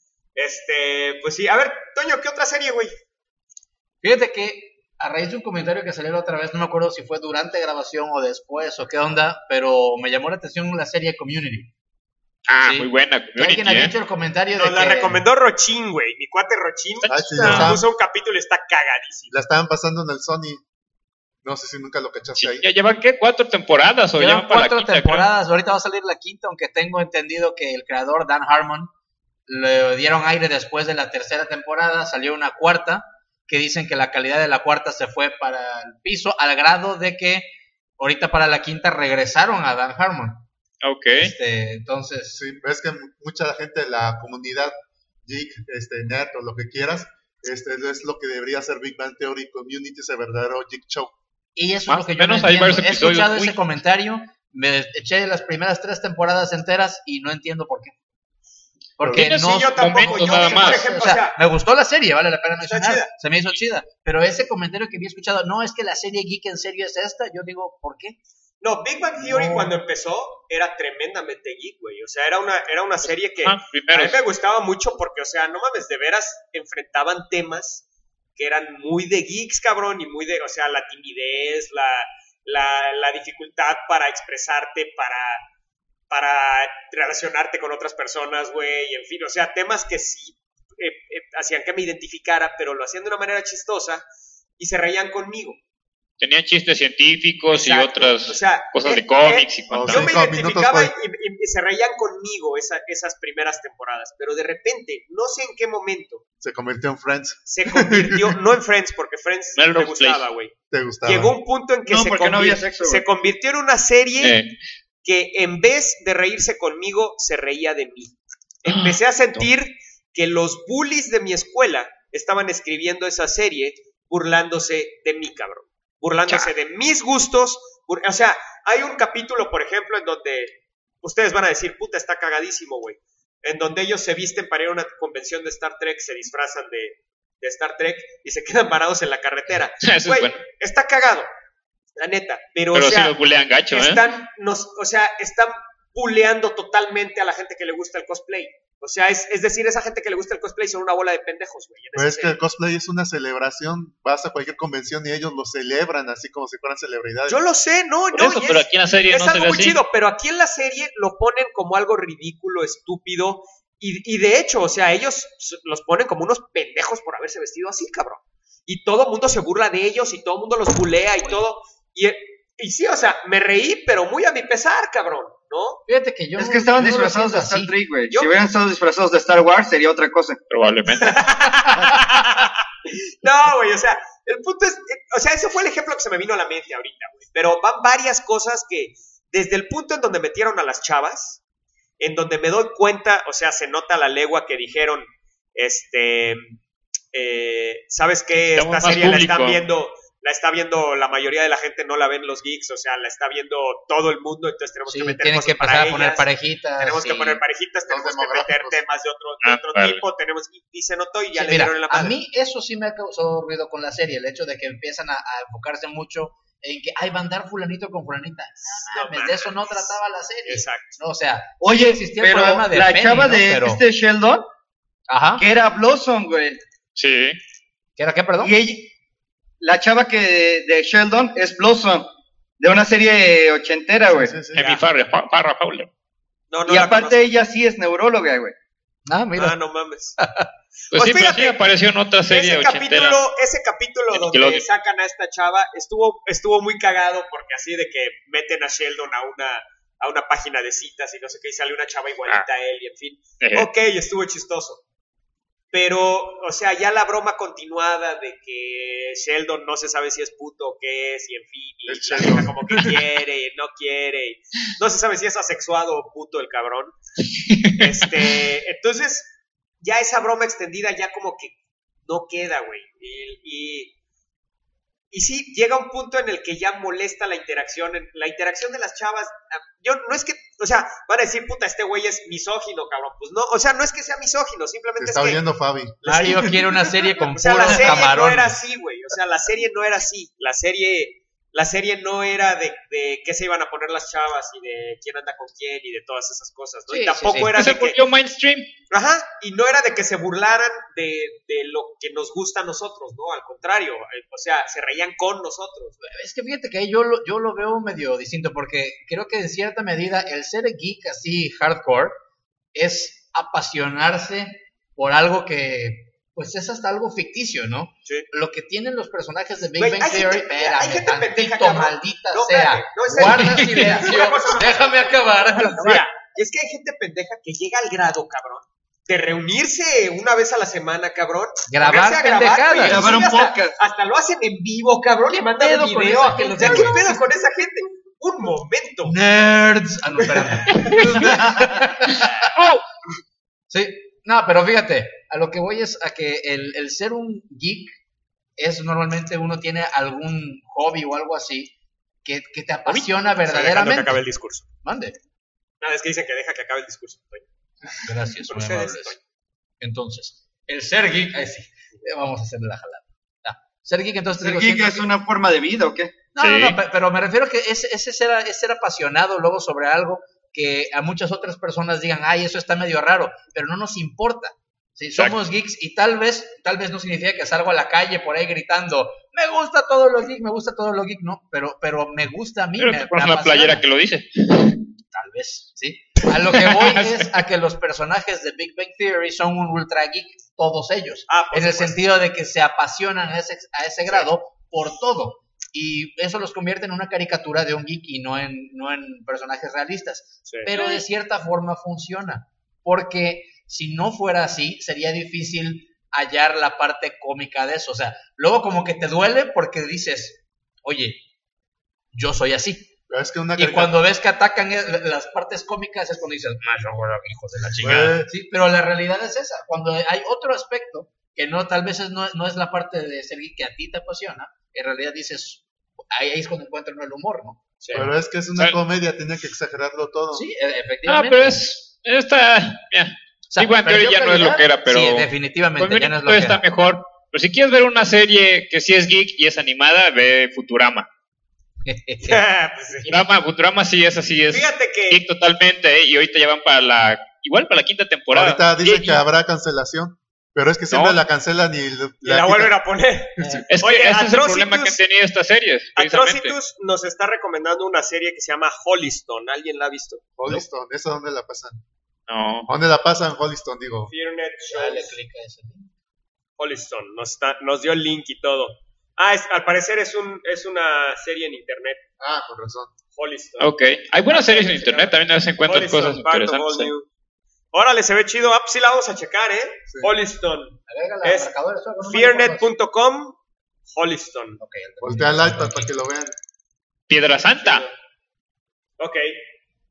Pues sí, a ver, Toño, ¿qué otra serie, güey? Fíjate que a raíz de un comentario que salió la otra vez, no me acuerdo si fue durante grabación o después o qué onda, pero me llamó la atención la serie Community. Ah, Sí. muy buena. Que Community, alguien había ¿eh? hecho el comentario Nos de la que... recomendó Rochín, güey. Mi cuate Rochín Ah, sí, nos puso un capítulo y está cagadísimo. la estaban pasando en el Sony. No sé si nunca lo cachaste Sí, ahí. ya llevan, ¿qué? 4 temporadas o Llevan llevan para la 4 quinta, temporadas, ahorita va a salir la quinta, aunque tengo entendido que el creador Dan Harmon le dieron aire después de la tercera temporada, salió una cuarta, que dicen que la calidad de la cuarta se fue para el piso, al grado de que ahorita para la quinta regresaron a Dan Harmon. creo. Ok. Entonces, Sí, ves que mucha gente de la comunidad geek, nerd o lo que quieras, es lo que debería ser Big Bang Theory. Community es el verdadero geek show. y eso Más es lo que o yo no menos hay entiendo. varios He escuchado episodios ese muy- comentario, me eché las primeras 3 temporadas enteras y no entiendo por qué. Porque Tiene no... Sí, yo tampoco. momentos Yo, nada por más. ejemplo, O sea, me gustó la serie, vale la pena Está mencionar. chida. Se me hizo chida. Pero ese comentario que había escuchado, no es que la serie geek en serio es esta, yo digo, ¿por qué? no, Big Bang Theory No. cuando empezó era tremendamente geek, güey. O sea, era una serie que a Primero. mí me gustaba mucho porque, o sea, no mames, de veras enfrentaban temas que eran muy de geeks, cabrón, y muy de, o sea, la timidez, la dificultad para expresarte, para relacionarte con otras personas, güey, en fin, o sea, temas que sí hacían que me identificara, pero lo hacían de una manera chistosa y se reían conmigo. Tenían chistes científicos y Exacto. otras O sea, cosas de cómics y Oh, cuantas. yo me 5 identificaba minutos, y se reían conmigo esas primeras temporadas, pero de repente, no sé en qué momento, Se convirtió en Friends. se convirtió, no en Friends, porque Friends me Melrose gustaba, Place. güey. ¿Te gustaba? Llegó un punto en que No, porque no había sexo, güey. se convirtió en una serie Eh, que en vez de reírse conmigo, se reía de mí. Empecé a sentir que los bullies de mi escuela estaban escribiendo esa serie burlándose de mí, cabrón. Burlándose de mis gustos. O sea, hay un capítulo, por ejemplo, en donde ustedes van a decir, puta, está cagadísimo, güey. En donde ellos se visten para ir a una convención de Star Trek, se disfrazan de Star Trek y se quedan parados en la carretera. Eso es Güey, bueno. está cagado, la neta. Pero, Pero o sea, sí los bulean gacho, ¿eh? están buleando totalmente a la gente que le gusta el cosplay. O sea, es decir, esa gente que le gusta el cosplay son una bola de pendejos, güey. en Pues esa es que serie. el cosplay es una celebración. Vas a cualquier convención y ellos lo celebran así como si fueran celebridades. Yo lo sé, no, Por no. eso, y pero aquí en la serie es no se algo ve muy así. chido, pero aquí en la serie lo ponen como algo ridículo, estúpido. Y de hecho, o sea, ellos los ponen como unos pendejos por haberse vestido así, cabrón. Y todo el mundo se burla de ellos y todo el mundo los bulea y todo. Y sí, o sea, me reí, pero muy a mi pesar, cabrón, ¿no? Fíjate que yo Es que estaban yo no lo disfrazados de siento Star así. Trek, güey. Yo- Si hubieran estado disfrazados de Star Wars, sería otra cosa. Probablemente. No, güey, o sea, el punto es, o sea, ese fue el ejemplo que se me vino a la mente ahorita, güey. Pero van varias cosas que, desde el punto en donde metieron a las chavas, en donde me doy cuenta, o sea, se nota a la legua que dijeron, ¿sabes qué? Estamos Esta más serie público. la está viendo la mayoría de la gente, no la ven los geeks, o sea, la está viendo todo el mundo, entonces tenemos Sí, que meter tienen cosas que empezar para a poner ellas, parejitas. tenemos que y- poner parejitas, tenemos que meter demográficos. temas de otro vale. tipo, y se notó y ya Sí, le mira, dieron en la a madre. mí eso sí me ha causado ruido con la serie, el hecho de que empiezan a enfocarse mucho en que va a andar fulanito con fulanita. No No mames, de eso no mames. trataba la serie. Exacto. No, o sea, Oye, sí existía el pero problema de la Penny, chava ¿no? de Pero- este Sheldon, Ajá. que era Blossom, güey. Sí. ¿Qué era qué, perdón? Y ella, la chava que de Sheldon es Blossom, de una serie ochentera, güey. Sí, sí. Amy Farrah Fowler. No, no Y la aparte conozco. ella sí es neuróloga, güey. Ah, mira. Ah, no mames. Pues sí, pero fíjate, sí apareció en otra serie ochentera. ese capítulo De donde Nickelodeon. sacan a esta chava estuvo muy cagado porque así de que meten a Sheldon a una página de citas y no sé qué, y sale una chava igualita a él y en fin. Ok, estuvo chistoso. Pero, o sea, ya la broma continuada de que Sheldon no se sabe si es puto o qué es, y en fin, y Es la Sheldon. vieja como que quiere, no quiere, y no se sabe si es asexuado o puto el cabrón. Entonces, ya esa broma extendida ya como que no queda, güey. Y sí, llega un punto en el que ya molesta la interacción de las chavas. Yo no es que, o sea, van a decir, puta, este güey es misógino, cabrón. Pues no, o sea, no es que sea misógino, Te simplemente está es que oyendo Fabi. Mario quiere una serie con o sea, puros la serie no camarones. era así, güey. O sea, la serie no era así. La serie no era de qué se iban a poner las chavas y de quién anda con quién y de todas esas cosas, ¿no? Sí, Y tampoco sí, sí. era Se de que, volvió mainstream. ajá, y no era de que se burlaran de lo que nos gusta a nosotros, ¿no? Al contrario, o sea, se reían con nosotros. Es que fíjate que yo lo veo medio distinto porque creo que en cierta medida el ser geek así hardcore es apasionarse por algo que pues es hasta algo ficticio, ¿no? Sí. Lo que tienen los personajes de Big Güey, Bang hay Theory, gente- hay espérame, gente pendeja, tantito, cabrón. maldita No, sea, espérate, no, es serio. guarda silencio, Una cosa más. déjame acabar. Mira, es que hay gente pendeja que llega al grado, cabrón, de reunirse una vez a la semana, cabrón. Grabar ponerse a grabar, pendejadas. güey, Grabar un hasta- podcast. Hasta lo hacen en vivo, cabrón, y ¿Qué mandan pedo un con video esa a gente. gente, O sea, ¿qué güey? pedo con esa gente? Un momento. Nerds. Ah, no, espérame. Sí, no, pero fíjate, a lo que voy es a que el ser un geek es normalmente uno tiene algún hobby o algo así que te apasiona Estoy dejando que verdaderamente. acabe el discurso. Mande. Nada, es que dicen que deja que acabe el discurso. Gracias, muy Procedes, amables. Toño. Entonces, el ser geek, ahí sí, vamos a hacerle la jalada. Ser geek, entonces te ¿Ser digo, geek siento es que- una forma de vida o qué? No, Sí. no, pero me refiero a que ese ser apasionado luego sobre algo que a muchas otras personas digan, ay, eso está medio raro, pero no nos importa. Sí, Exacto. somos geeks y tal vez no significa que salgo a la calle por ahí gritando, me gusta todo lo geek, no, pero me gusta a mí, Pero me te pones una apasiona. playera que lo dice. Tal vez, sí. A lo que voy es a que los personajes de Big Bang Theory son un ultra geek, todos ellos. Por En el supuesto. sentido de que se apasionan a ese grado por todo. Y eso los convierte en una caricatura de un geek y no en personajes realistas. Sí. Pero de cierta forma funciona. Porque si no fuera así, sería difícil hallar la parte cómica de eso. O sea, luego como que te duele porque dices, oye, yo soy así. Pero es que una Y caricatura- cuando ves que atacan las partes cómicas es cuando dices, hijos de la chingada. Güey. Sí, pero la realidad es esa. Cuando hay otro aspecto que tal vez no es la parte de ser geek que a ti te apasiona, en realidad dices, ahí es cuando encuentran el humor, ¿no? Sí. Pero es que es una Sí. comedia, tiene que exagerarlo todo. Sí, Ah, efectivamente. pero mira, O sea, Big Bang Theory perdió ya no es lo calidad. que era, pero Sí, definitivamente, ya no es lo Conveniente que está era. mejor. Pero si quieres ver una serie que sí es geek y es animada, ve Futurama. Pues sí. Futurama sí es así, es Fíjate que geek totalmente, y ahorita ya van para la quinta temporada. Ahorita dicen Y- que habrá cancelación, pero es que siempre No. la cancelan y y la vuelven a poner. Es que Oye, ese es el Atrocitus- problema que han tenido estas series, precisamente. Atrocitus nos está recomendando una serie que se llama Holliston. ¿Alguien la ha visto? Holliston, ¿esa dónde la pasan? No. ¿Dónde la pasan, Holliston? Digo, Fearnet Dale, Shows. clica ese. Holliston. Nos dio el link y todo. Al parecer es una serie en internet. con razón. Holliston. Ok. Hay buenas series en internet, también a veces encuentras Holliston, cosas part of interesantes. all new. Órale, se ve chido. Ah, pues sí la vamos a checar, ¿eh? Sí. Holliston. Agrégala Es al marcador, eso, no me acuerdo. Fearnet.com. Holliston. Ok, Voltea el iPad para que lo vean. Piedra Santa. Ok.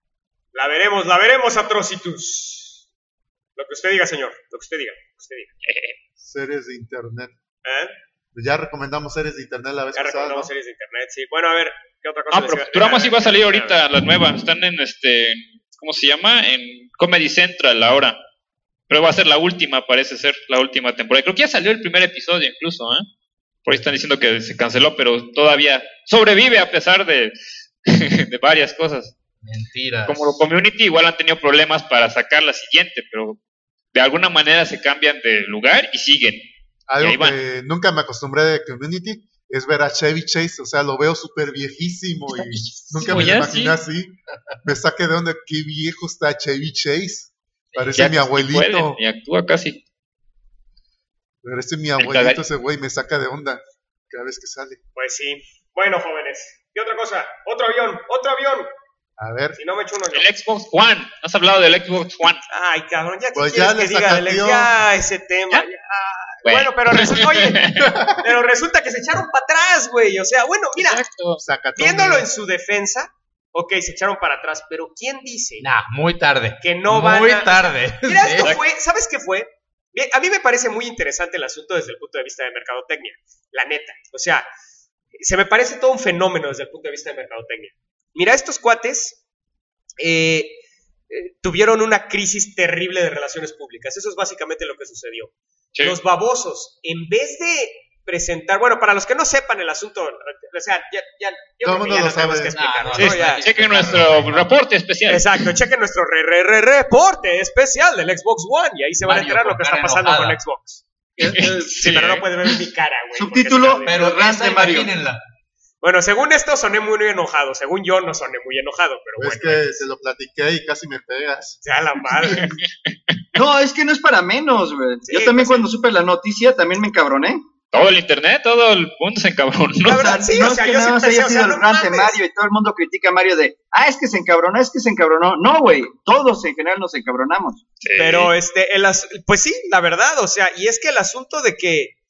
La veremos, Atrocitus. Lo que usted diga, señor. Lo que usted diga. Series de internet. ¿Eh? Ya recomendamos series de internet la vez Ya pasada, recomendamos ¿no? series de internet, sí. Bueno, a ver, ¿qué otra cosa? Ah, pero Futurama sí va a salir ahorita, la nueva. Están en ¿cómo se llama? En Comedy Central ahora. Pero va a ser la última, parece ser, la última temporada. Creo que ya salió el primer episodio incluso, ¿eh? Por ahí están diciendo que se canceló, pero todavía sobrevive a pesar de, de varias cosas. Mentiras. Como Community igual han tenido problemas para sacar la siguiente, pero de alguna manera se cambian de lugar y siguen. Algo Y ahí van. que nunca me acostumbré de Community es ver a Chevy Chase, o sea, lo veo súper viejísimo y nunca me lo ya, imaginé sí. así. Me saqué de onda, qué viejo está Chevy Chase. Parece Ya mi ni abuelito. puede, ni actúa casi. Parece mi cagar- abuelito ese güey, me saca de onda cada vez que sale. Pues sí. Bueno, jóvenes. ¿Qué otra cosa? Otro avión. A ver, Si no me echo uno yo. El Xbox One. ¿Has hablado del Xbox One? Ay, cabrón, ya Pues quieres ya que le diga sacateó. ya ese tema. ¿Ya? Ya. Bueno, pero resulta, oye, pero resulta que se echaron para atrás, güey. O sea, bueno, mira, Exacto. sacatón. viéndolo en su defensa, ok, se echaron para atrás, pero ¿quién dice Nah, muy tarde. que no van Muy a... tarde. Mira, Sí. esto fue, ¿sabes qué fue? Bien, a mí me parece muy interesante el asunto desde el punto de vista de mercadotecnia, la neta. O sea, se me parece todo un fenómeno desde el punto de vista de mercadotecnia. Mira, estos cuates tuvieron una crisis terrible de relaciones públicas. Eso es básicamente lo que sucedió. Sí. Los babosos, en vez de presentar, bueno, para los que no sepan el asunto, o sea, yo Todo creo el que mundo ya lo no tenemos sabe. que explicarlo, No, ¿no? sí, Ya. sí. Chequen nuestro reporte especial. Exacto, chequen nuestro reporte especial del Xbox One y ahí se van a Mario, enterar lo con que está cara pasando enojada. con Xbox. Sí, Sí, pero no puede ver mi cara, güey. Subtítulo, porque es un audio. Pero Rant esa, de Mario. imagínenla. Bueno, según esto soné muy enojado, según yo no soné muy enojado, pero Es bueno. que te lo platiqué y casi me pegas. Sea la madre. No, es que no es para menos, güey. Sí, Yo también pues cuando supe la noticia también me encabroné. Todo el internet, todo el mundo se encabronó. La verdad, sí, no o sea, es que yo sí nada más pensé, haya o sido sea, el no rant de mames. Mario y todo el mundo critica a Mario de, es que se encabronó, es que se encabronó. No, güey, todos en general nos encabronamos. Sí. Pero pues sí, la verdad, o sea, y es que el asunto de que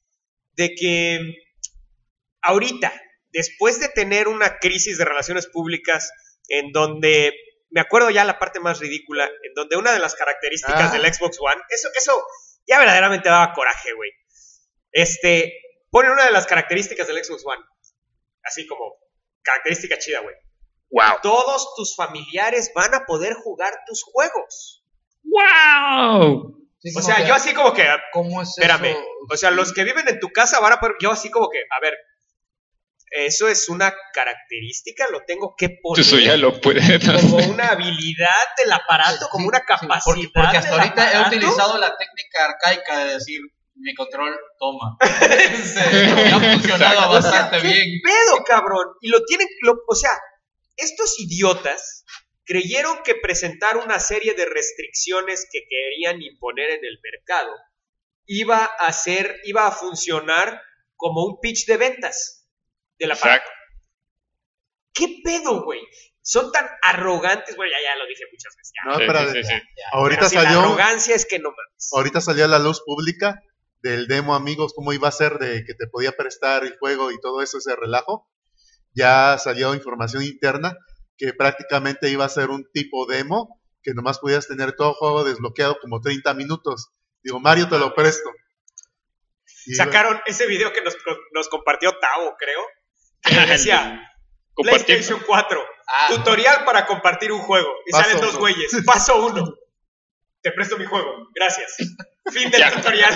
ahorita, después de tener una crisis de relaciones públicas en donde, me acuerdo ya la parte más ridícula, en donde una de las características del Xbox One, eso ya verdaderamente daba coraje, güey. Ponen una de las características del Xbox One, así como característica chida, güey. ¡Wow! Todos tus familiares van a poder jugar tus juegos. ¡Wow! Sí, O como sea, que, yo así como que, ¿cómo es espérame, eso? o sea, los que viven en tu casa van a poder, yo así como que, a ver, eso es una característica, lo tengo que poner Eso ya lo puede. como una habilidad del aparato, como una capacidad Porque hasta del ahorita he aparato. utilizado la técnica arcaica de decir, mi control toma. Ha funcionado O sea, bastante ¿qué bien. pedo, cabrón? Y lo tienen, o sea, estos idiotas creyeron que presentar una serie de restricciones que querían imponer en el mercado iba a funcionar como un pitch de ventas del aparato. Exacto. ¿Qué pedo, güey? Son tan arrogantes, güey, ya lo dije muchas veces. Ya. No, Sí, espérate. sí, sí, sí. Ahorita Pero sí, la salió, arrogancia es que no mames. ahorita salió a la luz pública del demo, amigos, cómo iba a ser de que te podía prestar el juego y todo eso, ese relajo. Ya salió información interna que prácticamente iba a ser un tipo demo que nomás podías tener todo el juego desbloqueado como 30 minutos. Digo, Mario, te lo presto. Y Sacaron ese video que nos compartió Tao, creo, que decía Compartir. PlayStation 4, Ah, tutorial para compartir un juego. Y Paso salen dos uno. güeyes. Paso 1. Te presto mi juego. Gracias. Fin del Ya. tutorial.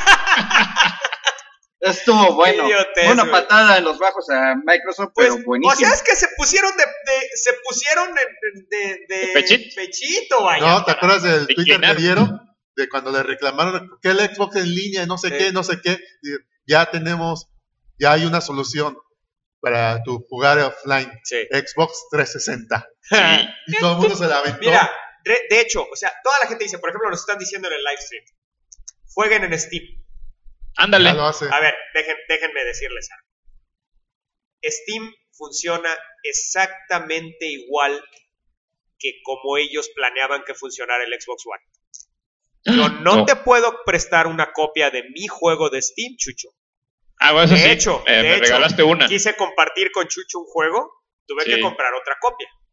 Estuvo bueno. Idiotez, Una güey. patada en los bajos a Microsoft, Pues, pero buenísimo. o sea, es que se pusieron de pechito, vaya. No, ¿te acuerdas del De Twitter que llenar. dieron? De cuando le reclamaron que el Xbox en línea, no sé Sí. qué, no sé qué. Y ya ya hay una solución para tu jugar offline. Sí. Xbox 360. Sí. Y todo el mundo se la aventó. Mira, de hecho, o sea, toda la gente dice, por ejemplo, nos están diciendo en el live stream, jueguen en Steam. Ándale. Ya lo hace. A ver, déjenme decirles algo. Steam funciona exactamente igual que como ellos planeaban que funcionara el Xbox One. Yo no te puedo prestar una copia de mi juego de Steam, Chucho. Ah, bueno, eso De sí. hecho, me regalaste una. quise compartir con Chucho un juego, tuve Sí. que comprar otra copia.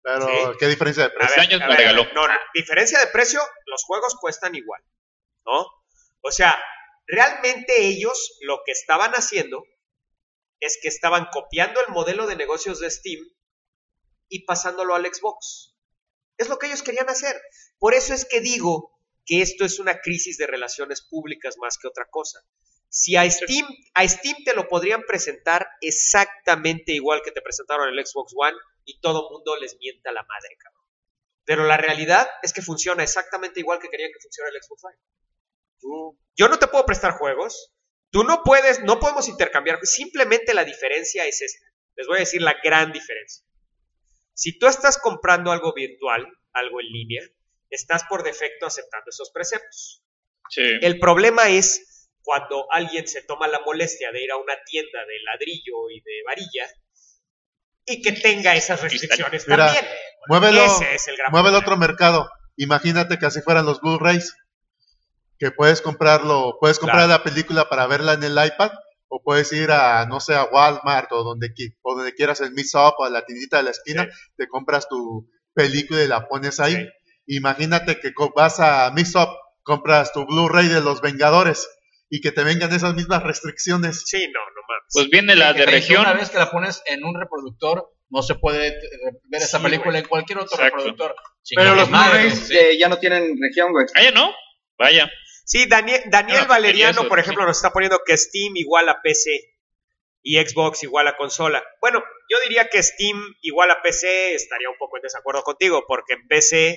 Pero, Sí. ¿qué diferencia de A precio? ver, años a me ver, regaló. No, diferencia de precio, los juegos cuestan igual, ¿no? O sea, realmente ellos lo que estaban haciendo es que estaban copiando el modelo de negocios de Steam y pasándolo al Xbox. Es lo que ellos querían hacer. Por eso es que digo que esto es una crisis de relaciones públicas más que otra cosa. Si a Steam te lo podrían presentar exactamente igual que te presentaron el Xbox One y todo mundo les mienta la madre, cabrón. Pero la realidad es que funciona exactamente igual que querían que funcione el Xbox One. Yo no te puedo prestar juegos, tú no podemos intercambiar, simplemente la diferencia es esta. Les voy a decir la gran diferencia. Si tú estás comprando algo virtual, algo en línea, estás por defecto aceptando esos preceptos. Sí. El problema es cuando alguien se toma la molestia de ir a una tienda de ladrillo y de varilla y que tenga esas restricciones Mira, también. Muévelo, Ese es el gran mueve el problema. otro mercado. Imagínate que así fueran los Blu-rays, que puedes comprar Claro. la película para verla en el iPad, o puedes ir a, no sé, a Walmart o donde quieras, el Mix-Up o a la tiendita de la esquina, Sí. te compras tu película y la pones ahí. Sí. Imagínate que vas a Mix-Up, compras tu Blu-ray de Los Vengadores y que te vengan esas mismas restricciones. Sí, no mames. Pues viene la de región. Una vez que la pones en un reproductor, no se puede ver esa Sí, película güey. en cualquier otro Exacto. reproductor. Pero los Madre, Blu-rays sí. ya no tienen región, güey. Ah, ya no. Vaya. Sí, Daniel Ah, Valeriano, eso, por sí. ejemplo, nos está poniendo que Steam igual a PC y Xbox igual a consola. Bueno, yo diría que Steam igual a PC estaría un poco en desacuerdo contigo, porque en PC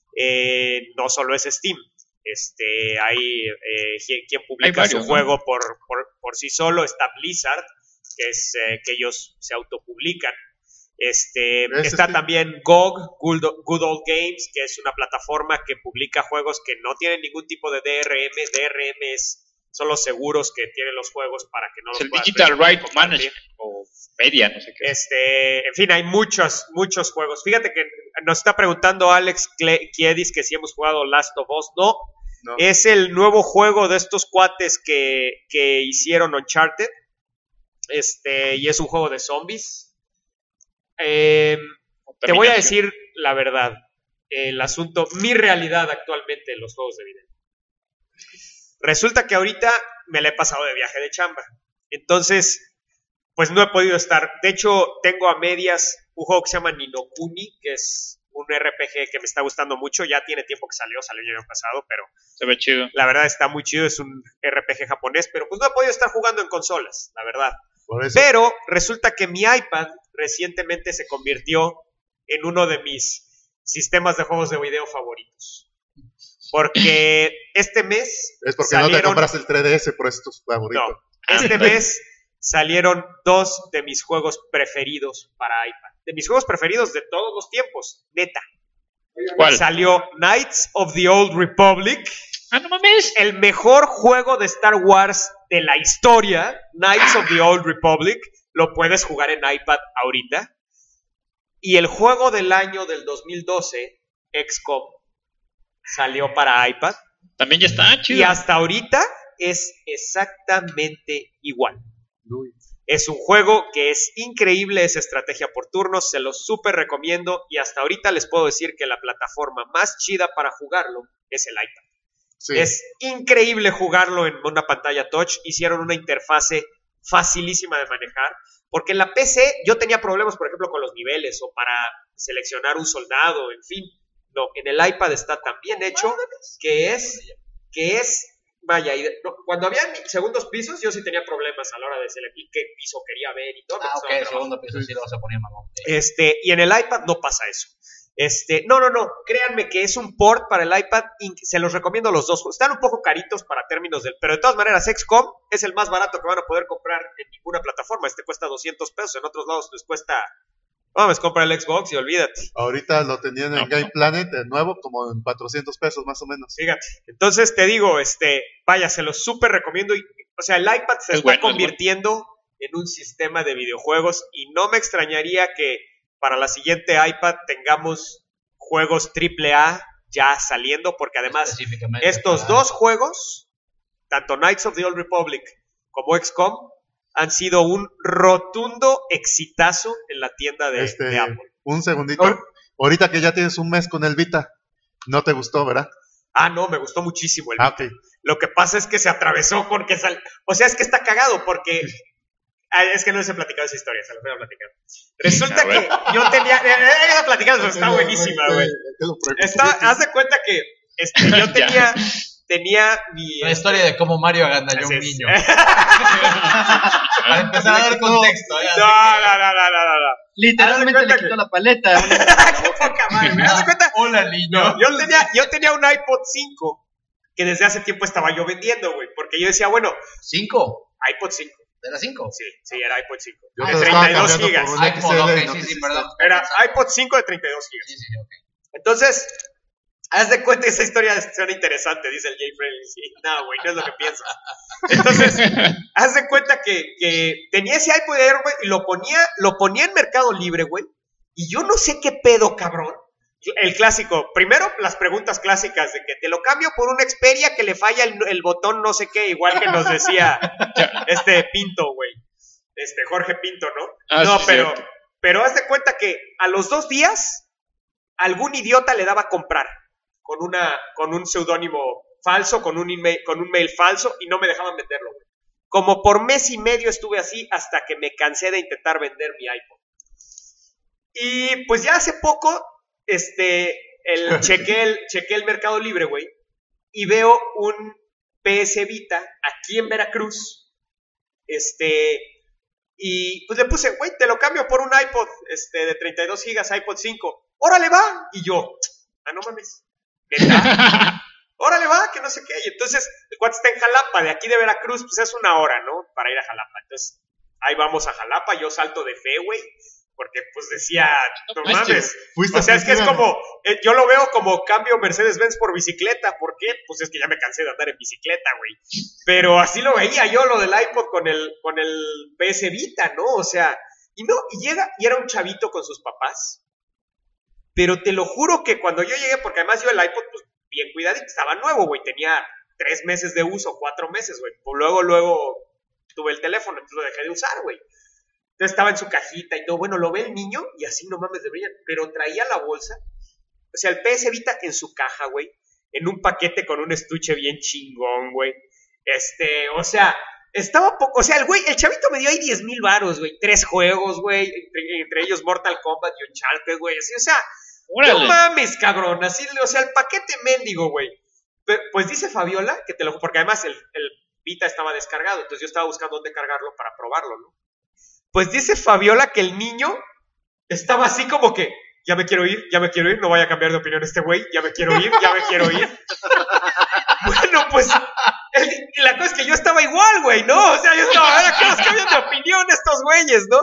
no solo es Steam. Hay quien publica varios, su ¿no? juego por sí solo. Está Blizzard, que es que ellos se autopublican. Está Steam. también GOG, Good Old Games, que es una plataforma que publica juegos que no tienen ningún tipo de DRM. DRM son los seguros que tienen los juegos para que no Es los el puedas Digital Right compartir. Management o Media, no sé qué. En fin, hay muchos juegos. Fíjate que nos está preguntando Alex Kiedis que si hemos jugado Last of Us. No, es el nuevo juego de estos cuates que hicieron Uncharted. Y es un juego de zombies. Te voy a decir la verdad. El asunto, mi realidad actualmente en los juegos de video. Resulta que ahorita me la he pasado de viaje de chamba. Entonces, pues no he podido estar. De hecho, tengo a medias un juego que se llama Ni no Kuni, que es un RPG que me está gustando mucho. Ya tiene tiempo que salió el año pasado, pero Se ve chido. la verdad está muy chido. Es un RPG japonés, pero pues no he podido estar jugando en consolas, la verdad. Por eso, Pero resulta que mi iPad recientemente se convirtió en uno de mis sistemas de juegos de video favoritos. Porque este mes es porque no te compras el 3DS, por eso es tu favorito. No, este mes salieron 2 de mis juegos preferidos para iPad. De mis juegos preferidos de todos los tiempos, neta. ¿Cuál? Salió Knights of the Old Republic, Ah, no mames. el mejor juego de Star Wars de la historia. Knights of the Old Republic, lo puedes jugar en iPad ahorita. Y el juego del año del 2012, XCOM, salió para iPad. También ya está chido. Y hasta ahorita es exactamente igual. Es un juego que es increíble, es estrategia por turnos, se lo súper recomiendo y hasta ahorita les puedo decir que la plataforma más chida para jugarlo es el iPad. Sí. Es increíble jugarlo en una pantalla touch, hicieron una interfase facilísima de manejar, porque en la PC yo tenía problemas, por ejemplo, con los niveles o para seleccionar un soldado, en fin. No, en el iPad está tan bien hecho que es vaya, cuando había segundos pisos yo sí tenía problemas a la hora de seleccionar qué piso quería ver y todo. Ok, segundo piso sí lo vas a poner, mamón. Y en el iPad no pasa eso. No, créanme que es un port para el iPad, se los recomiendo los dos. Están un poco caritos para términos pero de todas maneras XCOM es el más barato que van a poder comprar en ninguna plataforma. Cuesta $200, en otros lados les cuesta, vamos, compra el Xbox y olvídate. Ahorita lo tenían en Game Planet, de nuevo, como en $400 más o menos. Fíjate, entonces te digo, vaya, se los súper recomiendo. O sea, el iPad se está convirtiendo en un sistema de videojuegos y no me extrañaría que para la siguiente iPad tengamos juegos AAA ya saliendo, porque además estos dos juegos, tanto Knights of the Old Republic como XCOM, han sido un rotundo exitazo en la tienda de Apple. Un segundito. ahorita que ya tienes un mes con el Vita, no te gustó, ¿verdad? No, me gustó muchísimo el Vita. Ok. Lo que pasa es que se atravesó con que o sea, es que está cagado porque... es que no les he platicado esa historia, se la voy a platicar. Resulta que yo tenía... Esa platicada pero está buenísima, güey. Haz de cuenta que yo tenía mi... La historia de cómo Mario agandalló a un niño. Para empezar a dar contexto. No. Literalmente le quitó la paleta. ¡Qué poca madre! ¿Me das cuenta? Hola, niño. No, yo tenía un iPod 5 que desde hace tiempo estaba yo vendiendo, güey. Porque yo decía, bueno... ¿5? iPod 5. ¿De las 5? Sí, era iPod 5. Yo De te lo estaba 32 cambiando gigas. por un XL, sí, perdón. Era iPod 5 de 32 gigas. Sí, ok. Entonces, haz de cuenta, esa historia suena interesante, dice el Jay Frey. Sí, no, güey, no es lo que piensas. Entonces, haz de cuenta que tenía ese iPod Air, güey, y lo ponía en Mercado Libre, güey. Y yo no sé qué pedo, cabrón. El clásico, primero las preguntas clásicas de que te lo cambio por un Xperia que le falla el botón no sé qué, igual que nos decía Pinto, güey. Jorge Pinto, ¿no? No, sí, pero haz de cuenta que a los 2 días algún idiota le daba a comprar con un seudónimo falso, con un mail falso y no me dejaban venderlo, güey. Como por mes y medio estuve así hasta que me cansé de intentar vender mi iPod. Y pues ya hace poco chequé el Mercado Libre, güey, y veo un PS Vita aquí en Veracruz, y pues le puse, güey, te lo cambio por un iPod, de 32 gigas, iPod 5, órale va, y yo, no mames, ¿neta? Órale va, que no sé qué, y entonces, el cuate está en Jalapa, de aquí de Veracruz, pues es 1 hora, ¿no?, para ir a Jalapa, entonces, ahí vamos a Jalapa, yo salto de fe, güey, porque pues decía, no mames, o sea, es que es como, yo lo veo como cambio Mercedes-Benz por bicicleta, ¿por qué? Pues es que ya me cansé de andar en bicicleta, güey, pero así lo veía yo, lo del iPod con el PS Vita, ¿no? O sea, y llega, y era un chavito con sus papás, pero te lo juro que cuando yo llegué, porque además yo el iPod, pues bien cuidadito, estaba nuevo, güey, tenía 3 meses de uso, 4 meses, güey, pues luego tuve el teléfono, entonces lo dejé de usar, güey. Entonces estaba en su cajita y todo. Bueno, lo ve el niño y así no mames de brillar. Pero traía la bolsa. O sea, el PS Vita en su caja, güey. En un paquete con un estuche bien chingón, güey. O sea, estaba poco. O sea, el chavito me dio ahí 10,000 varos, güey. 3 juegos, güey. Entre ellos Mortal Kombat y Uncharted, güey. Así, o sea, ¡Órale! No mames, cabrón. Así, o sea, el paquete mendigo, güey. Pues dice Fabiola que porque además el Vita estaba descargado. Entonces yo estaba buscando dónde cargarlo para probarlo, ¿no? Pues dice Fabiola que el niño estaba así como que, ya me quiero ir, no vaya a cambiar de opinión este güey, ya me quiero ir. Bueno, pues, la cosa es que yo estaba igual, güey, ¿no? O sea, yo estaba, a ver, ¿qué nos cambian de opinión estos güeyes, no?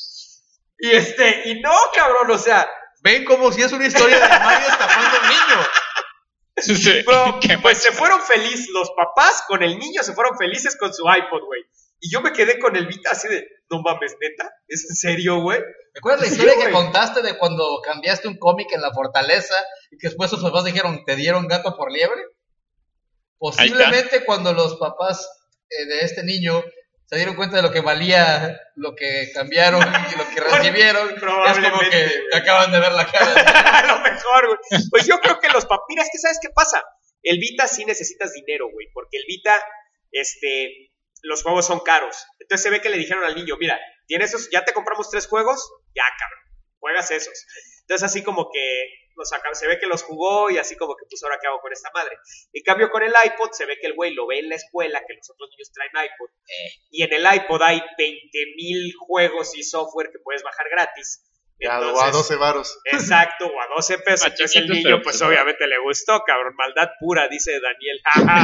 Y no, cabrón, o sea. Ven como si es una historia de Mario estafando a un niño. Sí. Pero, pues se fueron felices, los papás con el niño se fueron felices con su iPod, güey. Y yo me quedé con el Vita así de, no mames, ¿neta? ¿Es en serio, güey? ¿Me acuerdas la historia que contaste de cuando cambiaste un cómic en la Fortaleza y que después sus papás dijeron, ¿te dieron gato por liebre? Posiblemente cuando los papás de este niño se dieron cuenta de lo que valía lo que cambiaron y lo que recibieron, es como que te acaban de ver la cara. A lo mejor, güey. Pues yo creo que los papás, mira, es que ¿sabes qué pasa? El Vita sí necesitas dinero, güey, porque el Vita, los juegos son caros. Entonces se ve que le dijeron al niño, mira, ¿tienes esos? ¿Ya te compramos 3 juegos? Ya, cabrón, juegas esos. Entonces así como que se ve que los jugó y así como que pues ahora qué hago con esta madre. En cambio con el iPod se ve que el güey lo ve en la escuela, que los otros niños traen iPod, y en el iPod hay 20,000 juegos y software que puedes bajar gratis. Entonces, o a 12 varos. Exacto, o a 12 pesos. Entonces el niño pues obviamente le gustó, cabrón. Maldad pura, dice Daniel.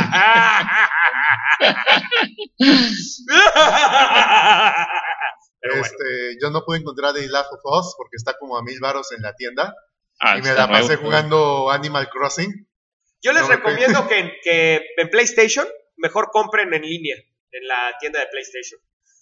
Pero bueno. Yo no pude encontrar The Last of Us porque está como a 1,000 varos en la tienda. Y me está la pasé nuevo, jugando Animal Crossing. Yo les recomiendo que en PlayStation mejor compren en línea, en la tienda de PlayStation.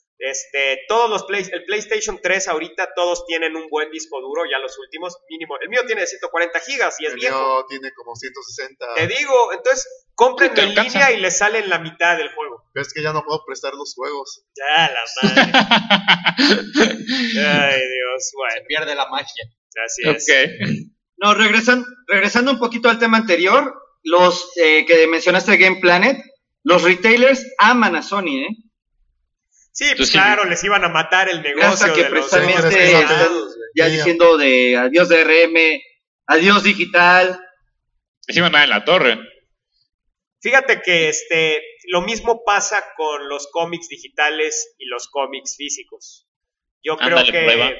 El PlayStation 3 ahorita todos tienen un buen disco duro, ya los últimos, mínimo. El mío tiene de 140 gigas y es viejo. El mío tiene como 160. Te digo, entonces compren en línea y les salen la mitad del juego. Pero es que ya no puedo prestar los juegos. Ya, la madre. Ay, Dios, bueno. Se pierde la magia. Así es. Okay. No, regresando un poquito al tema anterior, los que mencionaste de Game Planet, los retailers aman a Sony, ¿eh? Sí, pues claro, les iban a matar el negocio Hasta que de los precisamente están ya diciendo de adiós DRM, adiós digital. Les iban a dar en la torre. Fíjate que lo mismo pasa con los cómics digitales y los cómics físicos. Yo creo que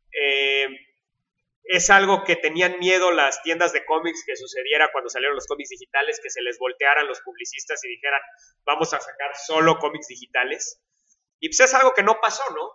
es algo que tenían miedo las tiendas de cómics que sucediera cuando salieron los cómics digitales, que se les voltearan los publicistas y dijeran, vamos a sacar solo cómics digitales. Y pues es algo que no pasó, ¿no?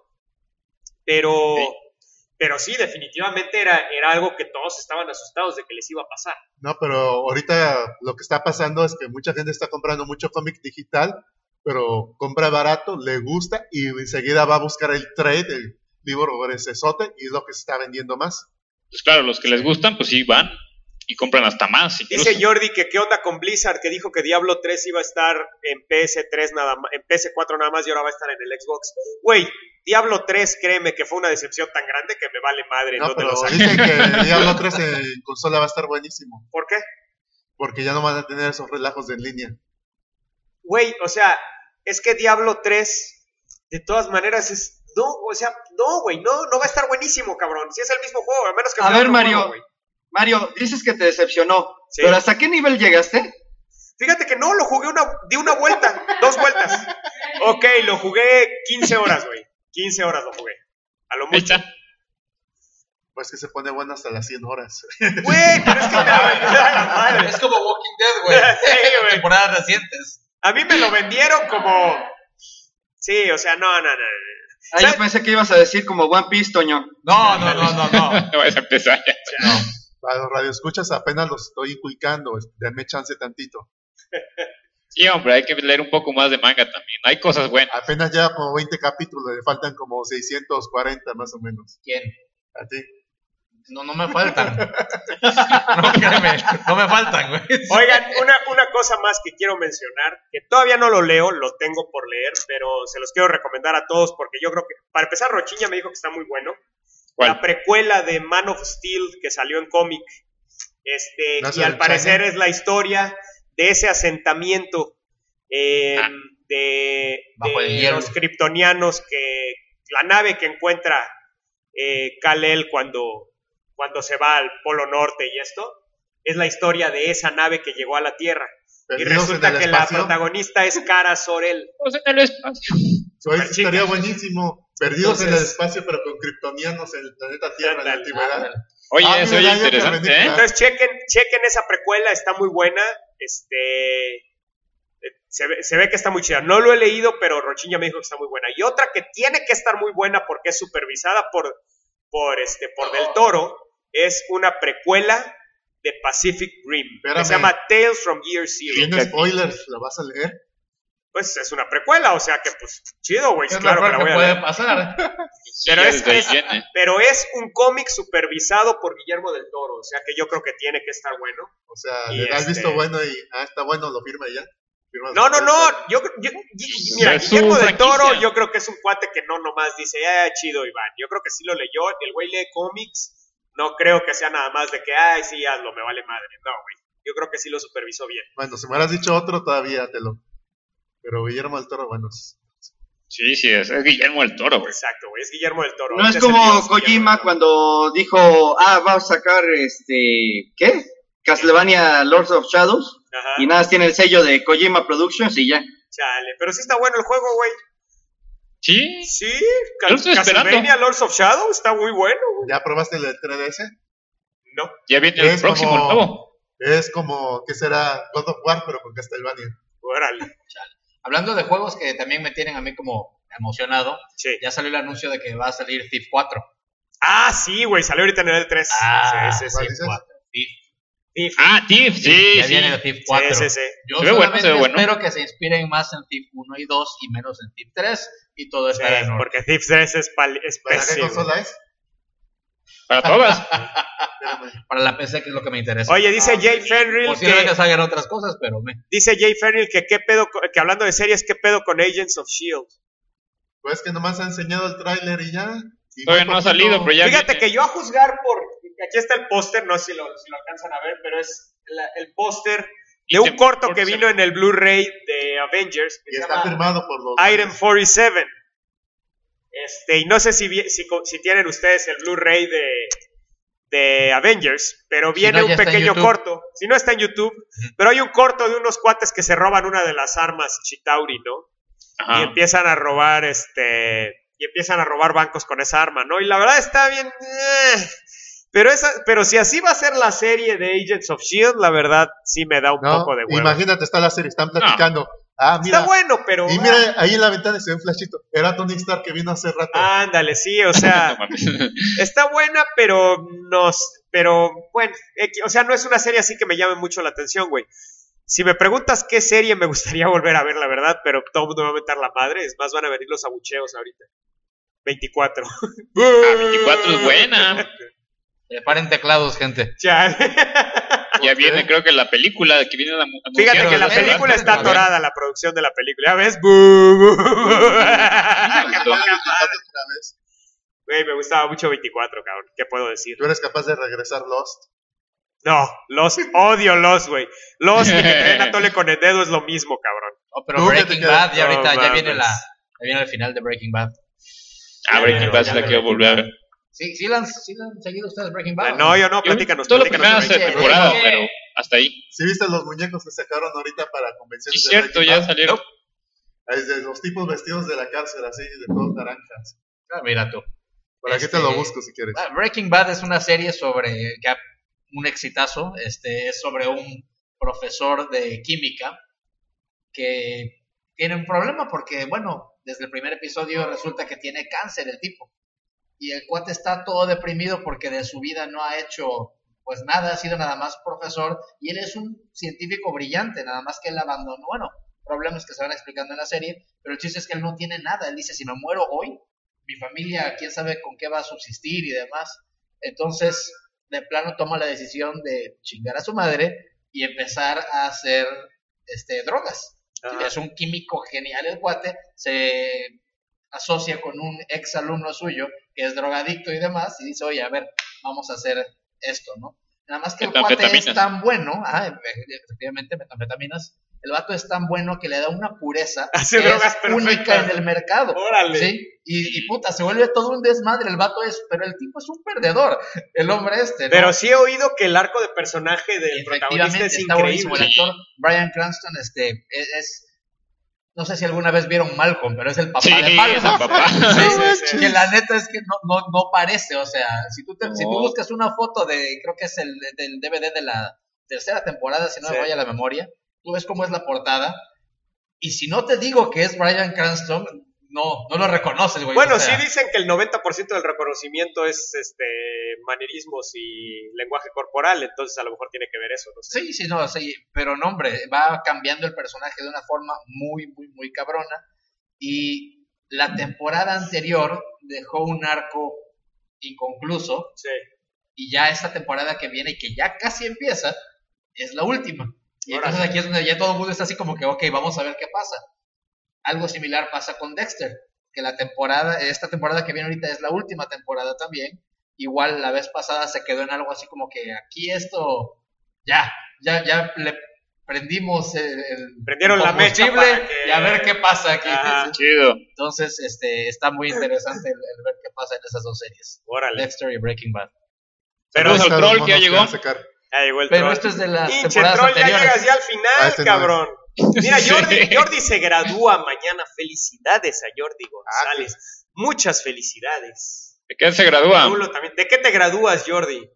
Pero sí, definitivamente era algo que todos estaban asustados de que les iba a pasar. No, pero ahorita lo que está pasando es que mucha gente está comprando mucho cómic digital, pero compra barato, le gusta y enseguida va a buscar el trade, el libro gruesote, y es lo que se está vendiendo más. Pues claro, los que les gustan, pues sí van y compran hasta más. Incluso. Dice Jordi que qué onda con Blizzard, que dijo que Diablo 3 iba a estar en PS3 nada más, en PS4 nada más y ahora va a estar en el Xbox. Güey, Diablo 3, créeme que fue una decepción tan grande que me vale madre. No, pero dicen que Diablo 3 en consola va a estar buenísimo. ¿Por qué? Porque ya no van a tener esos relajos de en línea. Güey, o sea, es que Diablo 3, de todas maneras, es... No, o sea, no, güey, no va a estar buenísimo, cabrón. Si es el mismo juego, a menos que... A ver, Mario, juego, Mario, dices que te decepcionó, sí. ¿Pero hasta qué nivel llegaste? Fíjate que no, lo jugué di una vuelta, 2 vueltas. Ok, lo jugué 15 horas, güey. 15 horas lo jugué. A lo mucho. Pues que se pone bueno hasta las 100 horas. Güey, pero es que me la madre. Es como Walking Dead, güey. Sí, güey. Temporadas recientes. A mí me lo vendieron como... Sí, o sea, no. Ah, yo pensé que ibas a decir como One Piece, Toño. No. No vayas a empezar ya. No. Para los radioescuchas apenas los estoy inculcando, denme chance tantito. Sí, hombre, hay que leer un poco más de manga también. Hay cosas buenas. Apenas ya como 20 capítulos, le faltan como 640 más o menos. ¿Quién? ¿A ti? No me faltan. No, créeme, no me faltan, güey. Oigan, una cosa más que quiero mencionar, que todavía no lo leo, lo tengo por leer, pero se los quiero recomendar a todos porque yo creo que, para empezar, Rochiña me dijo que está muy bueno. ¿Cuál? La precuela de Man of Steel que salió en cómic, y al parecer es la historia de ese asentamiento de los kryptonianos, que la nave que encuentra Kal-El cuando se va al Polo Norte y esto, es la historia de esa nave que llegó a la Tierra. Y resulta que la protagonista es Kara Zor-El. Pues en el espacio. Eso estaría buenísimo. Perdidos en el espacio, pero con kryptonianos en el planeta Tierra en la antigüedad. Oye, eso oye interesante, ¿eh? Entonces chequen esa precuela, está muy buena. Se ve que está muy chida. No lo he leído, pero Rochiña me dijo que está muy buena. Y otra que tiene que estar muy buena porque es supervisada por Del Toro, es una precuela de Pacific Rim. Espérame. Que se llama Tales from Gear Zero. ¿Tiene spoilers? ¿La vas a leer? Pues es una precuela, o sea que pues chido, güey. Es Claro que la voy a leer. puede pasar. Pero es un cómic supervisado por Guillermo del Toro, o sea que yo creo que tiene que estar bueno. O sea, Y le das visto bueno y está bueno, lo firma ya. No. Mira, Es su Guillermo del Toro, franquicia. yo creo que es un cuate que no nomás dice, chido, Iván. Yo creo que sí lo leyó, el güey lee cómics. No creo que sea nada más de que, sí, hazlo, me vale madre. No, güey. Yo creo que sí lo supervisó bien. Bueno, si me hubieras dicho otro, todavía te lo. Pero Guillermo del Toro, bueno. Sí, es Guillermo del Toro, güey. Exacto, güey. Es Guillermo del Toro. No es Ahorita como el dios Guillermo Kojima del Toro. cuando dijo, va a sacar ¿qué? Castlevania Lords of Shadows. Ajá. Y nada, tiene el sello de Kojima Productions y ya. Chale, pero sí está bueno el juego, güey. Sí. Sí, Yo lo estoy Castlevania esperando. Lords of Shadow está muy bueno, güey. ¿Ya probaste el 3DS? No. Ya viene el Es próximo, como- el nuevo. Es como, ¿qué será? God of War, pero con Castlevania. Órale. Hablando de juegos que también me tienen a mí como emocionado, Sí. ya salió el anuncio de que va a salir Thief 4. Sí, güey, salió ahorita en el 3. Sí. ¿cuál dices? Thief. Thief, sí, Ya sí. viene el Thief 4. Sí. Yo Se ve bueno, solamente se ve bueno. espero que se inspiren más en Thief 1 y 2 y menos en Thief 3 y todo Sí, estará en orden. porque Thief 3 es ¿Para qué pésimo. consola es? Para todas. Espérame. Para la PC, que es lo que me interesa. Oye, dice Jay Fenrill Posiblemente que salgan otras cosas, pero qué pedo, que hablando de series, qué pedo con Agents of S.H.I.E.L.D. Pues que nomás ha enseñado el tráiler y ya. Y Todavía muy no ha poquito. salido, pero ya Fíjate viene. que yo a juzgar por aquí está el póster, no sé si lo alcanzan a ver, pero es el póster de un corto que vino en el Blu-ray de Avengers. Y está firmado por los... Item 47. Y no sé si tienen ustedes el Blu-ray de Avengers, pero viene un pequeño corto. Si no está en YouTube, pero hay un corto de unos cuates que se roban una de las armas Chitauri, ¿no? Ajá. Y empiezan a robar bancos con esa arma, ¿no? Y la verdad está bien. Pero si así va a ser la serie de Agents of S.H.I.E.L.D., la verdad sí me da un poco de huevo. Imagínate, está la serie, están platicando. Mira, está bueno, pero... Y mira, ahí en la ventana se ve un flashito. Era Tony Stark que vino hace rato. Ándale, sí, o sea... está buena, pero bueno, o sea, no es una serie así que me llame mucho la atención, güey. Si me preguntas qué serie me gustaría volver a ver, la verdad, pero todo el mundo me va a meter la madre. Es más, van a venir los abucheos ahorita. 24. 24 es buena. Paren teclados, gente. Ya viene, creo que la película que viene a Fíjate que la película está atorada, la producción de la película. ¿Ya ves? Güey, me gustaba mucho 24, cabrón. ¿Qué puedo decir? ¿Tú eres capaz de regresar Lost? No, odio Lost, güey. Lost y que te den a tole con el dedo es lo mismo, cabrón. Oh, pero Breaking Bad, ya ahorita ya viene el final de Breaking Bad. Breaking Bad se la quiero volver a ver. ¿Sí la han seguido ustedes Breaking Bad? No, yo no, platícanos. Toda la primera temporada, pero hasta ahí. ¿Sí viste los muñecos que sacaron ahorita para convenciones? Sí, cierto, ya salieron. De los tipos vestidos de la cárcel, así, de todos naranjas. Mira tú. Por aquí te lo busco si quieres. Breaking Bad es una serie sobre un exitazo. Es sobre un profesor de química que tiene un problema porque, bueno, desde el primer episodio resulta que tiene cáncer el tipo. Y el cuate está todo deprimido porque de su vida no ha hecho pues nada, ha sido nada más profesor, y él es un científico brillante, nada más que él abandonó, bueno, problemas que se van explicando en la serie, pero el chiste es que él no tiene nada. Él dice, si me muero hoy, mi familia, quién sabe con qué va a subsistir y demás. Entonces, de plano toma la decisión de chingar a su madre y empezar a hacer drogas. Es un químico genial el cuate, se asocia con un ex alumno suyo que es drogadicto y demás, y dice, oye, a ver, vamos a hacer esto, ¿no? Nada más que el cuate es tan bueno, efectivamente, metanfetaminas, el vato es tan bueno que le da una pureza que es única en el mercado. ¡Órale! ¿Sí? Y puta, se vuelve todo un desmadre, el vato pero el tipo es un perdedor, el hombre ¿no? Pero sí he oído que el arco de personaje del protagonista es increíble. El actor Bryan Cranston es no sé si alguna vez vieron Malcolm, pero es el papá de Malcolm. Es el papá. Sí. Que la neta es que no parece, o sea, si tú buscas una foto creo que es del DVD de la tercera temporada, si no me falla la memoria, tú ves cómo es la portada, y si no te digo que es Bryan Cranston, no lo reconoces, güey. Bueno, sí dicen que el 90% del reconocimiento es manerismos y lenguaje corporal, entonces a lo mejor tiene que ver eso, no sé. Sí, pero no, hombre, va cambiando el personaje de una forma muy, muy, muy cabrona, y la temporada anterior dejó un arco inconcluso, y ya esta temporada que viene, y que ya casi empieza, es la última. Y entonces aquí es donde ya todo el mundo está así como que, ok, vamos a ver qué pasa. Algo similar pasa con Dexter, que esta temporada que viene ahorita es la última temporada también. Igual la vez pasada se quedó en algo así como que aquí esto, ya le prendimos prendieron la mecha y a ver qué pasa aquí. Chido. Entonces, está muy interesante el ver qué pasa en esas dos series. Órale. Dexter y Breaking Bad. Pero es el troll que ya llegó. Pero esto es de las temporadas anteriores. Ya llegas ya al final, cabrón. Mira, Jordi se gradúa mañana. Felicidades a Jordi González. Muchas felicidades. ¿De qué se gradúa? ¿De qué te gradúas, Jordi?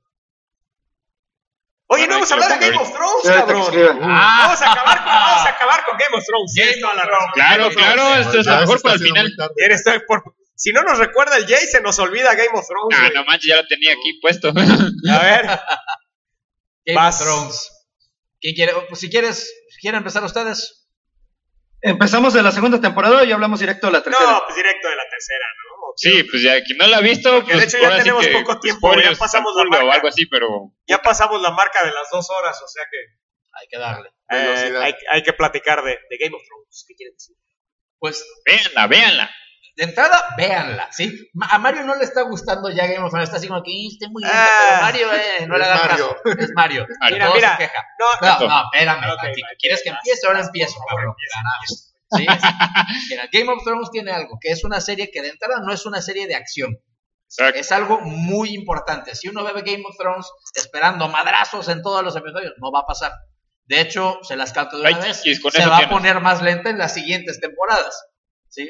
Oye, no vamos a hablar de Game of Thrones, cabrón. Vamos a acabar con Game of Thrones. Claro, esto es lo mejor para el final. Si no nos recuerda el Jay, se nos olvida Game of Thrones. No manches, ya lo tenía aquí puesto. A ver. Game of Thrones. ¿Quién quiere? Pues si quieren empezar ustedes. ¿Empezamos de la segunda temporada o ya hablamos directo de la tercera? No, pues directo de la tercera, ¿no? Sí, pues ya quien no la ha visto, porque pues de hecho ya tenemos poco tiempo, ya pasamos la marca o algo así, pero ya pasamos la marca de las 2 horas, o sea que hay que darle. Hay que platicar de Game of Thrones. ¿Qué quieren decir? Pues véanla. de entrada, véanla, ¿sí? A Mario no le está gustando ya Game of Thrones, está así como que está muy lento, pero Mario no le hagas caso, es Mario. Mira, Todo mira, se queja. no, No, espérame, Ok, Tati, vale, ¿quieres que vas, empiece? Ahora vas, empiezo, por favor, cabrón. empieza. ¿Sí? Mira, Game of Thrones tiene algo, que es una serie que de entrada no es una serie de acción. Exacto. Es algo muy importante. Si uno ve Game of Thrones esperando madrazos en todos los episodios, no va a pasar. De hecho, se las canto de una Ay, vez. chiquis, con Se eso va a tienes. poner más lenta en las siguientes temporadas. ¿Sí?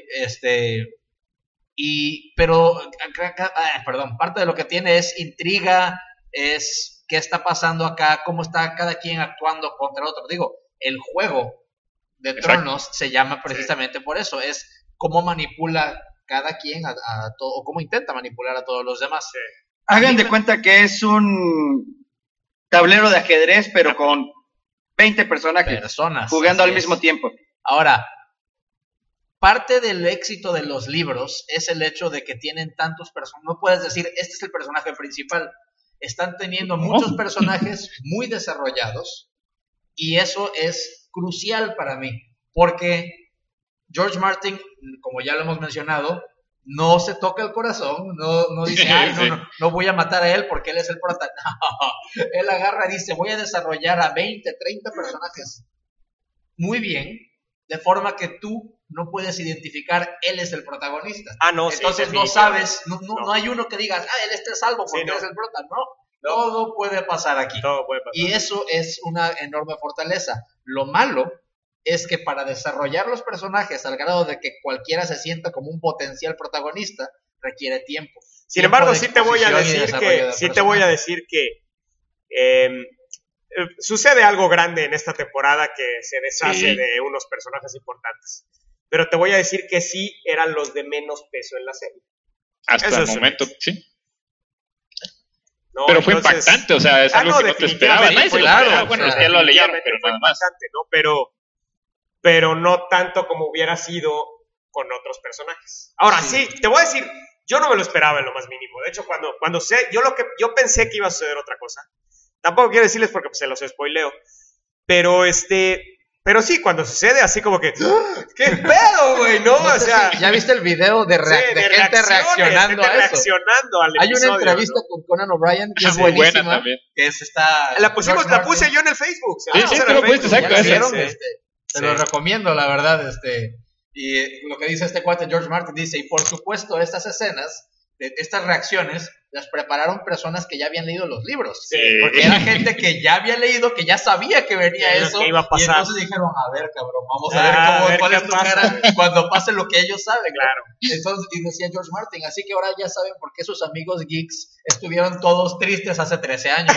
Pero, perdón, parte de lo que tiene es intriga, es qué está pasando acá, cómo está cada quien actuando contra el otro. Digo, el juego de Exacto. Tronos se llama precisamente por eso, es cómo manipula cada quien a todo, o cómo intenta manipular a todos los demás. Hagan de cuenta que es un tablero de ajedrez, pero con 20 personajes Personas. jugando así al es. mismo tiempo. Ahora, parte del éxito de los libros es el hecho de que tienen tantos personajes. No puedes decir, este es el personaje principal. Están teniendo muchos personajes muy desarrollados y eso es crucial para mí, porque George Martin, como ya lo hemos mencionado, no se toca el corazón, no dice, ay, Sí. no voy a matar a él porque él es el protagonista. No, él agarra y dice, voy a desarrollar a 20, 30 personajes muy bien, de forma que tú no puedes identificar, él es el protagonista. No, sí, Entonces no definitivamente. sabes, no hay uno que digas, él está salvo porque Sí, no. él es el prota. No, todo puede pasar aquí. Todo puede pasar. Y eso es una enorme fortaleza. Lo malo es que para desarrollar los personajes al grado de que cualquiera se sienta como un potencial protagonista, requiere tiempo. Sin embargo, de sí te voy a exposición y decir desarrollo de sí te voy a decir que sucede algo grande en esta temporada que se deshace Sí. de unos personajes importantes. Pero te voy a decir que sí eran los de menos peso en la serie. Hasta Eso el es un momento, hecho. sí. ¿No? Pero fue Entonces- impactante, o sea, es algo no, que no te esperaba. definitivamente Nadie se fue lo claro, esperaba. Bueno, o sea, ya lo leyeron, definitivamente pero fue nada más. impactante, ¿no? Pero no tanto como hubiera sido con otros personajes. Ahora, sí, te voy a decir, yo no me lo esperaba en lo más mínimo. De hecho, cuando sé, yo pensé que iba a suceder otra cosa. Tampoco quiero decirles porque pues, se los spoileo. Pero sí, cuando sucede así como que, ¡ah! ¿qué pedo, güey? ¿No? No O sé sea, si ¿ya viste el video de, sí, de gente reacciones, reaccionando a eso? reaccionando al Hay una episodio, entrevista ¿no? con Conan O'Brien que es Muy buena buenísima, también. que está La George la Martin. puse yo en el Facebook. Sí, sí, tú lo pusiste, ¿Ya exacto, la esa. vieron? Sí. Te Sí. lo recomiendo, la verdad. Y lo que dice este cuate George Martin dice, y por supuesto estas escenas, estas reacciones, las prepararon personas que ya habían leído los libros. Sí. Porque era gente que ya había leído, que ya sabía que venía Que lo eso. que iba a Y pasar. entonces dijeron, a ver, cabrón, vamos a ver a cuál ver es qué tu pasa, cara güey. cuando pase lo que ellos saben. ¿no? Claro. Entonces, y decía George Martin, así que ahora ya saben por qué sus amigos geeks estuvieron todos tristes hace 13 años.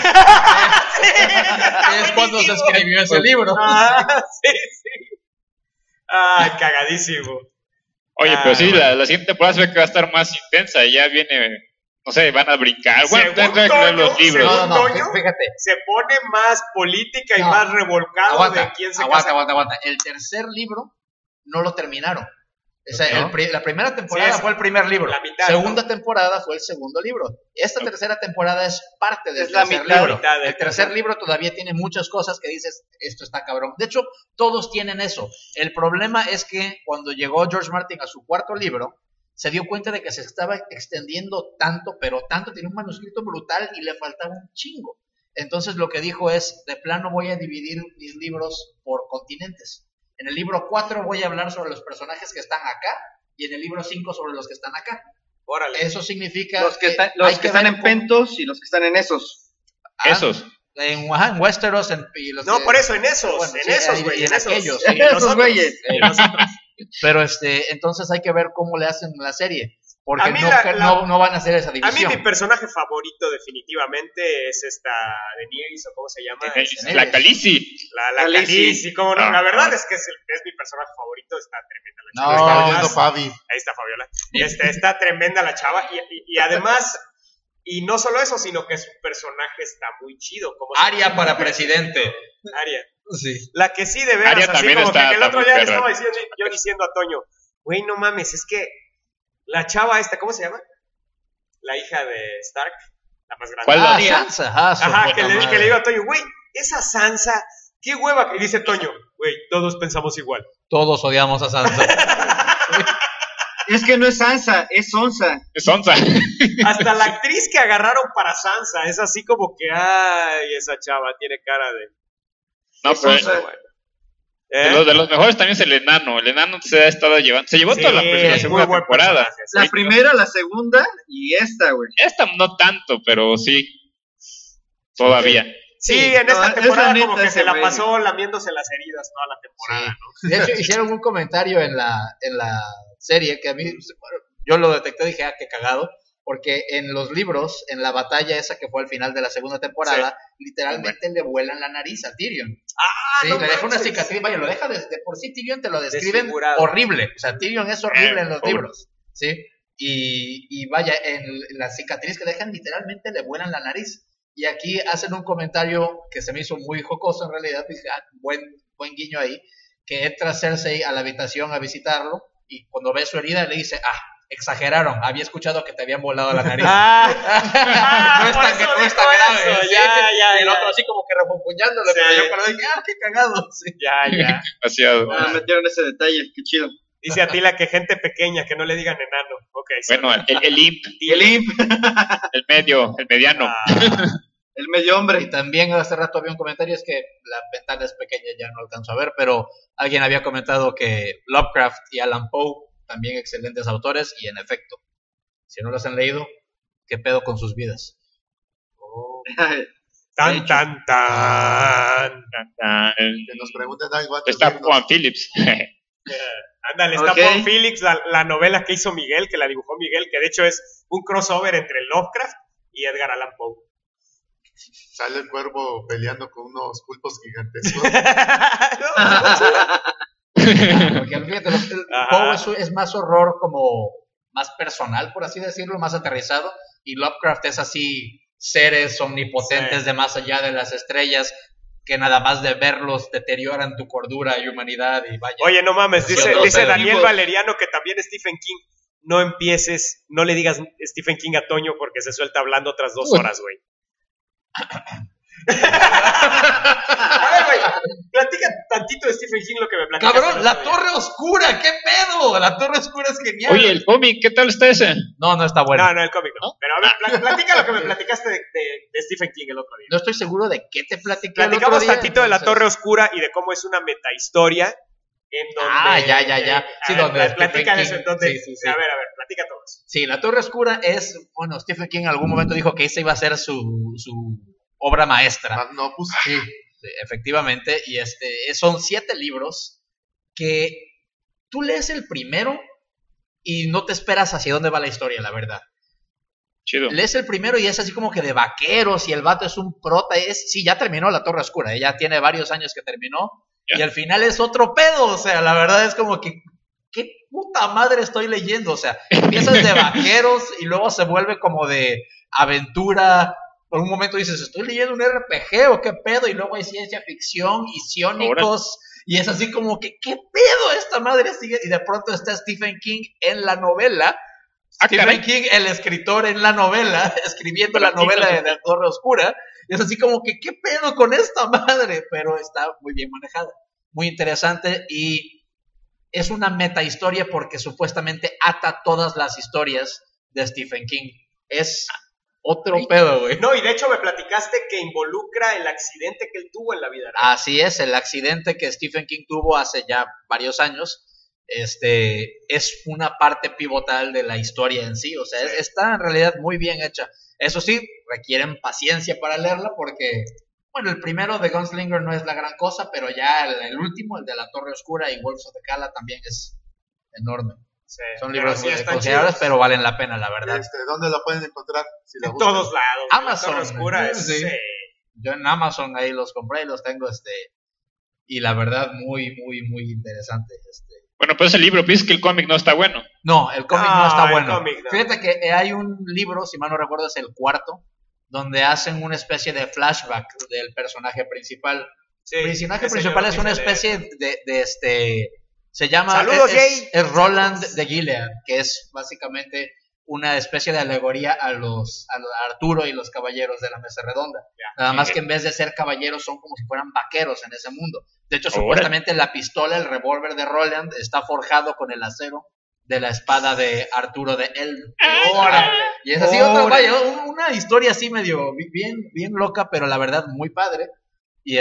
Es cuando se escribió ese libro. Sí, sí. Ay, cagadísimo. Oye, pero sí, bueno. la siguiente temporada se ve que va a estar más intensa. Y ya viene, no sé, van a brincar. Bueno, Según tendrán que leer los Toño, libros. según Toño, fíjate. Se pone más política y No. más revolcado de quién se casa. Aguanta. El tercer libro no lo terminaron. O sea, ¿No? la primera temporada Sí, es fue el primer libro. la mitad, Segunda temporada fue el segundo libro. Esta tercera temporada es parte del Es la tercer mitad, libro. mitad del El tercer libro todavía tiene muchas cosas que dices, esto está cabrón. De hecho, todos tienen eso. El problema es que cuando llegó George Martin a su cuarto libro, se dio cuenta de que se estaba extendiendo tanto, pero tanto, tenía un manuscrito brutal y le faltaba un chingo. Entonces lo que dijo es, de plano voy a dividir mis libros por continentes. En el libro 4 voy a hablar sobre los personajes que están acá y en el libro 5 sobre los que están acá. Órale. Eso significa Los que están, hay están ver en Pentos y los que están en esos. Esos. En Westeros y los No, que- por eso, en esos, bueno, en sí, esos, y güey, en en esos. aquellos, Y sí. nosotros, Esos güeyes. y nosotros. Pero entonces hay que ver cómo le hacen la serie, porque A mí no van a hacer esa A mí división. mi personaje favorito definitivamente es esta Daenerys, o cómo se llama. La Calici. La Khaleesi. Khaleesi, cómo no. Ah, La verdad ah. es que es mi personaje favorito, está tremenda la No, chava. Lo está Además- leyendo Fabi. Ahí está Fabiola. Está tremenda la chava. Y además, y no solo eso, sino que su personaje está muy chido. Como Aria para presidente. Aria. Sí. La que sí, de veras, Aria así también como está- que el está otro muy día le perra. estaba diciendo, yo diciendo a Toño, güey, no mames, es que la chava esta, ¿cómo se llama? La hija de Stark, la más grande. ¿Cuál? Ah, Aria. Sansa. Ah, su Ajá, puta que madre. le digo a Toño, güey, esa Sansa, qué hueva, que dice Toño, güey, todos pensamos igual. Todos odiamos a Sansa. Es que no es Sansa, es Sonsa. Es Sonsa. Hasta la actriz que agarraron para Sansa es así como que, ay, esa chava tiene cara de... No, es pero Sonsa, bueno. de los mejores también es el enano. El enano se ha estado llevando. Se llevó Sí, toda la muy segunda buen temporada. personaje, sí. La primera, la segunda y esta, güey. Esta no tanto, pero sí. Todavía. Sí, en esta no, temporada esa como neta que se ese la güey. pasó lamiéndose las heridas toda la temporada, ¿no? De hecho, hicieron un comentario en la serie que a mí, bueno, yo lo detecté y dije, qué cagado, porque en los libros, en la batalla esa que fue al final de la segunda temporada, literalmente le vuelan la nariz a Tyrion. Sí, no le deja una manches. cicatriz, vaya, lo deja de por sí Tyrion te lo describen Desfigurado. horrible, o sea, Tyrion es horrible en los pobre. libros, ¿sí? Y vaya, en la cicatriz que dejan literalmente le vuelan la nariz. Y aquí hacen un comentario que se me hizo muy jocoso en realidad, dije, buen guiño ahí, que entra Cersei a la habitación a visitarlo y cuando ve su herida le dice, exageraron, había escuchado que te habían volado la nariz. No es por tan, eso no es dijo tan grave. eso, ¿sí? ya, Y el ya. otro así como que refunfuñándole, Sí. pero yo cuando dije, qué cagado. Sí. Ya. Demasiado. Metieron ese detalle, qué chido. Dice Atila que gente pequeña, que no le digan enano. Ok, Bueno, el imp, Y el imp, el mediano. el medio Y hombre. también hace rato había un comentario, es que la ventana es pequeña, ya no alcanzo a ver, pero alguien había comentado que Lovecraft y Alan Poe, también excelentes autores, y en efecto, si no los han leído, ¿qué pedo con sus vidas? Tan. Que nos pregunten algo antes Está de irnos. Juan Phillips. Ándale, está Ok. Paul Felix, la novela que hizo Miguel, que la dibujó Miguel, que de hecho es un crossover entre Lovecraft y Edgar Allan Poe. Sale el cuervo peleando con unos pulpos gigantescos. Porque fíjate, Ajá. Poe es más horror como más personal, por así decirlo, más aterrizado, y Lovecraft es así, seres omnipotentes Sí. de más allá de las estrellas, que nada más de verlos deterioran tu cordura y humanidad, y vaya. Oye, no mames, Sí, dice otros Daniel vivos. Valeriano que también Stephen King. No empieces, no le digas Stephen King a Toño porque se suelta hablando otras 2 horas, güey. A ver, güey, platica tantito de Stephen King lo que me platicaste. Cabrón, La Torre Oscura, ¿qué pedo? La Torre Oscura es genial. Oye, el cómic, ¿qué tal está ese? No está bueno. No, el cómic no. Pero a ver, platica lo que me platicaste de Stephen King el otro día. No estoy seguro de qué te platiqué el Platicamos otro día, tantito de La entonces. Torre Oscura y de cómo es una metahistoria en donde... Ya. Sí, a ver, donde platica Stephen eso, King- entonces. sí. A ver, platica todo eso. Sí, La Torre Oscura es, bueno, Stephen King en algún momento dijo que esa iba a ser su obra maestra. Magnum Opus. Sí, efectivamente, y son 7 libros que tú lees el primero y no te esperas hacia dónde va la historia, la verdad. Chido. Lees el primero y es así como que de vaqueros y el vato es un prota, sí, ya terminó La Torre Oscura, ya tiene varios años que terminó, Ya. y al final es otro pedo, o sea, la verdad es como que ¿qué puta madre estoy leyendo? O sea, empiezas de vaqueros y luego se vuelve como de aventura. Por un momento dices, ¿estoy leyendo un RPG o qué pedo? Y luego hay ciencia ficción y ciónicos. Y es así como que, ¿qué pedo esta madre sigue? Y de pronto está Stephen King en la novela. Stephen caray. King, el escritor en la novela, escribiendo la novela de La Torre Oscura. Y es así como que, ¿qué pedo con esta madre? Pero está muy bien manejada. Muy interesante y es una metahistoria porque supuestamente ata todas las historias de Stephen King. Es otro pedo, güey. No, y de hecho me platicaste que involucra el accidente que él tuvo en la vida real. Así es, el accidente que Stephen King tuvo hace ya varios años, es una parte pivotal de la historia en sí. O sea, está en realidad muy bien hecha. Eso sí, requieren paciencia para leerla porque, bueno, el primero de Gunslinger no es la gran cosa, pero ya el último, el de La Torre Oscura y Wolves of the Cala también es enorme. Sí, Son pero libros sí muy están considerables, chidos. pero valen la pena, la verdad. ¿Dónde lo pueden encontrar? Si lo En buscan. todos lados. Amazon. La Torre Oscura es... Sí. Yo en Amazon ahí los compré y los tengo, y la verdad muy, muy, muy interesante. Bueno, pues el libro, pues es que el cómic no está bueno. No, el cómic no Ah, está el bueno. cómic no. Fíjate que hay un libro, si mal no recuerdo, es el 4, donde hacen una especie de flashback del personaje principal. Sí, El personaje ese principal yo es lo una quise especie de se llama Saludos, es Jay. Roland de Gilead, que es básicamente una especie de alegoría a Arturo y los caballeros de la mesa redonda. Nada más que en vez de ser caballeros son como si fueran vaqueros en ese mundo. De hecho, Órale. supuestamente la pistola, el revólver de Roland está forjado con el acero de la espada de Arturo de Elb. ¡Órale! Y es así otra, vaya, una historia así medio bien loca, pero la verdad muy padre. Y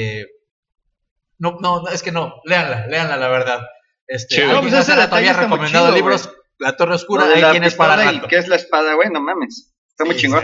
no, es que no, léanla la verdad. Chido. Alguien Pues ese hace rato detalle había está muy recomendado chido, libros, güey. La Torre Oscura, Lo de ahí la tienes para pistola y rato. qué es la espada, güey, no mames. Está muy Sí, chingón. sí.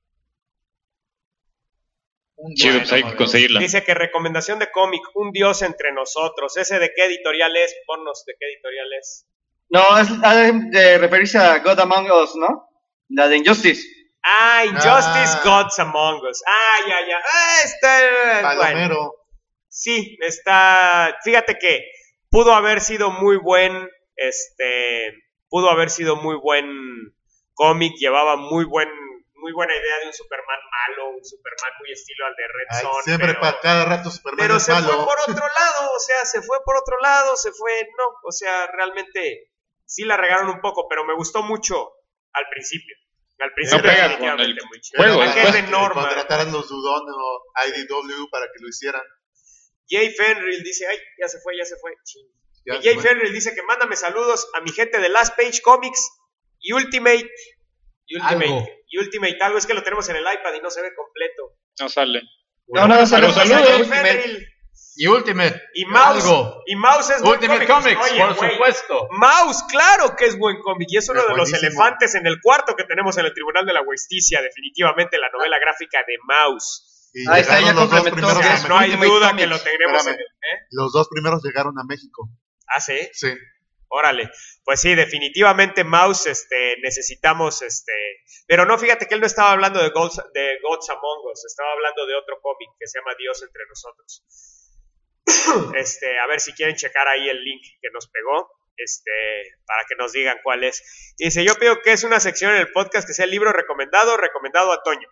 Chido, pues hay que Bueno, conseguirla. Dice que recomendación de cómic, Un Dios entre nosotros. ¿Ese de qué editorial es? Ponnos de qué editorial es. No, ha de referirse a God Among Us, ¿no? La de Injustice. Ah, Injustice Ah. Gods Among Us. Ya. Está. Bueno, Palomero. sí, está. Fíjate que pudo haber sido muy buen. Pudo haber sido muy buen cómic. Llevaba muy buena idea de un Superman malo, un Superman muy estilo al de Red Ay, Son. siempre pero- para cada rato Superman Pero es se fue malo. por otro lado, o sea, realmente sí la regaron un poco, pero me gustó mucho al principio. Al principio pega definitivamente con el muy chido. juego, Acá pues. es de Norma. Contrataran los Dudon o IDW para que lo hicieran. Jay Fenrill dice, ay, ya se fue. Ching. Ya Y Jay fue. Fenrill dice que mándame saludos a mi gente de Last Page Comics y Ultimate. Algo es que lo tenemos en el iPad y no se ve completo. No sale. No, Saludos a saludos, Jay Ultimate. Fenrill. Y Ultimate. Y Mouse. Algo. Y Mouse es buen Ultimate cómic. Comics, Oye, por güey, supuesto. Mouse, claro que es buen cómic y es uno Es de los buenísimo. elefantes en el cuarto que tenemos en el Tribunal de la Justicia, definitivamente la novela gráfica de Mouse. Y Ahí está, llegaron ya los dos complementó. primeros O sea, a no hay México. duda Comics. que lo tendremos en Espérame. el... Los dos primeros llegaron a México. Ah, sí, Sí. órale. Pues sí, definitivamente Mouse, necesitamos, pero no, fíjate que él no estaba hablando de Gods Among Us, estaba hablando de otro cómic que se llama Dios entre nosotros. A ver si quieren checar ahí el link que nos pegó, para que nos digan cuál es. Y dice, yo pido que es una sección en el podcast que sea el libro recomendado a Toño.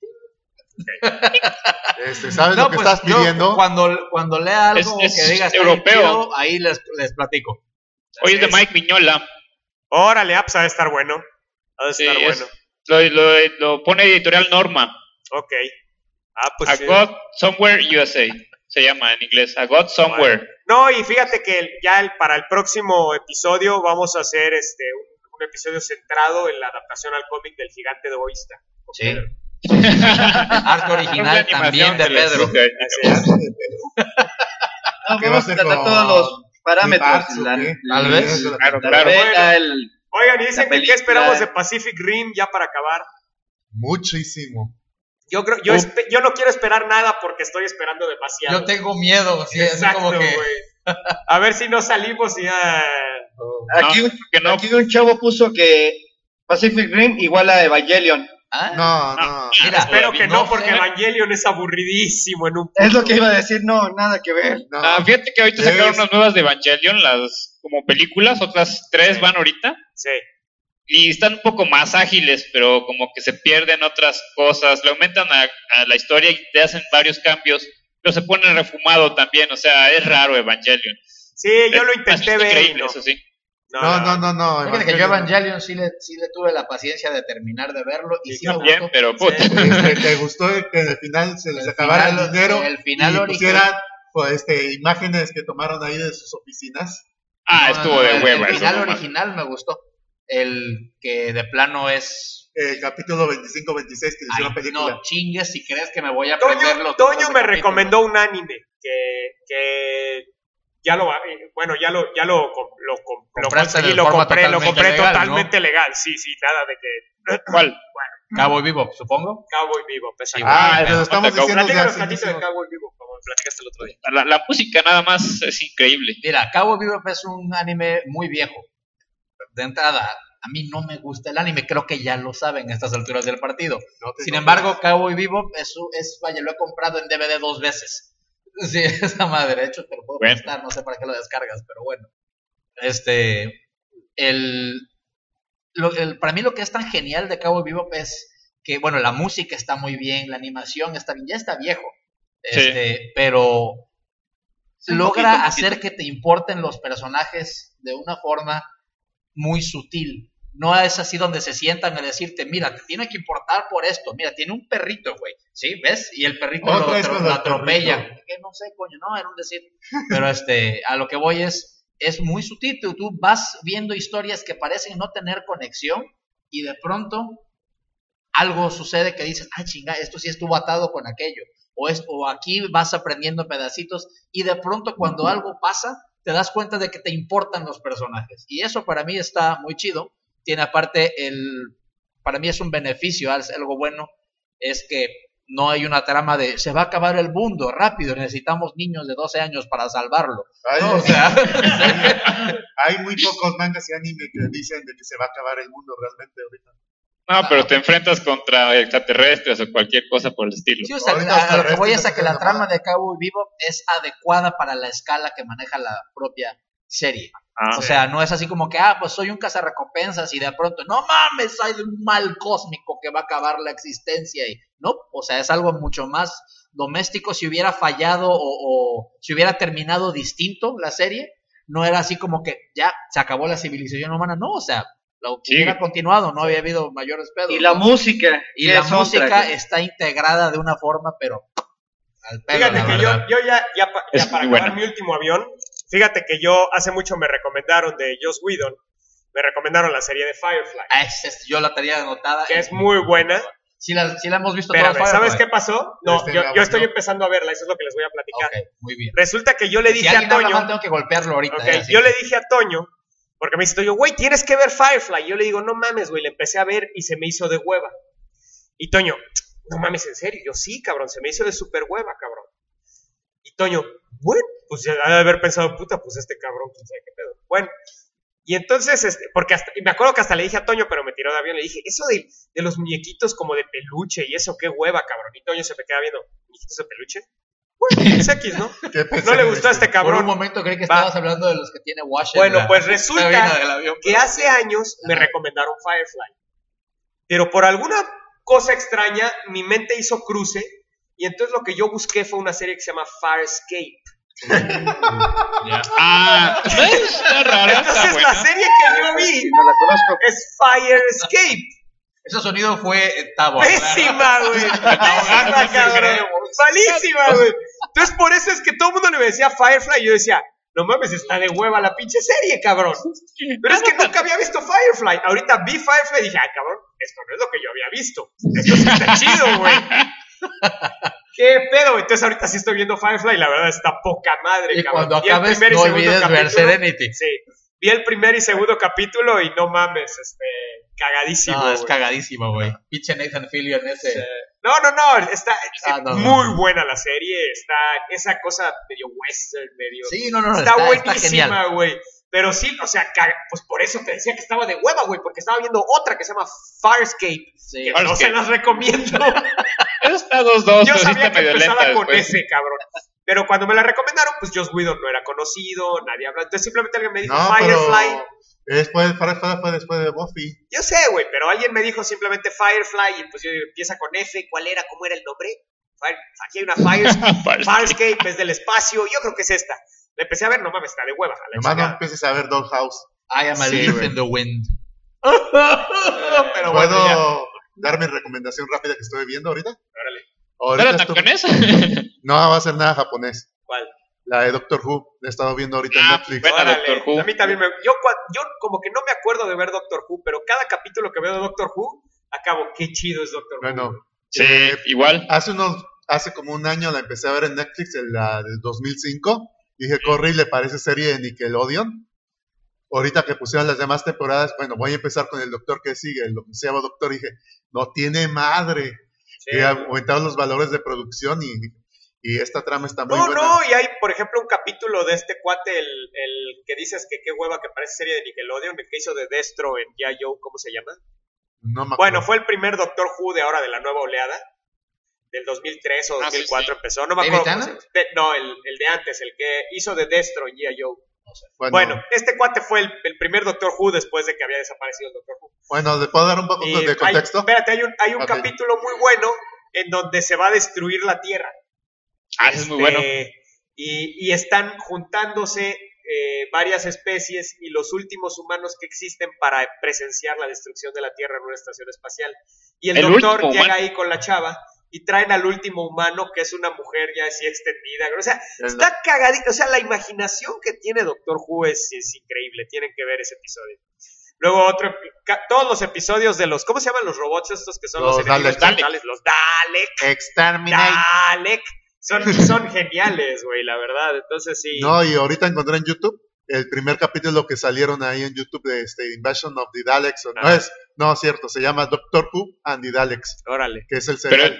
¿Sabes lo que pues, estás yo pidiendo? cuando lea algo Es que diga está europeo. bien chido, ahí les platico. Hoy es de Es. Mike Miñola. Órale, pues ha de estar bueno. Ha de Sí, estar bueno. lo pone editorial Norma. Ok. Ah, pues A sí. God Somewhere USA. Se llama en inglés. A God Somewhere. No, y fíjate que para el próximo episodio vamos a hacer un episodio centrado en la adaptación al cómic del gigante egoísta. Sí. Arte original Es la también de animación Pedro. Así es. No, ¿Qué va a vamos a ser tratar con- todos los parámetros. Parts, o qué? Tal vez. Claro, La claro. novela, Oigan, y dicen La que qué película. esperamos de Pacific Rim ya para acabar. Muchísimo. Yo no quiero esperar nada porque estoy esperando demasiado. Yo tengo miedo, sí, así Exacto, como que güey. A ver si no salimos y ya. Aquí, que no. aquí un chavo puso que Pacific Rim igual a Evangelion. No. Mira, Espero que no, no porque sé. Evangelion es aburridísimo en un Es lo que iba a decir, no, nada que ver. No. Fíjate que ahorita Es- sacaron unas nuevas de Evangelion, las como películas, otras 3 van ahorita. Sí. Y están un poco más ágiles, pero como que se pierden otras cosas, le aumentan a la historia y te hacen varios cambios, pero se pone refumado también, o sea, es raro Evangelion. Sí, yo lo Es intenté bastante ver. y creíble, no. eso sí. No. Fíjate que yo Evangelion sí le tuve la paciencia de terminar de verlo y sí me También, gustó. pero puta. ¿Te gustó que en el final se les El acabara final- el dinero el final y original. pusieran pues, imágenes que tomaron ahí de sus oficinas? Estuvo de hueva. El eso final nomás. original me gustó. El que de plano es. El capítulo 25-26 que le hicieron Ay, película. no chingues si crees que me voy a aprenderlo. Toño me recomendó un anime que ya lo Compraste conseguí, de lo forma compré totalmente legal, totalmente legal. Sí, nada de que ¿Cuál? Cowboy Vivo, supongo. Cowboy Vivo. Pues, Sí, Eso lo estamos Platícanos diciendo platícanos hace tantito de muchísimo. Cowboy Vivo, como me platicaste el otro día. La música nada más es increíble. Mira, Cowboy Vivo es un anime muy viejo. De entrada, a mí no me gusta el anime, creo que ya lo saben a estas alturas del partido. Sin embargo, Cowboy Vivo vaya, lo he comprado en DVD 2 veces. Sí, esa madre, de hecho te lo puedo Bueno. prestar, no sé para qué lo descargas, pero bueno. Para mí lo que es tan genial de Cowboy Vivo es que, bueno, la música está muy bien, la animación está bien, ya está viejo, Sí. pero Sí, un logra poquito. hacer que te importen los personajes de una forma muy sutil. No es así donde se sientan a decirte, mira, te tiene que importar por esto. Mira, tiene un perrito, güey. ¿Sí? ¿Ves? Y el perrito Otra vez con lo el atropella. perrito. Que no sé, coño, no, era un decir. Pero a lo que voy es, es muy sutil. Tú vas viendo historias que parecen no tener conexión y de pronto algo sucede que dices, chinga, esto sí estuvo atado con aquello. O aquí vas aprendiendo pedacitos y de pronto cuando algo pasa, te das cuenta de que te importan los personajes. Y eso para mí está muy chido. Tiene aparte para mí es un beneficio, es algo bueno, es que no hay una trama de se va a acabar el mundo, rápido, necesitamos niños de 12 años para salvarlo. ¿No? O sea, hay muy pocos mangas y anime que dicen de que se va a acabar el mundo realmente ahorita. No, pero te enfrentas contra extraterrestres o cualquier cosa por el estilo. Sí, o sea, a lo que voy es a que la trama de Cowboy Bebop es adecuada para la escala que maneja la propia serie. O sea, no es así como que, pues soy un cazarrecompensas y de pronto, no mames, hay un mal cósmico que va a acabar la existencia. Y no, o sea, es algo mucho más doméstico. Si hubiera fallado o si hubiera terminado distinto la serie, no era así como que ya se acabó la civilización humana, no, o sea, hubiera continuado, no había habido mayores pedos. Y la música. Y la música está integrada de una forma, pero al pedo. Fíjate que yo ya para acabar mi último avión, fíjate que yo hace mucho me recomendaron de Joss Whedon, me recomendaron la serie de Firefly. Yo la tenía anotada. Que es muy buena. Sí la hemos visto toda. Firefly. ¿Sabes qué pasó? No, yo estoy empezando a verla, eso es lo que les voy a platicar. Okay, muy bien. Resulta que yo le dije a Toño... tengo que golpearlo ahorita. Yo le dije a Toño, porque me dice Toño, güey, tienes que ver Firefly. Yo le digo, no mames, güey, le empecé a ver y se me hizo de hueva. Y Toño, no mames, ¿en serio? Yo sí, cabrón, se me hizo de super hueva, cabrón. Y Toño, bueno, pues ya ha de haber pensado, puta, pues este cabrón, quién sabe qué pedo. Bueno, y entonces, porque y me acuerdo que hasta le dije a Toño, pero me tiró de avión, le dije, eso de los muñequitos como de peluche y eso, qué hueva, cabrón. Y Toño se me queda viendo, ¿muñequitos de peluche? Bueno, es X, ¿no? No le gustó a este cabrón. Por un momento creí que estabas hablando de los que tiene Washer. Bueno, pues resulta que hace años me recomendaron Firefly. Pero por alguna cosa extraña, mi mente hizo cruce. Y entonces lo que yo busqué fue una serie que se llama Farscape. Está rara. Entonces la serie que yo vi no la conozco. es Firescape. Ese sonido fue Tabo. Pésima, güey. Pésima, cabrón. Malísima, güey. Entonces por eso es que todo el mundo le decía Firefly y yo decía, no mames, está de hueva la pinche serie, cabrón. Pero es que nunca había visto Firefly. Ahorita vi Firefly y dije, cabrón, esto no es lo que yo había visto. Esto sí está chido, güey. ¿Qué pedo? Entonces ahorita sí estoy viendo Firefly y la verdad está poca madre, y cabrón. Cuando acabes no olvides ver Serenity. Sí, vi el primer y segundo capítulo y no mames, cagadísimo. No, es cagadísimo, güey. Pinche Nathan Fillion ese. Sí. No, está muy buena la serie, está esa cosa medio western, medio... Sí, no, está buenísima, güey. Pero sí, o sea, pues por eso te decía que estaba de hueva, güey, porque estaba viendo otra que se llama Farscape, que no se las recomiendo. Está 2-2, yo sabía que empezaba con después. ese, cabrón. Pero cuando me la recomendaron, pues Joss Whedon no era conocido, nadie hablaba. Entonces simplemente alguien me dijo Firefly. Firefly fue después de Buffy. Yo sé, güey, pero alguien me dijo simplemente Firefly y pues yo empieza con F. ¿Cuál era? ¿Cómo era el nombre? Aquí hay una Farscape, es del espacio. Yo creo que es esta. La empecé a ver, no mames, está de hueva. Nomás no empieces a ver Dollhouse. I am a leaf in the wind. Pero ¿Puedo dar mi recomendación rápida que estoy viendo ahorita? ¿Era japonesa? No, va a ser nada japonés. ¿Cuál? La de Doctor Who. La he estado viendo ahorita en Netflix. Buena Doctor Who. A mí también yo como que no me acuerdo de ver Doctor Who, pero cada capítulo que veo de Doctor Who, acabo, qué chido es Doctor Who. Bueno, sí, igual. Hace como un año la empecé a ver en Netflix, la del 2005. Dije, qué horrible, parece serie de Nickelodeon. Ahorita que pusieron las demás temporadas, bueno, voy a empezar con el doctor que sigue, el onceavo doctor, y dije, no tiene madre. Sí. Y aumentaron los valores de producción y esta trama está muy buena. No, y hay, por ejemplo, un capítulo de este cuate, el que dices que qué hueva que parece serie de Nickelodeon, el que hizo de Destro en G.I. Joe, ¿cómo se llama? No me acuerdo. Bueno, fue el primer Doctor Who de ahora, de la nueva oleada. Del 2003 o 2004 empezó, no me acuerdo. No, el de antes, el que hizo de Destro en G.I. Joe. Bueno, este cuate fue el primer Doctor Who después de que había desaparecido el Doctor Who. Bueno, ¿le puedo dar un poco de contexto? Espérate, hay un capítulo muy bueno en donde se va a destruir la Tierra. Es muy bueno. Y están juntándose varias especies y los últimos humanos que existen para presenciar la destrucción de la Tierra en una estación espacial. Y el doctor llega ahí con la chava y traen al último humano, que es una mujer ya así extendida. O sea, está cagadito. O sea, la imaginación que tiene Doctor Who es increíble. Tienen que ver ese episodio. Luego todos los episodios de los, ¿cómo se llaman los robots estos que son los enemigos mortales? Los Dalek. Exterminate. Dalek. Son geniales, güey, la verdad. Entonces sí. No, y ahorita encontré en YouTube el primer capítulo que salieron ahí en YouTube de Invasion of the Daleks. No, cierto, se llama Doctor Who and the Daleks. Órale. Que es el serial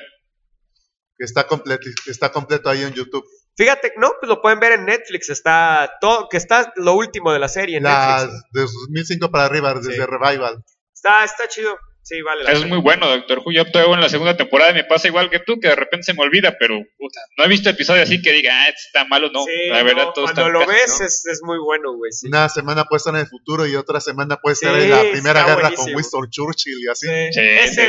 que está completo ahí en YouTube. Fíjate, no, pues lo pueden ver en Netflix, está lo último de la serie en Netflix. De 2005 para arriba, desde Revival. Está chido. Sí, vale la pena. Es muy bueno, Doctor Who. Yo todavía en la segunda temporada y me pasa igual que tú, que de repente se me olvida, pero no he visto episodio así que diga, está malo, no. Sí, la verdad, todo cuando está lo casi, ves ¿no? es muy bueno, güey. Sí. Una semana puede estar en el futuro y otra semana puede estar en la Primera Guerra con Winston Churchill y así. Sí. Sí, Ese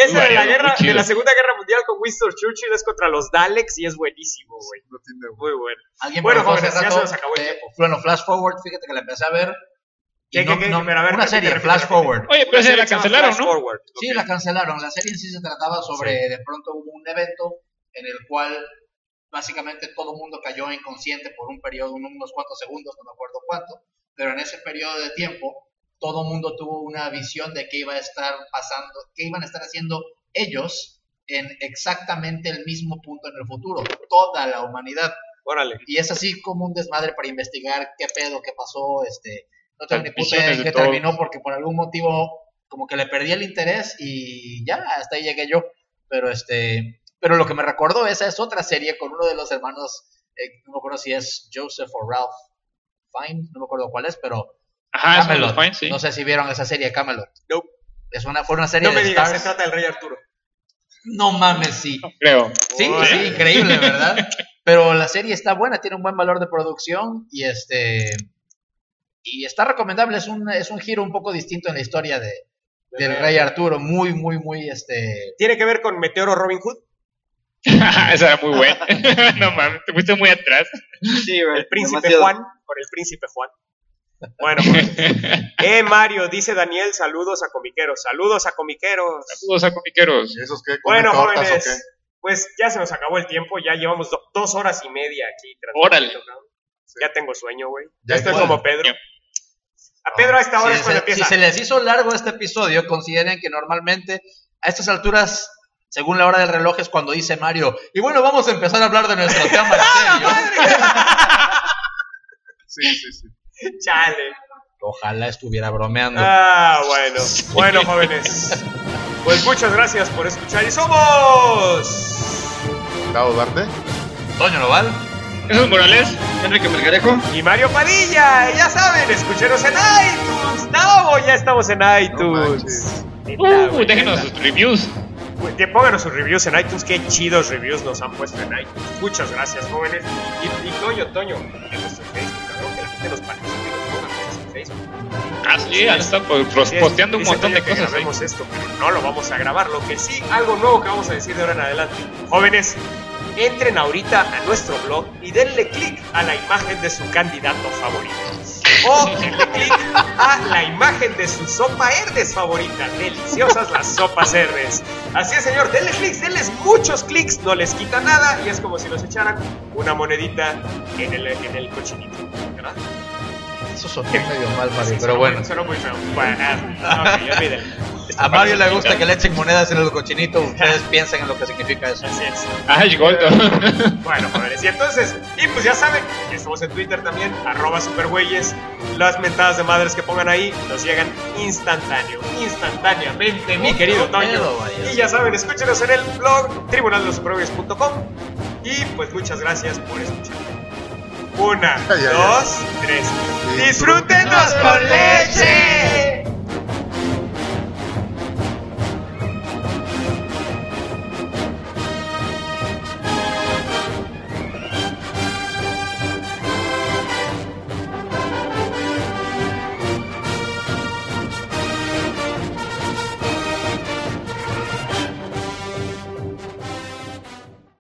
de la Segunda Guerra Mundial con Winston Churchill es contra los Daleks y es buenísimo, güey. No tiene... Muy bueno. Bueno, jóvenes, ya se nos acabó el tiempo. Bueno, Flash Forward, fíjate que la empecé a ver. Pero a ver, una serie, Flash Forward. Oye, pero se la cancelaron, ¿no? Sí, la cancelaron. La serie en sí se trataba sobre, de pronto hubo un evento en el cual básicamente todo el mundo cayó inconsciente por un periodo, unos cuantos segundos, no me acuerdo cuánto, pero en ese periodo de tiempo todo el mundo tuvo una visión de qué iba a estar pasando, qué iban a estar haciendo ellos en exactamente el mismo punto en el futuro, toda la humanidad. Órale. Y es así como un desmadre para investigar qué pedo, qué pasó, no tengo ni puta idea Visiones en de qué terminó porque por algún motivo como que le perdí el interés y ya, hasta ahí llegué yo. Pero lo que me recordó, esa es otra serie con uno de los hermanos, no me acuerdo si es Joseph o Ralph Fiennes, no me acuerdo cuál es, pero Ajá, Camelot. Fiennes, sí. No sé si vieron esa serie Camelot. Nope. Fue una serie No me de digas, Stars. se trata del Rey Arturo. No mames, sí. Creo. Sí, increíble, ¿verdad? Pero la serie está buena, tiene un buen valor de producción y está recomendable, es un giro un poco distinto en la historia del Rey Arturo, muy, muy, muy, ¿Tiene que ver con Meteoro Robin Hood? Esa era muy buena. No mames, te fuiste muy atrás. Sí, güey. El príncipe demasiado. Juan, por el príncipe Juan. Bueno, pues. Mario, dice Daniel, saludos a comiqueros. Saludos a comiqueros. Saludos a comiqueros. ¿Esos qué? ¿Comen Bueno, tortas jóvenes, o qué? pues ya se nos acabó el tiempo, ya llevamos 2 horas y media aquí. Órale. Ya tengo sueño, güey. Ya Ya estoy igual. como Pedro. A Pedro a esta hora es cuando Si empieza. se les hizo largo este episodio, consideren que normalmente a estas alturas, según la hora del reloj, es cuando dice Mario, y bueno, vamos a empezar a hablar de nuestro tema serio. Sí. Chale. Ojalá estuviera bromeando. Bueno. Bueno, jóvenes. Pues muchas gracias por escuchar y somos... Gustavo Duarte. Toño Noval. Jesús Morales. Enrique Melgarejo. Y Mario Padilla, ya saben, escúchenos en iTunes. No, ya estamos en No iTunes. manches. Neta, güey, Déjenos neta. sus reviews. Que pónganos sus reviews en iTunes, qué chidos reviews nos han puesto en iTunes. Muchas gracias, jóvenes. Y Toño, en nuestro Facebook, cabrón, que la gente nos participe y nos ponga cosas en Facebook. Ah, sí, han estado posteando un Dice montón de Toño que cosas. ¿eh? grabemos esto, pero no lo vamos a grabar. Lo que sí, algo nuevo que vamos a decir de ahora en adelante. Jóvenes, entren ahorita a nuestro blog y denle clic a la imagen de su candidato favorito. O denle clic a la imagen de su sopa Herdes favorita. Deliciosas las sopas Herdes. Así es, señor, denle clics, denles muchos clics, no les quita nada y es como si nos echaran una monedita en el cochinito, ¿verdad? Eso sonó medio mal, Mario, Sí, pero bueno. Sonó muy feo. Bueno, ok, olvídenlo. A Mario le gusta que le echen monedas en el cochinito. Ustedes piensen en lo que significa eso. Así es. Ay, Goldo. Bueno, jóvenes, y entonces, pues ya saben, que estamos en Twitter también, @supergüeyes. Las mentadas de madres que pongan ahí nos llegan instantáneamente, mi querido Toño. pedo, vaya. Y ya saben, escúchenos en el blog tribunaldelosupergüeyes.com. Y pues muchas gracias por escuchar. 1, Ya. 2, 3. Disfrútenos con